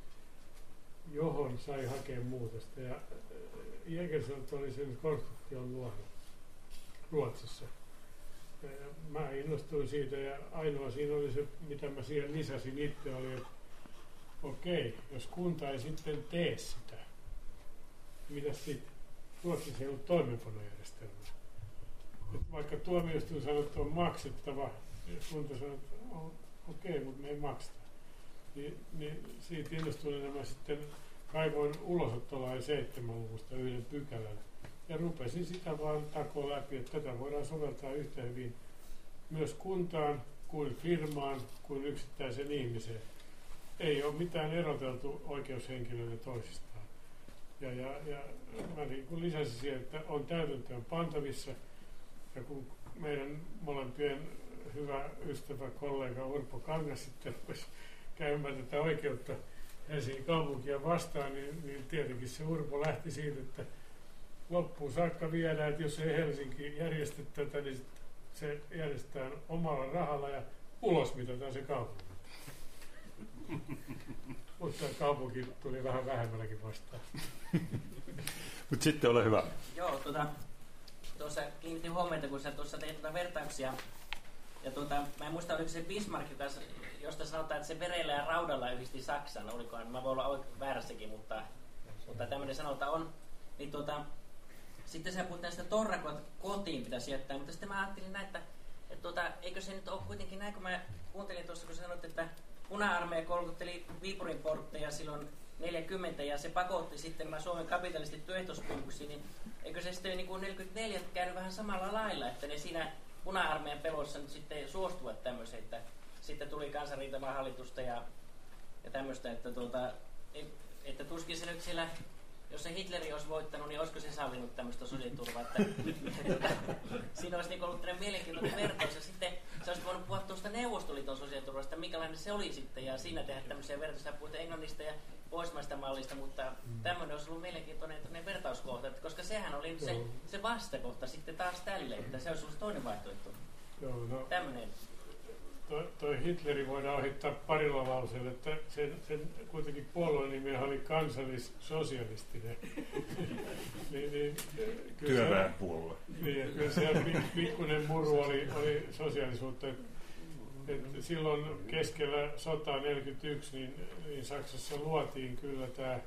B: johon sai hakea muutosta. Ja Jägerselt oli sen konstruktion luonut Ruotsissa. Ja mä innostuin siitä ja ainoa siinä oli se, mitä mä siihen lisäsin itse, oli, että okei, jos kunta ei sitten tee sitä, mitäs sitten? Ruotsissa ei ollut toimeenpanojärjestelmää. Et vaikka tuomioistuin sanoi, että on maksettava, ja kunta sanoi, että okei, mutta me ei makseta. Niin, niin siitä innostuneena mä sitten kaivoin ulosottolain seitsemän luvusta yhden pykälän ja rupesin sitä vaan takoa läpi, että tätä voidaan soveltaa yhtä hyvin myös kuntaan kuin firmaan kuin yksittäisen ihmiseen. Ei ole mitään eroteltu oikeushenkilöille toisistaan. Ja, ja, ja mä niin kun lisäsin siihen, että on täytäntöön pantavissa ja kun meidän molempien hyvä ystävä, kollega Urpo Kangas sitten rupesi käymään tätä oikeutta Helsingin kaupunkia vastaan, niin, niin tietenkin se Urpo lähti siitä, että loppuun saakka viedään, että jos ei Helsinki järjestä tätä, niin se järjestetään omalla rahalla ja ulos mitataan se kaupunki. Mutta kaupunki tuli vähän vähemmälläkin vastaan.
A: Mutta sitten ole hyvä.
H: Joo, tota, tuossa kiinnitin huomiota, kun sä tuossa teit tuota vertauksia. Ja tuota, mä en muista, oliko se Bismarck, josta sanotaan, että se verellä ja raudalla yhdisti Saksan. Olikohan, mä voin olla väärässäkin, mutta, mutta tämmöinen sanota on. Niin tuota, sitten sä puhut näistä torrakot kotiin pitäisi jättää, mutta sitten mä ajattelin näin, että, että tuota, eikö se nyt ole kuitenkin näin, kun mä kuuntelin tuossa, kun sanoit, että puna-armeija kolkutteli Viipurin portteja silloin neljäkymmentä ja se pakotti sitten nämä Suomen kapitalistit työehtosopimuksiin, niin eikö se sitten niin kuin neljäkymmentäneljä käynyt vähän samalla lailla, että ne siinä puna-armeijan pelossa nyt sitten suostuvat tämmöiseen, että sitten tuli kansanrintamahallitusta ja, ja tämmöistä, että, tuota, että tuskin se nyt siellä, jos se Hitleri olisi voittanut, niin olisiko se sallinut tämmöistä sosiaaliturvaa, että, että siinä olisi niin ollut tämmöinen mielenkiintoinen vertaus ja sitten se olisi voinut puhua tuosta Neuvostoliiton sosiaaliturvasta, minkälainen se oli sitten ja siinä tehdä tämmöisiä vertauksia, puhuit Englannista ja pohjoismaista mallista, mutta mm. tämmöinen olisi ollut mielenkiintoinen vertauskohta, koska sehän oli se, se vastakohta sitten taas tälle, että se olisi ollut toinen vaihtoehto.
B: Joo, no,
H: tämmöinen.
B: Toi, toi Hitleri voidaan ohittaa parilla lauseella, että sen, sen kuitenkin puolueen nimi oli kansallissosialistinen. niin, niin,
A: Työväenpuolue.
B: Niin, kyllä se pikkuinen muru oli, oli sosiaalisuutta. Et, et silloin keskellä sotaa neljäkymmentäyksi niin, niin Saksassa luotiin kyllä tämä,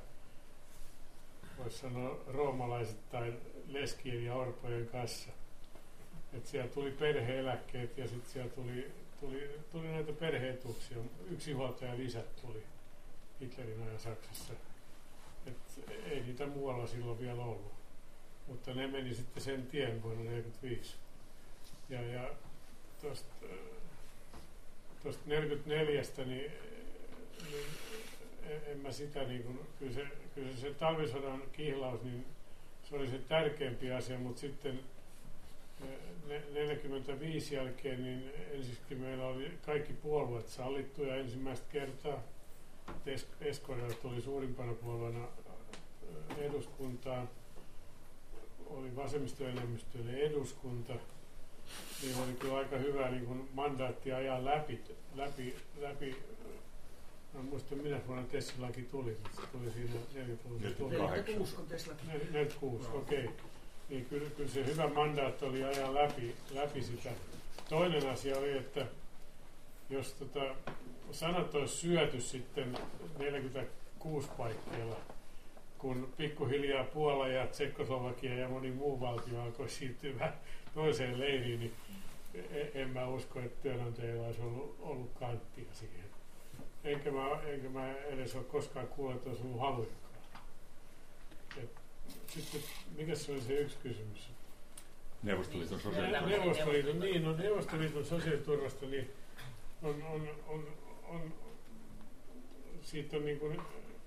B: voisi sanoa, roomalaiset tai leskien ja orpojen kassa. Et siellä tuli perhe-eläkkeet ja sitten siellä tuli Tuli, tuli näitä perhe-etuuksia. Yksinhuoltaja lisät tuli Hitlerin ajan Saksassa. Et ei niitä muualla silloin vielä ollut. Mutta ne meni sitten sen tien vuonna neljäkymmentäviisi. Ja, ja tuosta neljäkymmentäneljästä niin, niin en mä sitä niin kuin, kyllä se, kyllä se, se talvisodan kihlaus, niin se oli se tärkeämpi asia, mutta sitten neljäkymmentäviisi jälkeen niin ensiksi meillä oli kaikki puolueet sallittuja ensimmäistä kertaa. S K D tuli suurimpana puolueena eduskuntaan. Oli vasemmistoenemmistöinen eduskunta. Niillä oli kyllä aika hyvä niin kuin mandaatti ajaa läpi. läpi, läpi en muista minä vuonna Tesla-laki tuli. Se tuli siinä
E: neljäkymmentäkuusi on Tesla.
B: neljäkymmentäkuusi, okei. Okay. Niin kyllä, kyllä se hyvä mandaatti oli ajaa läpi, läpi sitä. Toinen asia oli, että jos tota, sanat olisi syöty sitten neljäkymmentäkuusi paikkeilla, kun pikkuhiljaa Puola ja Tsekkoslovakia ja moni muu valtio alkoi siirtyä toiseen leiriin, niin en mä usko, että työnantajilla olisi ollut, ollut kanttia siihen. Enkä mä, enkä mä edes ole koskaan kuullut, että olisi ollut halujakaan. Sitten, mikä se oli se yksi kysymys?
A: Neuvostoliiton sosiaaliturvasta.
B: Neuvostoliiton, niin, no Neuvostoliiton sosiaaliturvasta, niin on, on, on, on siitä on niin kuin,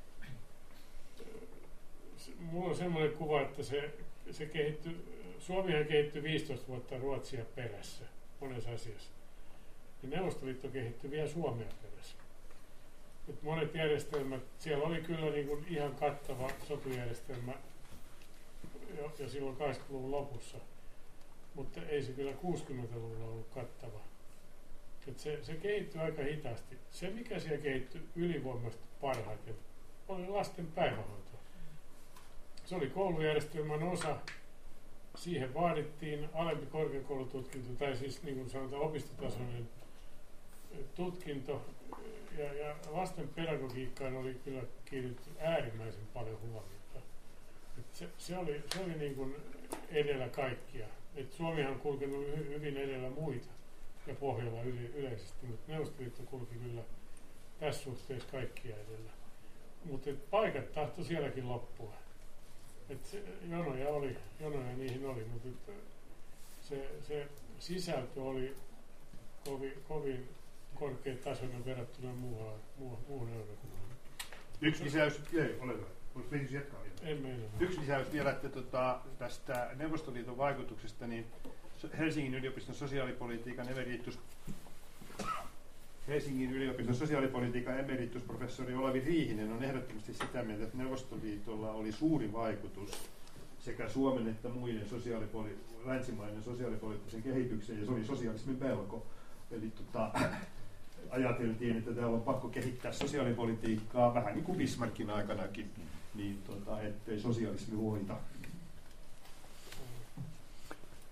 B: mulla on semmoinen kuva, että se, se kehittyi, Suomihan kehittyi viisitoista vuotta Ruotsia perässä monessa asiassa. Ja Neuvostoliitto kehittyi vielä Suomea perässä. Et monet järjestelmät, siellä oli kyllä niin kuin ihan kattava sotujärjestelmä jo, jo silloin kahdeksankymmentäluvun lopussa, mutta ei se kyllä kuusikymmentäluvulla ollut kattava. Et se, se kehittyi aika hitaasti. Se, mikä siellä kehittyi ylivoimaisesti parhaiten, oli lasten päivähoito. Se oli koulujärjestelmän osa. Siihen vaadittiin alempi korkeakoulututkinto, tai siis niin kuin sanotaan opistotasoinen tutkinto. Ja, ja lasten pedagogiikkaan oli kyllä kiinnitetty äärimmäisen paljon huomiota. Et se, se oli, se oli niin kuin edellä kaikkia. Et Suomihan on kulkenut hyvin edellä muita ja Pohjola yle, yleisesti, mutta Neuvostoliitto kulki kyllä tässä suhteessa kaikkia edellä. Mutta paikat tahtoi sielläkin loppua. Et se, jonoja oli, jonoja niihin oli, mutta se, se sisältö oli kovin, kovin korkeatasoinen verrattuna muuhun, muuhun, muuhun Eurooppaan.
G: Yksi lisäys, ei, ole hyvä. Voisi Viisus jatkaa vielä? Yksi lisäys vielä, että tuota, tästä Neuvostoliiton vaikutuksesta, niin Helsingin yliopiston sosiaalipolitiikan emeritus Helsingin yliopiston sosiaalipolitiikan emeritusprofessori Olavi Riihinen on ehdottomasti sitä mieltä, että Neuvostoliitolla oli suuri vaikutus sekä Suomen että muiden sosiaalipoli- länsimaiden sosiaalipoliittisen kehitykseen, ja se oli sosialismin pelko. Eli tota, ajateltiin, että täällä on pakko kehittää sosiaalipolitiikkaa vähän niin kuin Bismarckin aikanakin, niin tota, ettei sosialismi voita.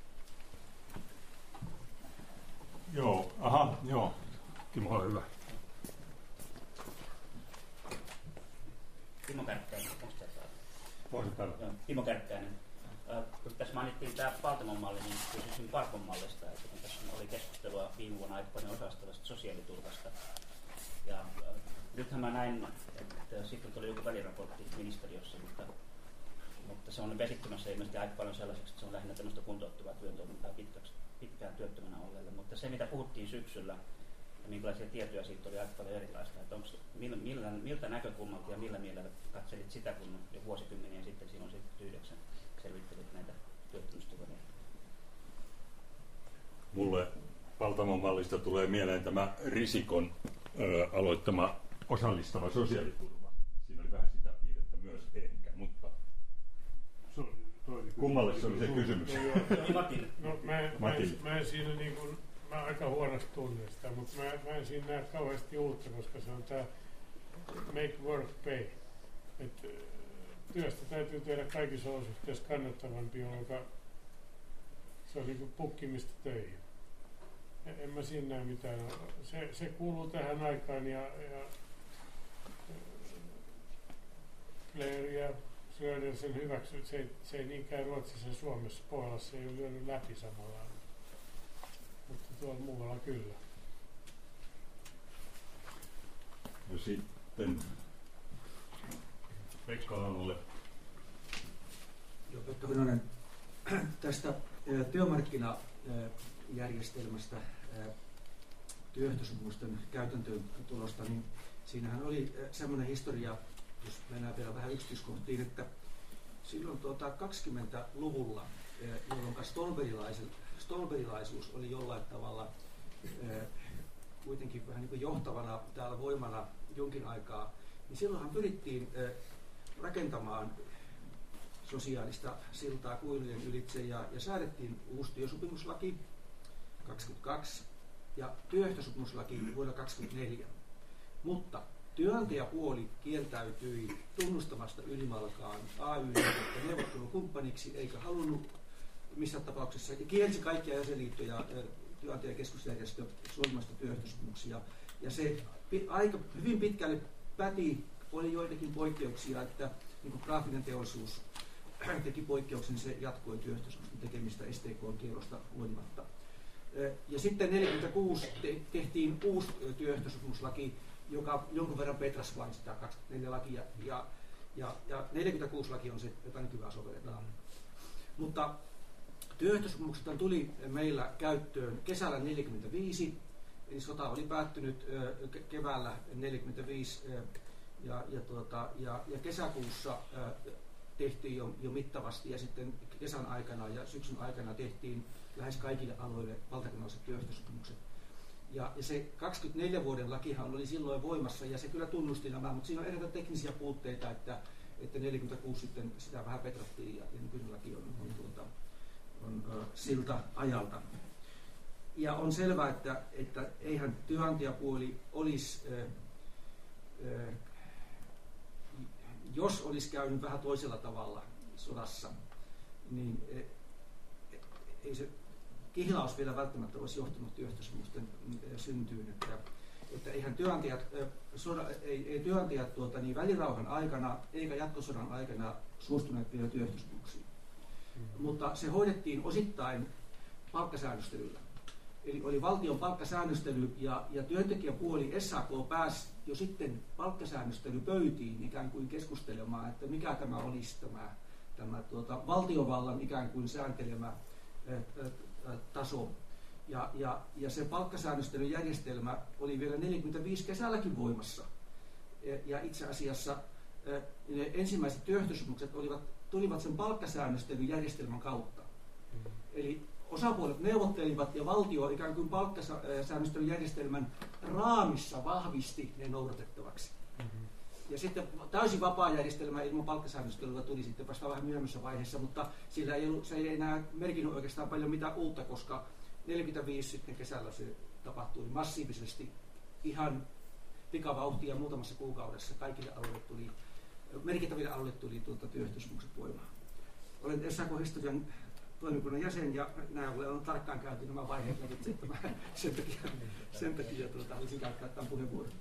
A: Joo, aha, joo. Timo, ole hyvä.
I: Timo Kärkkäinen.
A: Voisi
I: Timo Kärkkäinen. Kun tässä mainittiin tämä Paltamon malli, niin kysyisin Parkon mallista, että kun tässä oli keskustelua viime vuonna aika paljon osastavasta sosiaaliturvasta. Ja äh, nythän mä näin, että sitten tuli joku väliraportti ministeriössä, mutta, mutta se on vesittymässä ilmeisesti aika paljon sellaiseksi, että se on lähinnä tämmöistä kuntouttavaa työtoimintaa pitkäksi, pitkään työttömänä olleille. Mutta se, mitä puhuttiin syksyllä, ja minkälaisia tietoja siitä oli aika paljon erilaista, että onko, millä, millä, miltä näkökulmalta ja millä mielellä katselit sitä, kun jo vuosikymmeniä sitten siinä on sitten yhdeksän selvittelit näitä työttömyysturvia?
A: Mulle Paltamon mallista tulee mieleen tämä Risikon ö, aloittama osallistava sosiaaliturva. Siinä oli vähän sitä piirrettä myös ehkä, mutta kummalle se oli se kysymys?
B: No, mä, mä, en, mä en siinä niin kuin, mä aika huonosti tunnen sitä, mutta mä, mä en siinä näe kauheasti uutta, koska se on tämä make work pay. Et, työstä täytyy tehdä kaikissa olosuhteissa kannattavampi, jolloin se on niin kuin pukkimista töihin. En mä siinä näe mitään. Se, se kuuluu tähän aikaan ja, ja Blair ja Schröder sen hyväksy. Se, se ei niinkään Ruotsissa ja Suomessa, Pohjolassa ei ole lyönyt läpi samalla. Mutta tuolla muualla kyllä.
A: Ja sitten Pekka Aallolle.
E: Joo, Pekka Hynonen, tästä työmarkkinajärjestelmästä, työehtosopimusten käytäntöön tulosta, niin siinähän oli semmoinen historia, jos mennään vielä vähän yksityiskohtiin, että silloin tuota kaksikymmentäluvulla, jolloin stolberilaisuus oli jollain tavalla kuitenkin vähän niin kuin johtavana täällä voimana jonkin aikaa, niin silloinhan pyrittiin rakentamaan sosiaalista siltaa kuilujen ylitse ja, ja säädettiin uusi työsopimuslaki kaksikymmentäkaksi ja työehtosopimuslaki vuonna kaksikymmentäneljä. Mutta työnantajapuoli kieltäytyi tunnustamasta ylimalkaan A Y-liikettä neuvottelukumppaniksi eikä halunnut missään tapauksessa, ja kielsi kaikkia jäsenliittoja työnantajakeskusjärjestö solmasta työehtosopimuksia. Ja se aika hyvin pitkälle päti, oli joitakin poikkeuksia, että niin kuin graafinen teollisuus teki poikkeuksen, se jatkoi työehtosopimusten tekemistä S T K:n kierrosta huolimatta. Ja sitten neljäkymmentäkuusi te- tehtiin uusi työehtosopimuslaki, joka jonkun verran petrasi vain sitä kaksikymmentäneljä lakia, ja, ja, ja neljäkymmentäkuusi laki on se, jota nykyään sovelletaan. Mutta työehtosopimukset tuli meillä käyttöön kesällä neljäkymmentäviisi, eli sota oli päättynyt keväällä neljäkymmentäviisi, ja, ja, tuota, ja, ja kesäkuussa tehtiin jo, jo mittavasti, ja sitten kesän aikana ja syksyn aikana tehtiin lähes kaikille aloille valtakunnalliset työehtosopimukset. Ja, ja se kaksikymmentäneljä vuoden lakihan oli silloin voimassa, ja se kyllä tunnusti nämä, mutta siinä on erilaisia teknisiä puutteita, että, että neljäkymmentäkuusi sitten sitä vähän petrattiin, ja, ja nykyinen laki on, on, tuota, on ö, siltä ajalta. Ja on selvää, että, että eihän työnantajapuoli olisi, ö, ö, jos olisi käynyt vähän toisella tavalla sodassa, niin e, ei se kihlaus vielä välttämättä olisi johtanut työehtosopimusten syntyyn, että, että eihän työnantajat, soda, ei, ei työnantajat tuota, niin välirauhan aikana eikä jatkosodan aikana suostuneet vielä työehtosopimuksiin. Mm-hmm. Mutta se hoidettiin osittain palkkasäännöstelyllä. Eli oli valtion palkkasäännöstely ja, ja työntekijäpuoli S A K pääsi jo sitten palkkasäännöstelypöytiin ikään kuin keskustelemaan, että mikä tämä olisi tämä, tämä tuota, valtiovallan ikään kuin sääntelemä ä, ä, taso. Ja, ja, ja se palkkasäännöstelyjärjestelmä oli vielä neljäkymmentäviisi kesälläkin voimassa. Ja, ja itse asiassa ä, ne ensimmäiset työehtosopimukset olivat, tulivat sen palkkasäännöstelyjärjestelmän kautta. Mm. Eli osapuolet neuvottelivat ja valtio ikään kuin palkkasäännöstelyjärjestelmän raamissa vahvisti ne noudatettavaksi. Mm-hmm. Ja sitten täysin vapaa järjestelmä ilman palkkasäännöstelyä tuli sitten vasta vähän myöhemmässä vaiheessa, mutta sillä ei ollut, se ei enää merkinnyt oikeastaan paljon mitään uutta, koska neljäkymmentäviisi sitten kesällä se tapahtui massiivisesti ihan pikavauhtia muutamassa kuukaudessa. Kaikille alueille tuli, merkittäville alueille tuli tuota työehtosopimukset voimaan. Olen S A K-historian toimikunnan jäsen ja nämä on tarkkaan käyty nämä vaiheet lävitse, että mä sen takia, sen takia tuota, haluaisin käyttää tämän puheenvuoron.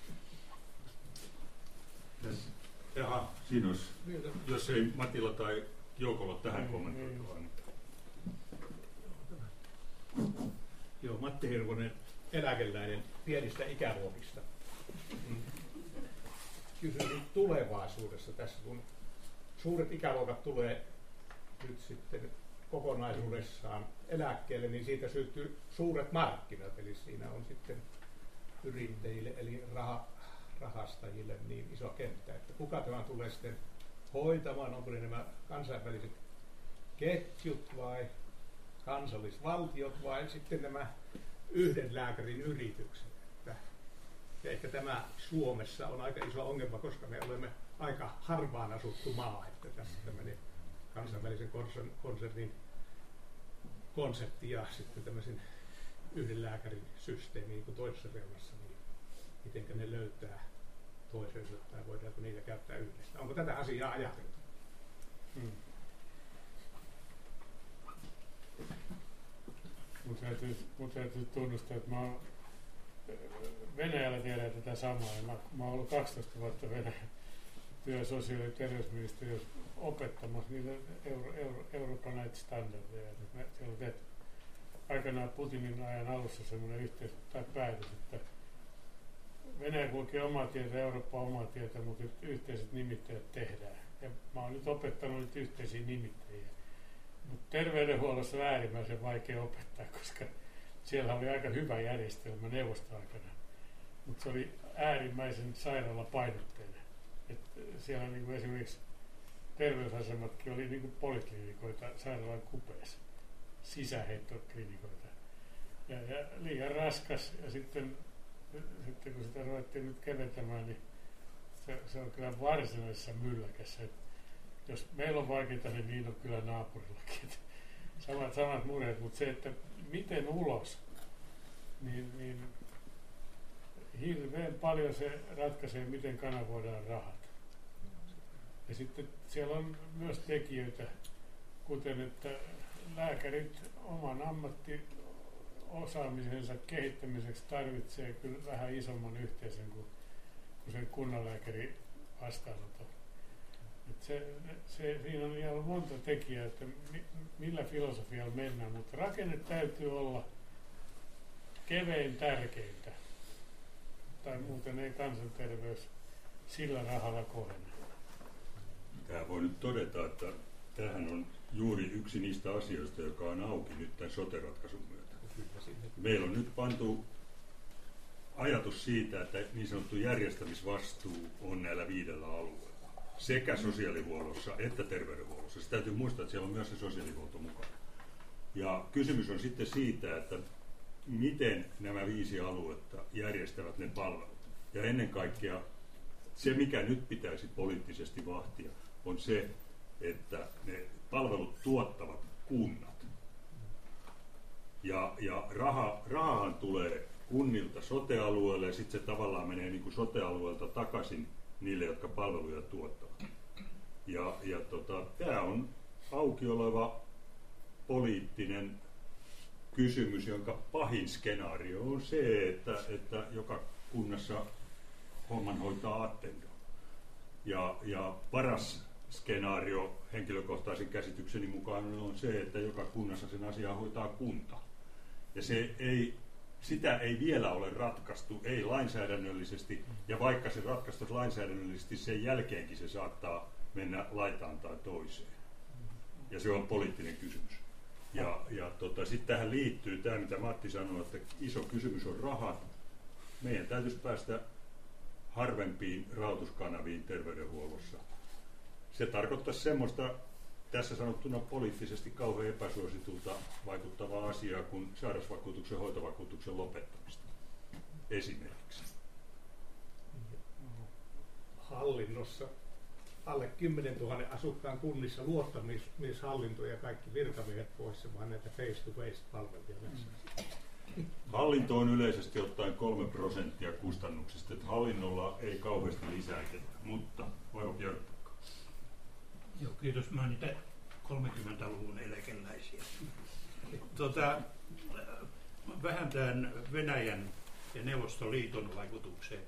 A: Jaha, siinä olisi, jos ei Matilla tai Joukolla tähän kommentoitua. Niin.
F: Joo, Matti Hirvonen, eläkeläinen pienistä ikäluokista. Kysyisin tulevaisuudessa tässä, kun suuret ikäluokat tulee nyt sitten kokonaisuudessaan eläkkeelle, niin siitä syntyy suuret markkinat, eli siinä on sitten yrittäjille eli rah- rahastajille niin iso kenttä, että kuka tämä tulee sitten hoitamaan, onko ne nämä kansainväliset ketjut vai kansallisvaltiot vai sitten nämä yhden lääkärin yritykset. Että, ja ehkä tämä Suomessa on aika iso ongelma, koska me olemme aika harvaan asuttu maa, että tässä tämmöinen kansainvälisen konsernin konsepti ja sitten tämmöisen yhden lääkärin systeemi niin kuin toisessa reunassa, niin mitenkä ne löytää toisensa tai voidaanko niitä käyttää yhdessä. Onko tätä asiaa ajateltu?
B: Hmm. Mun täytyy, mun täytyy tunnustaa, että mä oon Venäjällä tiedän tätä samaa. Mä, mä oon ollut kaksitoista vuotta Venäjän työ- ja sosiaali- ja terveysministeriössä opettamassa niitä euro, euro, Euroopan näitä standardeja. Me, siellä on tehty aikanaan Putinin ajan alussa semmoinen yhteis- tai päätös, että Venäjä kulkee omaa tietä, Eurooppa omaa tietä, mutta yhteiset nimittäjät tehdään. Ja mä oon nyt opettanut niitä yhteisiä nimittäjiä. Mutta terveydenhuollossa on äärimmäisen vaikea opettaa, koska siellä oli aika hyvä järjestelmä neuvostoaikana. Mutta se oli äärimmäisen sairaalapainotteinen. Et siellä niinku esimerkiksi terveysasematkin oli niinku poliklinikoita sairaalan kupeessa, sisäheittoklinikoita. Ja, ja liian raskas, ja sitten, sitten kun sitä ruvettiin nyt keventämään, niin se, se on kyllä varsinaisessa mylläkässä. Et jos meillä on vaikeita, niin niin on kyllä naapurillakin. Samat, samat mureet, mutta se, että miten ulos, niin, niin hirveän paljon se ratkaisee, miten kanavoidaan rahat. Ja sitten siellä on myös tekijöitä, kuten että lääkärit oman ammattiosaamisensa kehittämiseksi tarvitsee kyllä vähän isomman yhteisön kuin, kuin sen kunnanlääkäri vastaanoton. Et se, se, siinä on ihan monta tekijää, että mi, millä filosofialla mennään, mutta rakenne täytyy olla kevein tärkeintä. Tai muuten ei kansanterveys sillä rahalla kohene.
A: Tämä voi nyt todeta, että tämähän on juuri yksi niistä asioista, joka on auki nyt tämän sote-ratkaisun myötä. Meillä on nyt pantu ajatus siitä, että niin sanottu järjestämisvastuu on näillä viidellä alueella. Sekä sosiaalihuollossa että terveydenhuollossa. Se täytyy muistaa, että siellä on myös se sosiaalihuolto mukana. Ja kysymys on sitten siitä, että miten nämä viisi aluetta järjestävät ne palvelut. Ja ennen kaikkea se, mikä nyt pitäisi poliittisesti vahtia, on se, että ne palvelut tuottavat kunnat. Ja, ja raha, rahahan tulee kunnilta sote-alueelle ja sitten se tavallaan menee niin kuin sote-alueelta takaisin niille, jotka palveluja tuottavat. Ja, ja tota, tämä on auki oleva poliittinen kysymys, jonka pahin skenaario on se, että, että joka kunnassa homman hoitaa Attendo. Ja, ja paras skenaario henkilökohtaisen käsitykseni mukaan on se, että joka kunnassa sen asiaa hoitaa kunta. Ja se ei, sitä ei vielä ole ratkaistu, ei lainsäädännöllisesti, ja vaikka se ratkaistaisi lainsäädännöllisesti, sen jälkeenkin se saattaa mennä laitaan tai toiseen. Ja se on poliittinen kysymys. Ja, ja tota, sitten tähän liittyy tämä, mitä Matti sanoi, että iso kysymys on rahat. Meidän täytyisi päästä harvempiin rahoituskanaviin terveydenhuollossa. Se tarkoittaisi semmoista, tässä sanottuna poliittisesti kauhean epäsuositulta vaikuttavaa asiaa kuin sairausvakuutuksen hoitovakuutuksen lopettamista. Esimerkiksi.
F: Hallinnossa alle kymmenen tuhannen asukkaan kunnissa luottamushallinto ja kaikki virkamiehet pois, vaan näitä face-to-face-palveluja. Mm.
A: Hallinto on yleisesti ottaen kolme prosenttia kustannuksista, että hallinnolla ei kauheasti lisääntetä, mutta voiko Björn?
F: Joo, kiitos. Mä niitä
J: kolmekymmentäluvun eläkeläisiä. Tota, vähän tämän Venäjän ja Neuvostoliiton vaikutukseen.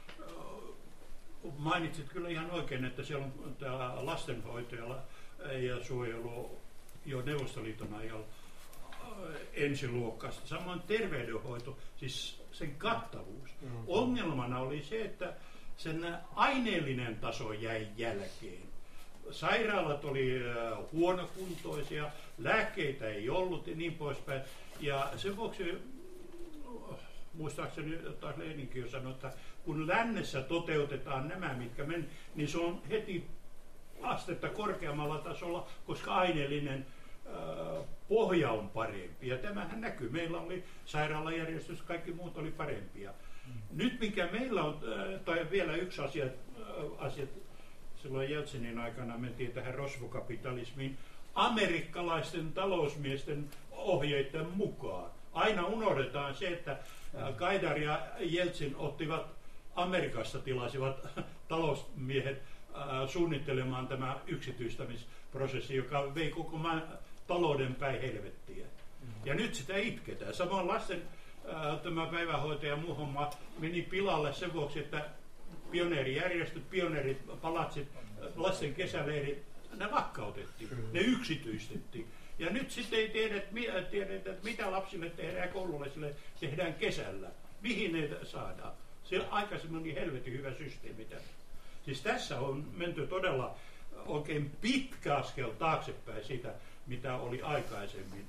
J: Mainitsit kyllä ihan oikein, että siellä on tämä lastenhoito ja suojelu jo Neuvostoliiton ajalla ensiluokkaista. Samoin terveydenhoito, siis sen kattavuus. Mm-hmm. Ongelmana oli se, että sen aineellinen taso jäi jälkeen. Sairaalat oli huonokuntoisia, lääkkeitä ei ollut ja niin poispäin. Ja sen vuoksi, muistaakseni taas Leninkin jo sanoi, että kun lännessä toteutetaan nämä, mitkä men, niin se on heti astetta korkeammalla tasolla, koska aineellinen ää, pohja on parempi. Ja tämähän näkyy. Meillä oli sairaalajärjestys, kaikki muut oli parempia. Mm. Nyt mikä meillä on, tai vielä yksi asia, asia silloin Jeltsinin aikana mentiin tähän rosvokapitalismiin amerikkalaisten talousmiesten ohjeiden mukaan. Aina unohdetaan se, että Gaidar ja Jeltsin ottivat Amerikassa tilasivat talousmiehet suunnittelemaan tämä yksityistämisprosessi, joka vei koko maan talouden päin helvettiä. Ja nyt sitä itketään. Samoin lasten tämä päivähoitaja ja muu homma meni pilalle sen vuoksi, että pioneerijärjestöt, pioneeripalatsit, lasten kesäleirit, ne lakkautettiin, ne yksityistettiin. Ja nyt sitten ei tiedetä, tiedetä, että mitä lapsille tehdään ja koululaisille tehdään kesällä. Mihin ne saadaan. Se on aikaisemmin niin helvetin hyvä systeemi tässä. Siis tässä on menty todella oikein pitkä askel taaksepäin siitä, mitä oli aikaisemmin.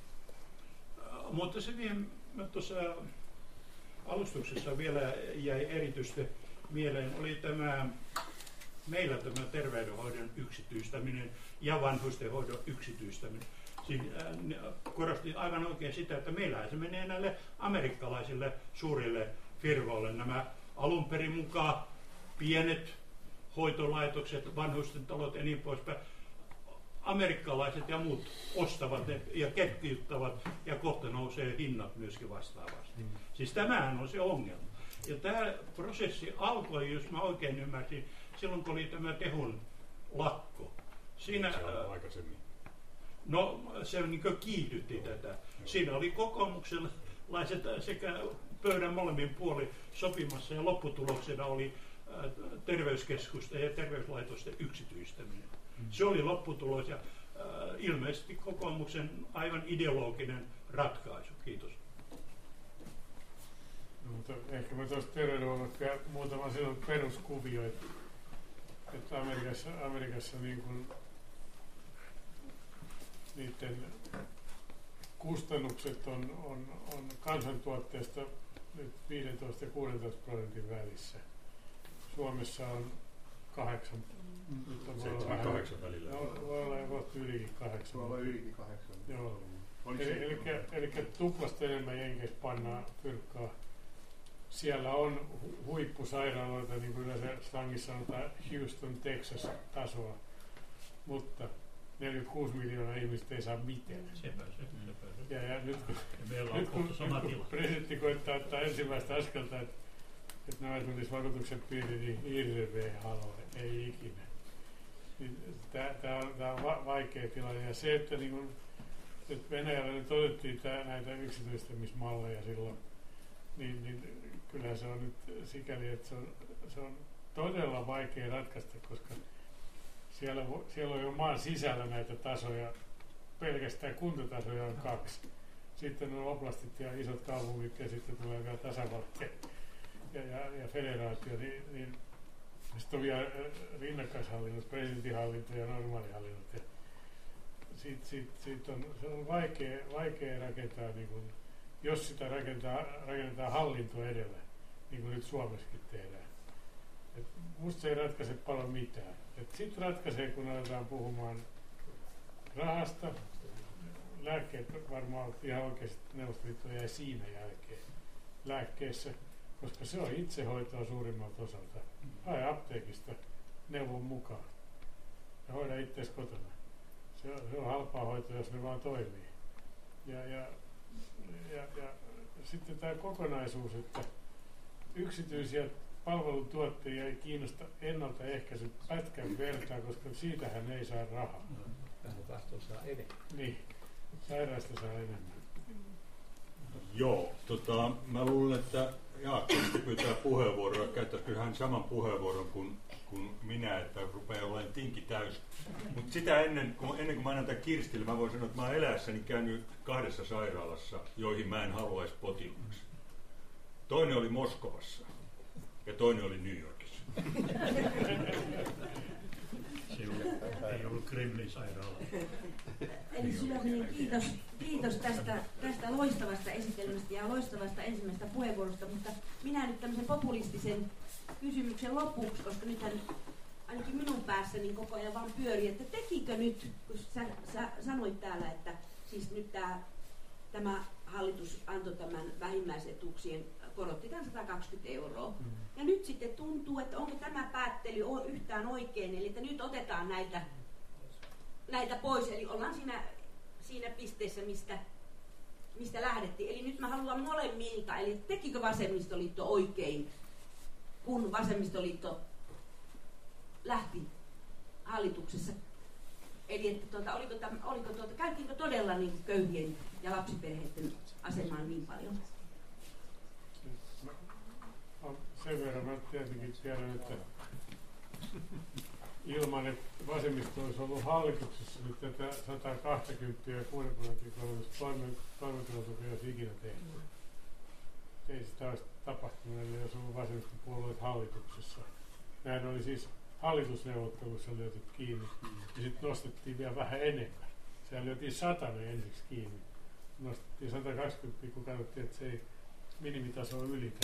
J: Mutta se tuossa alustuksessa vielä jäi erityisesti mieleen, oli tämä meillä tämä terveydenhoidon yksityistäminen ja vanhustenhoidon yksityistäminen. Siis, äh, korostin aivan oikein sitä, että meillähän se menee näille amerikkalaisille suurille firmoille. Nämä alun perin mukaan pienet hoitolaitokset, vanhusten talot ja niin poispäin. Amerikkalaiset ja muut ostavat ne ja ketjuttavat ja kohta nousee hinnat myöskin vastaavasti. Mm. Siis tämähän on se ongelma. Ja tämä prosessi alkoi, jos mä oikein ymmärsin, silloin kun oli tämä Tehun lakko. Siinä,
A: se on aikaisemmin.
J: No se niin kuin kiihdytti tätä. Siinä oli kokoomukselaiset sekä pöydän molemmin puolin sopimassa ja lopputuloksena oli terveyskeskusten ja terveyslaitosten yksityistäminen. Mm. Se oli lopputulos ja äh, ilmeisesti kokoomuksen aivan ideologinen ratkaisu. Kiitos.
B: No, mutta ehkä mä tuosta terveydenhuollosta muutama silloin peruskuvio, että, että Amerikassa, Amerikassa niin kuin niiden kustannukset on, on, on kansantuotteesta nyt viisitoista ja kuusitoista prosentin välissä. Suomessa on kahdeksan. Nyt on
A: seitsemän kahdeksan välillä.
B: No, voi olla kohta ylikin kahdeksan.
G: Voi olla ylikin kahdeksan.
B: Joo. Eli, eli, eli tuplasta enemmän Jenkeissä pannaan fyrkkaa. Siellä on hu- huippusairaaloita, niin kuin yleensä slangissa sanotaan Houston, Texas tasoa, mutta neljäkymmentäkuusi miljoonaa ihmistä ei saa mitään.
J: Sepä se, sepä se.
B: Ja, ja nyt kun,
J: meillä on
B: nyt, kun,
J: sama
B: nyt,
J: tila.
B: kun presidentti koittaa ottaa ensimmäistä askelta, että, että nämä tulisi vakuutuksen piiriin, niin hirveä halve, ei ikinä. Niin, tämä on, tää on va- vaikea tilanne. Ja se, että, niin kun, että Venäjällä nyt otettiin tää, näitä yksityistämismalleja silloin, niin, niin kyllähän se on nyt sikäli, että se on, se on todella vaikea ratkaista, koska siellä, siellä on jo maan sisällä näitä tasoja, pelkästään kuntotasoja on kaksi. Sitten on oblastit ja isot kaupungit ja sitten tulee vielä tasavalta ja, ja, ja federaatio, niin, niin sitten on vielä rinnakkaishallinnot, presidentinhallinto ja normaalihallinnot. Ja siitä, siitä, siitä on, se on vaikea, vaikea rakentaa, niin kun, jos sitä rakentaa, rakennetaan hallinto edellä, niin kuin nyt Suomessakin tehdään. Et musta se ei ratkaise paljon mitään. Sitten ratkaisee, kun aletaan puhumaan rahasta. Lääkkeet varmaan ihan oikeasti Neuvostoliitto jäi siinä jälkeen lääkkeessä, koska se on itsehoitoa suurimmalta osalta. Hae apteekista neuvon mukaan ja hoida itseäsi kotona. Se on, se on halpaa hoitoa, jos ne vaan toimii. Ja, ja, ja, ja sitten tämä kokonaisuus, että yksityisiä palveluntuottajia ei kiinnosta ennaltaehkäisy pätkän vertaa, koska siitähän ei saa rahaa.
F: päinvastoin saa enemmän.
B: Niin, sairaasta saa enemmän.
A: Joo, tota, mä luulen, että Jaakko pyytää puheenvuoroa. Käyttäisikö hän saman puheenvuoron kuin, kuin minä, että rupeaa olemaan tinki täys. Mutta sitä ennen, kun, ennen kuin mä annan tämän Kirstille, mä voin sanoa, että mä oon eläessäni käynyt kahdessa sairaalassa, joihin mä en haluaisi potilaaksi. Toinen oli Moskovassa ja toinen oli New Yorkissa.
J: Ei ollut Kremlin sairaala.
C: Eli sydäminen kiitos, kiitos tästä, tästä loistavasta esitelmästä ja loistavasta ensimmäisestä puheenvuorosta, mutta minä nyt tämmöisen populistisen kysymyksen lopuksi, koska nythän ainakin minun päässäni koko ajan vaan pyörii, että tekikö nyt, kun sä, sä sanoit täällä, että siis nyt tämä, tämä hallitus antoi tämän vähimmäisetuuksien, korotti tämän sata kaksikymmentä euroa. Mm. Ja nyt sitten tuntuu, että onko tämä päättely yhtään oikein, eli että nyt otetaan näitä, näitä pois, eli ollaan siinä, siinä pisteessä, mistä, mistä lähdettiin. Eli nyt mä haluan molemmilta, eli tekikö Vasemmistoliitto oikein, kun Vasemmistoliitto lähti hallituksessa? Eli että tuota, oliko, tämän, oliko tuota, käytiinkö todella niin köyhien ja lapsiperheiden asemaan niin paljon?
B: Sen verran mä tietenkin tiedän, että ilman, että vasemmisto olisi ollut hallituksessa, niin tätä sata kaksikymmentä ja kuuden prosentin toimeentulotukea olisi ikinä tehty. Ei sitä olisi tapahtunut, eli jos ollut vasemmistopuolueet hallituksessa. Näin oli siis hallitusneuvottelussa lyöty kiinni, ja sitten nostettiin vielä vähän enemmän. Siellä lyötiin satanen ensiksi kiinni. Nostettiin sata kaksikymmentä, kun katsottiin, että se ei minimitasoa ylitä.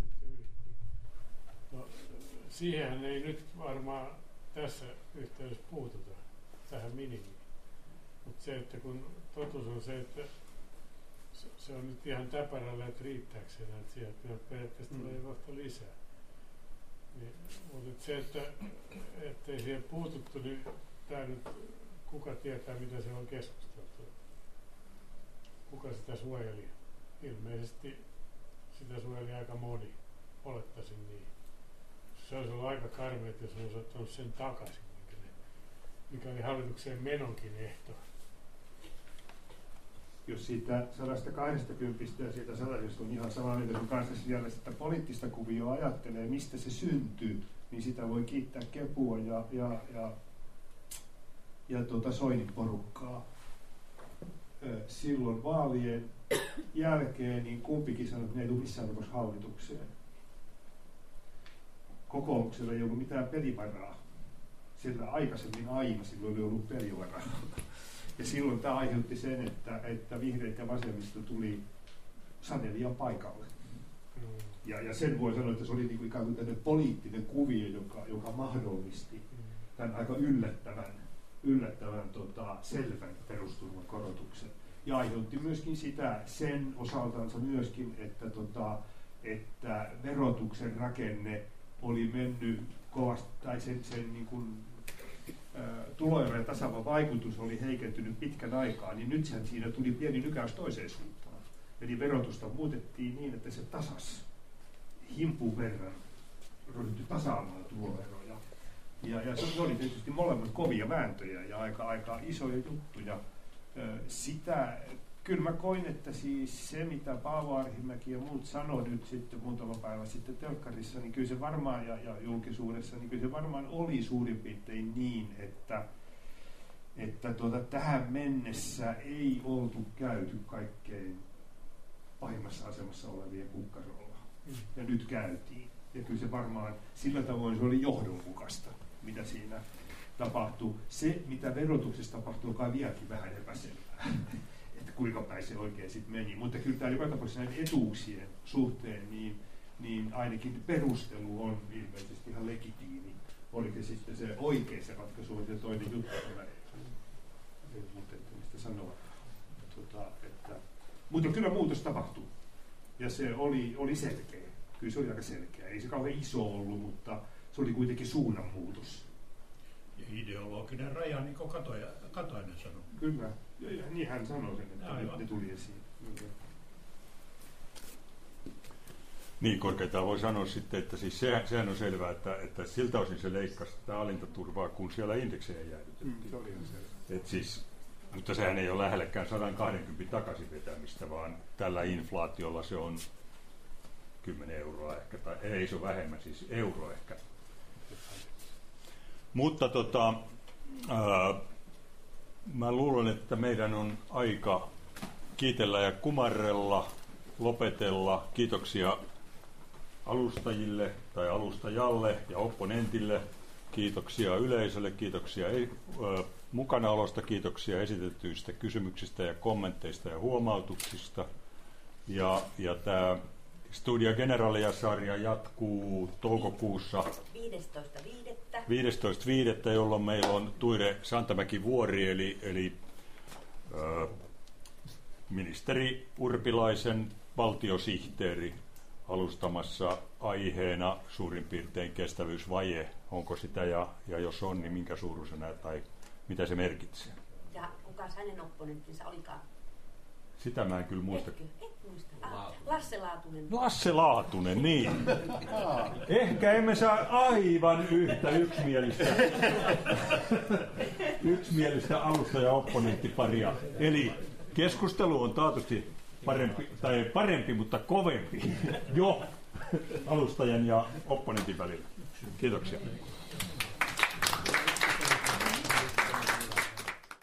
B: No, siihen ei nyt varmaan tässä yhteydessä puututa, tähän minimiin. Mutta se, että kun totuus on se, että se on nyt ihan täpärällä, että riittääkseen, että sieltä periaatteessa mm. tulee kohta lisää. Niin, mutta se, että ei siihen puututtu, niin tämä nyt, kuka tietää, mitä se on keskusteltu. Kuka sitä suojeli? Ilmeisesti sitä suojeli aika moni, olettaisin niin. Se olisi ollut aika karmea, jos olisi ottanut sen takaisin, mikä oli hallitukseen menonkin ehto.
G: Jos siitä sata kaksikymmentä ja siitä satasesta on ihan samaa mieltä sun kanssa siellä, että poliittista kuvioa ajattelee, mistä se syntyy, niin sitä voi kiittää Kepua ja, ja, ja, ja tuota Soinin porukkaa. Silloin vaalien jälkeen niin kumpikin sanoi, että ne ei tule missään tapauksessa hallitukseen. Kokoomuksella ei ollut mitään pelivaraa. Sillä aikaisemmin aina silloin oli ollut pelivaraa. Ja silloin tämä aiheutti sen, että, että vihreät ja vasemmisto tuli sanelijan paikalle. Ja, ja sen voi sanoa, että se oli niin kuin ikään kuin tämmöinen poliittinen kuvio, joka, joka mahdollisti tämän aika yllättävän, yllättävän tota, selvän perusturvan korotuksen. Ja aiheutti myöskin sitä sen osaltansa myöskin, että, tota, että verotuksen rakenne oli mennyt kovasti, tai sen, sen niin kuin, ä, tuloerojen tasaava vaikutus oli heikentynyt pitkän aikaa, niin nythän siinä tuli pieni nykäys toiseen suuntaan. Eli verotusta muutettiin niin, että se tasasi himpun verran, ryhtyi tasaamaan tuloeroja. Ja, ja se oli tietysti molemmat kovia vääntöjä ja aika, aika isoja juttuja. Ä, sitä, kyllä mä koin, että siis se, mitä Paavo Arhimäki ja muut sanoi nyt sitten muutama päivä sitten telkkarissa, niin kyllä se varmaan, ja, ja julkisuudessa, niin kyllä se varmaan oli suurin piirtein niin, että, että tuota, tähän mennessä ei oltu käyty kaikkein pahimmassa asemassa olevien kukkarolla. Mm. Ja nyt käytiin. Ja kyllä se varmaan sillä tavoin se oli johdonmukaista, mitä siinä tapahtui. Se, mitä verotuksessa tapahtui, on vieläkin vähän epäselvää. Että kuinka päin se oikein sitten meni. Mutta kyllä tämä joka tapauksessa näiden etuuksien suhteen, niin, niin ainakin perustelu on ilmeisesti ihan legitiimi. Oliko sitten se oikein se ratkaisu, ja toinen juttu, mä en muuta, että mistä sanoa. Tota, että, mutta kyllä muutos tapahtuu. Ja se oli, oli selkeä. Kyllä se oli aika selkeä. Ei se kauhean iso ollut, mutta se oli kuitenkin suunnanmuutos.
J: Ja ideologinen raja, niin kuin Katoja, Katainen sanoi.
G: Kyllä. Ja, ja niin hän sanoi sen, että ne, ne tuli esiin.
A: Niin, korkeintaan voi sanoa sitten, että siis sehän, sehän on selvää, että, että siltä osin se leikkasi sitä alintaturvaa, kun siellä indeksejä jäädytettiin.
G: Mm, se oli ihan selvä.
A: Et siis, mutta sehän ei ole lähellekään sata kaksikymmentä takaisin vetämistä, vaan tällä inflaatiolla se on kymmenen euroa ehkä, tai ei se ole vähemmän, siis euro ehkä. Mutta tota, ää, mä luulen, että meidän on aika kiitellä ja kumarrella, lopetella. Kiitoksia alustajille tai alustajalle ja opponentille. Kiitoksia yleisölle, kiitoksia ää, mukanaolosta, kiitoksia esitetyistä kysymyksistä ja kommenteista ja huomautuksista. Ja, ja tämä Studia Generalia-sarja jatkuu toukokuussa viidestoista viidettä jolloin meillä on Tuire Santamäki-Vuori, eli, eli ö, ministeri Urpilaisen valtiosihteeri alustamassa aiheena suurin piirtein kestävyysvaje. Onko sitä ja, ja jos on, niin minkä suuruisena tai mitä se merkitsee?
C: Ja kuka hänen opponenttinsa olikaan?
A: Sitä mä en kyllä muista.
C: Etkö? Et muista. Ah, Lasse Laatunen.
A: Lasse Laatunen, niin. Ehkä emme saa aivan yhtä yksimielistä, yksimielistä alusta- ja opponenttiparia. Eli keskustelu on taatusti parempi, tai parempi, mutta kovempi jo alustajan ja opponentin välillä. Kiitoksia.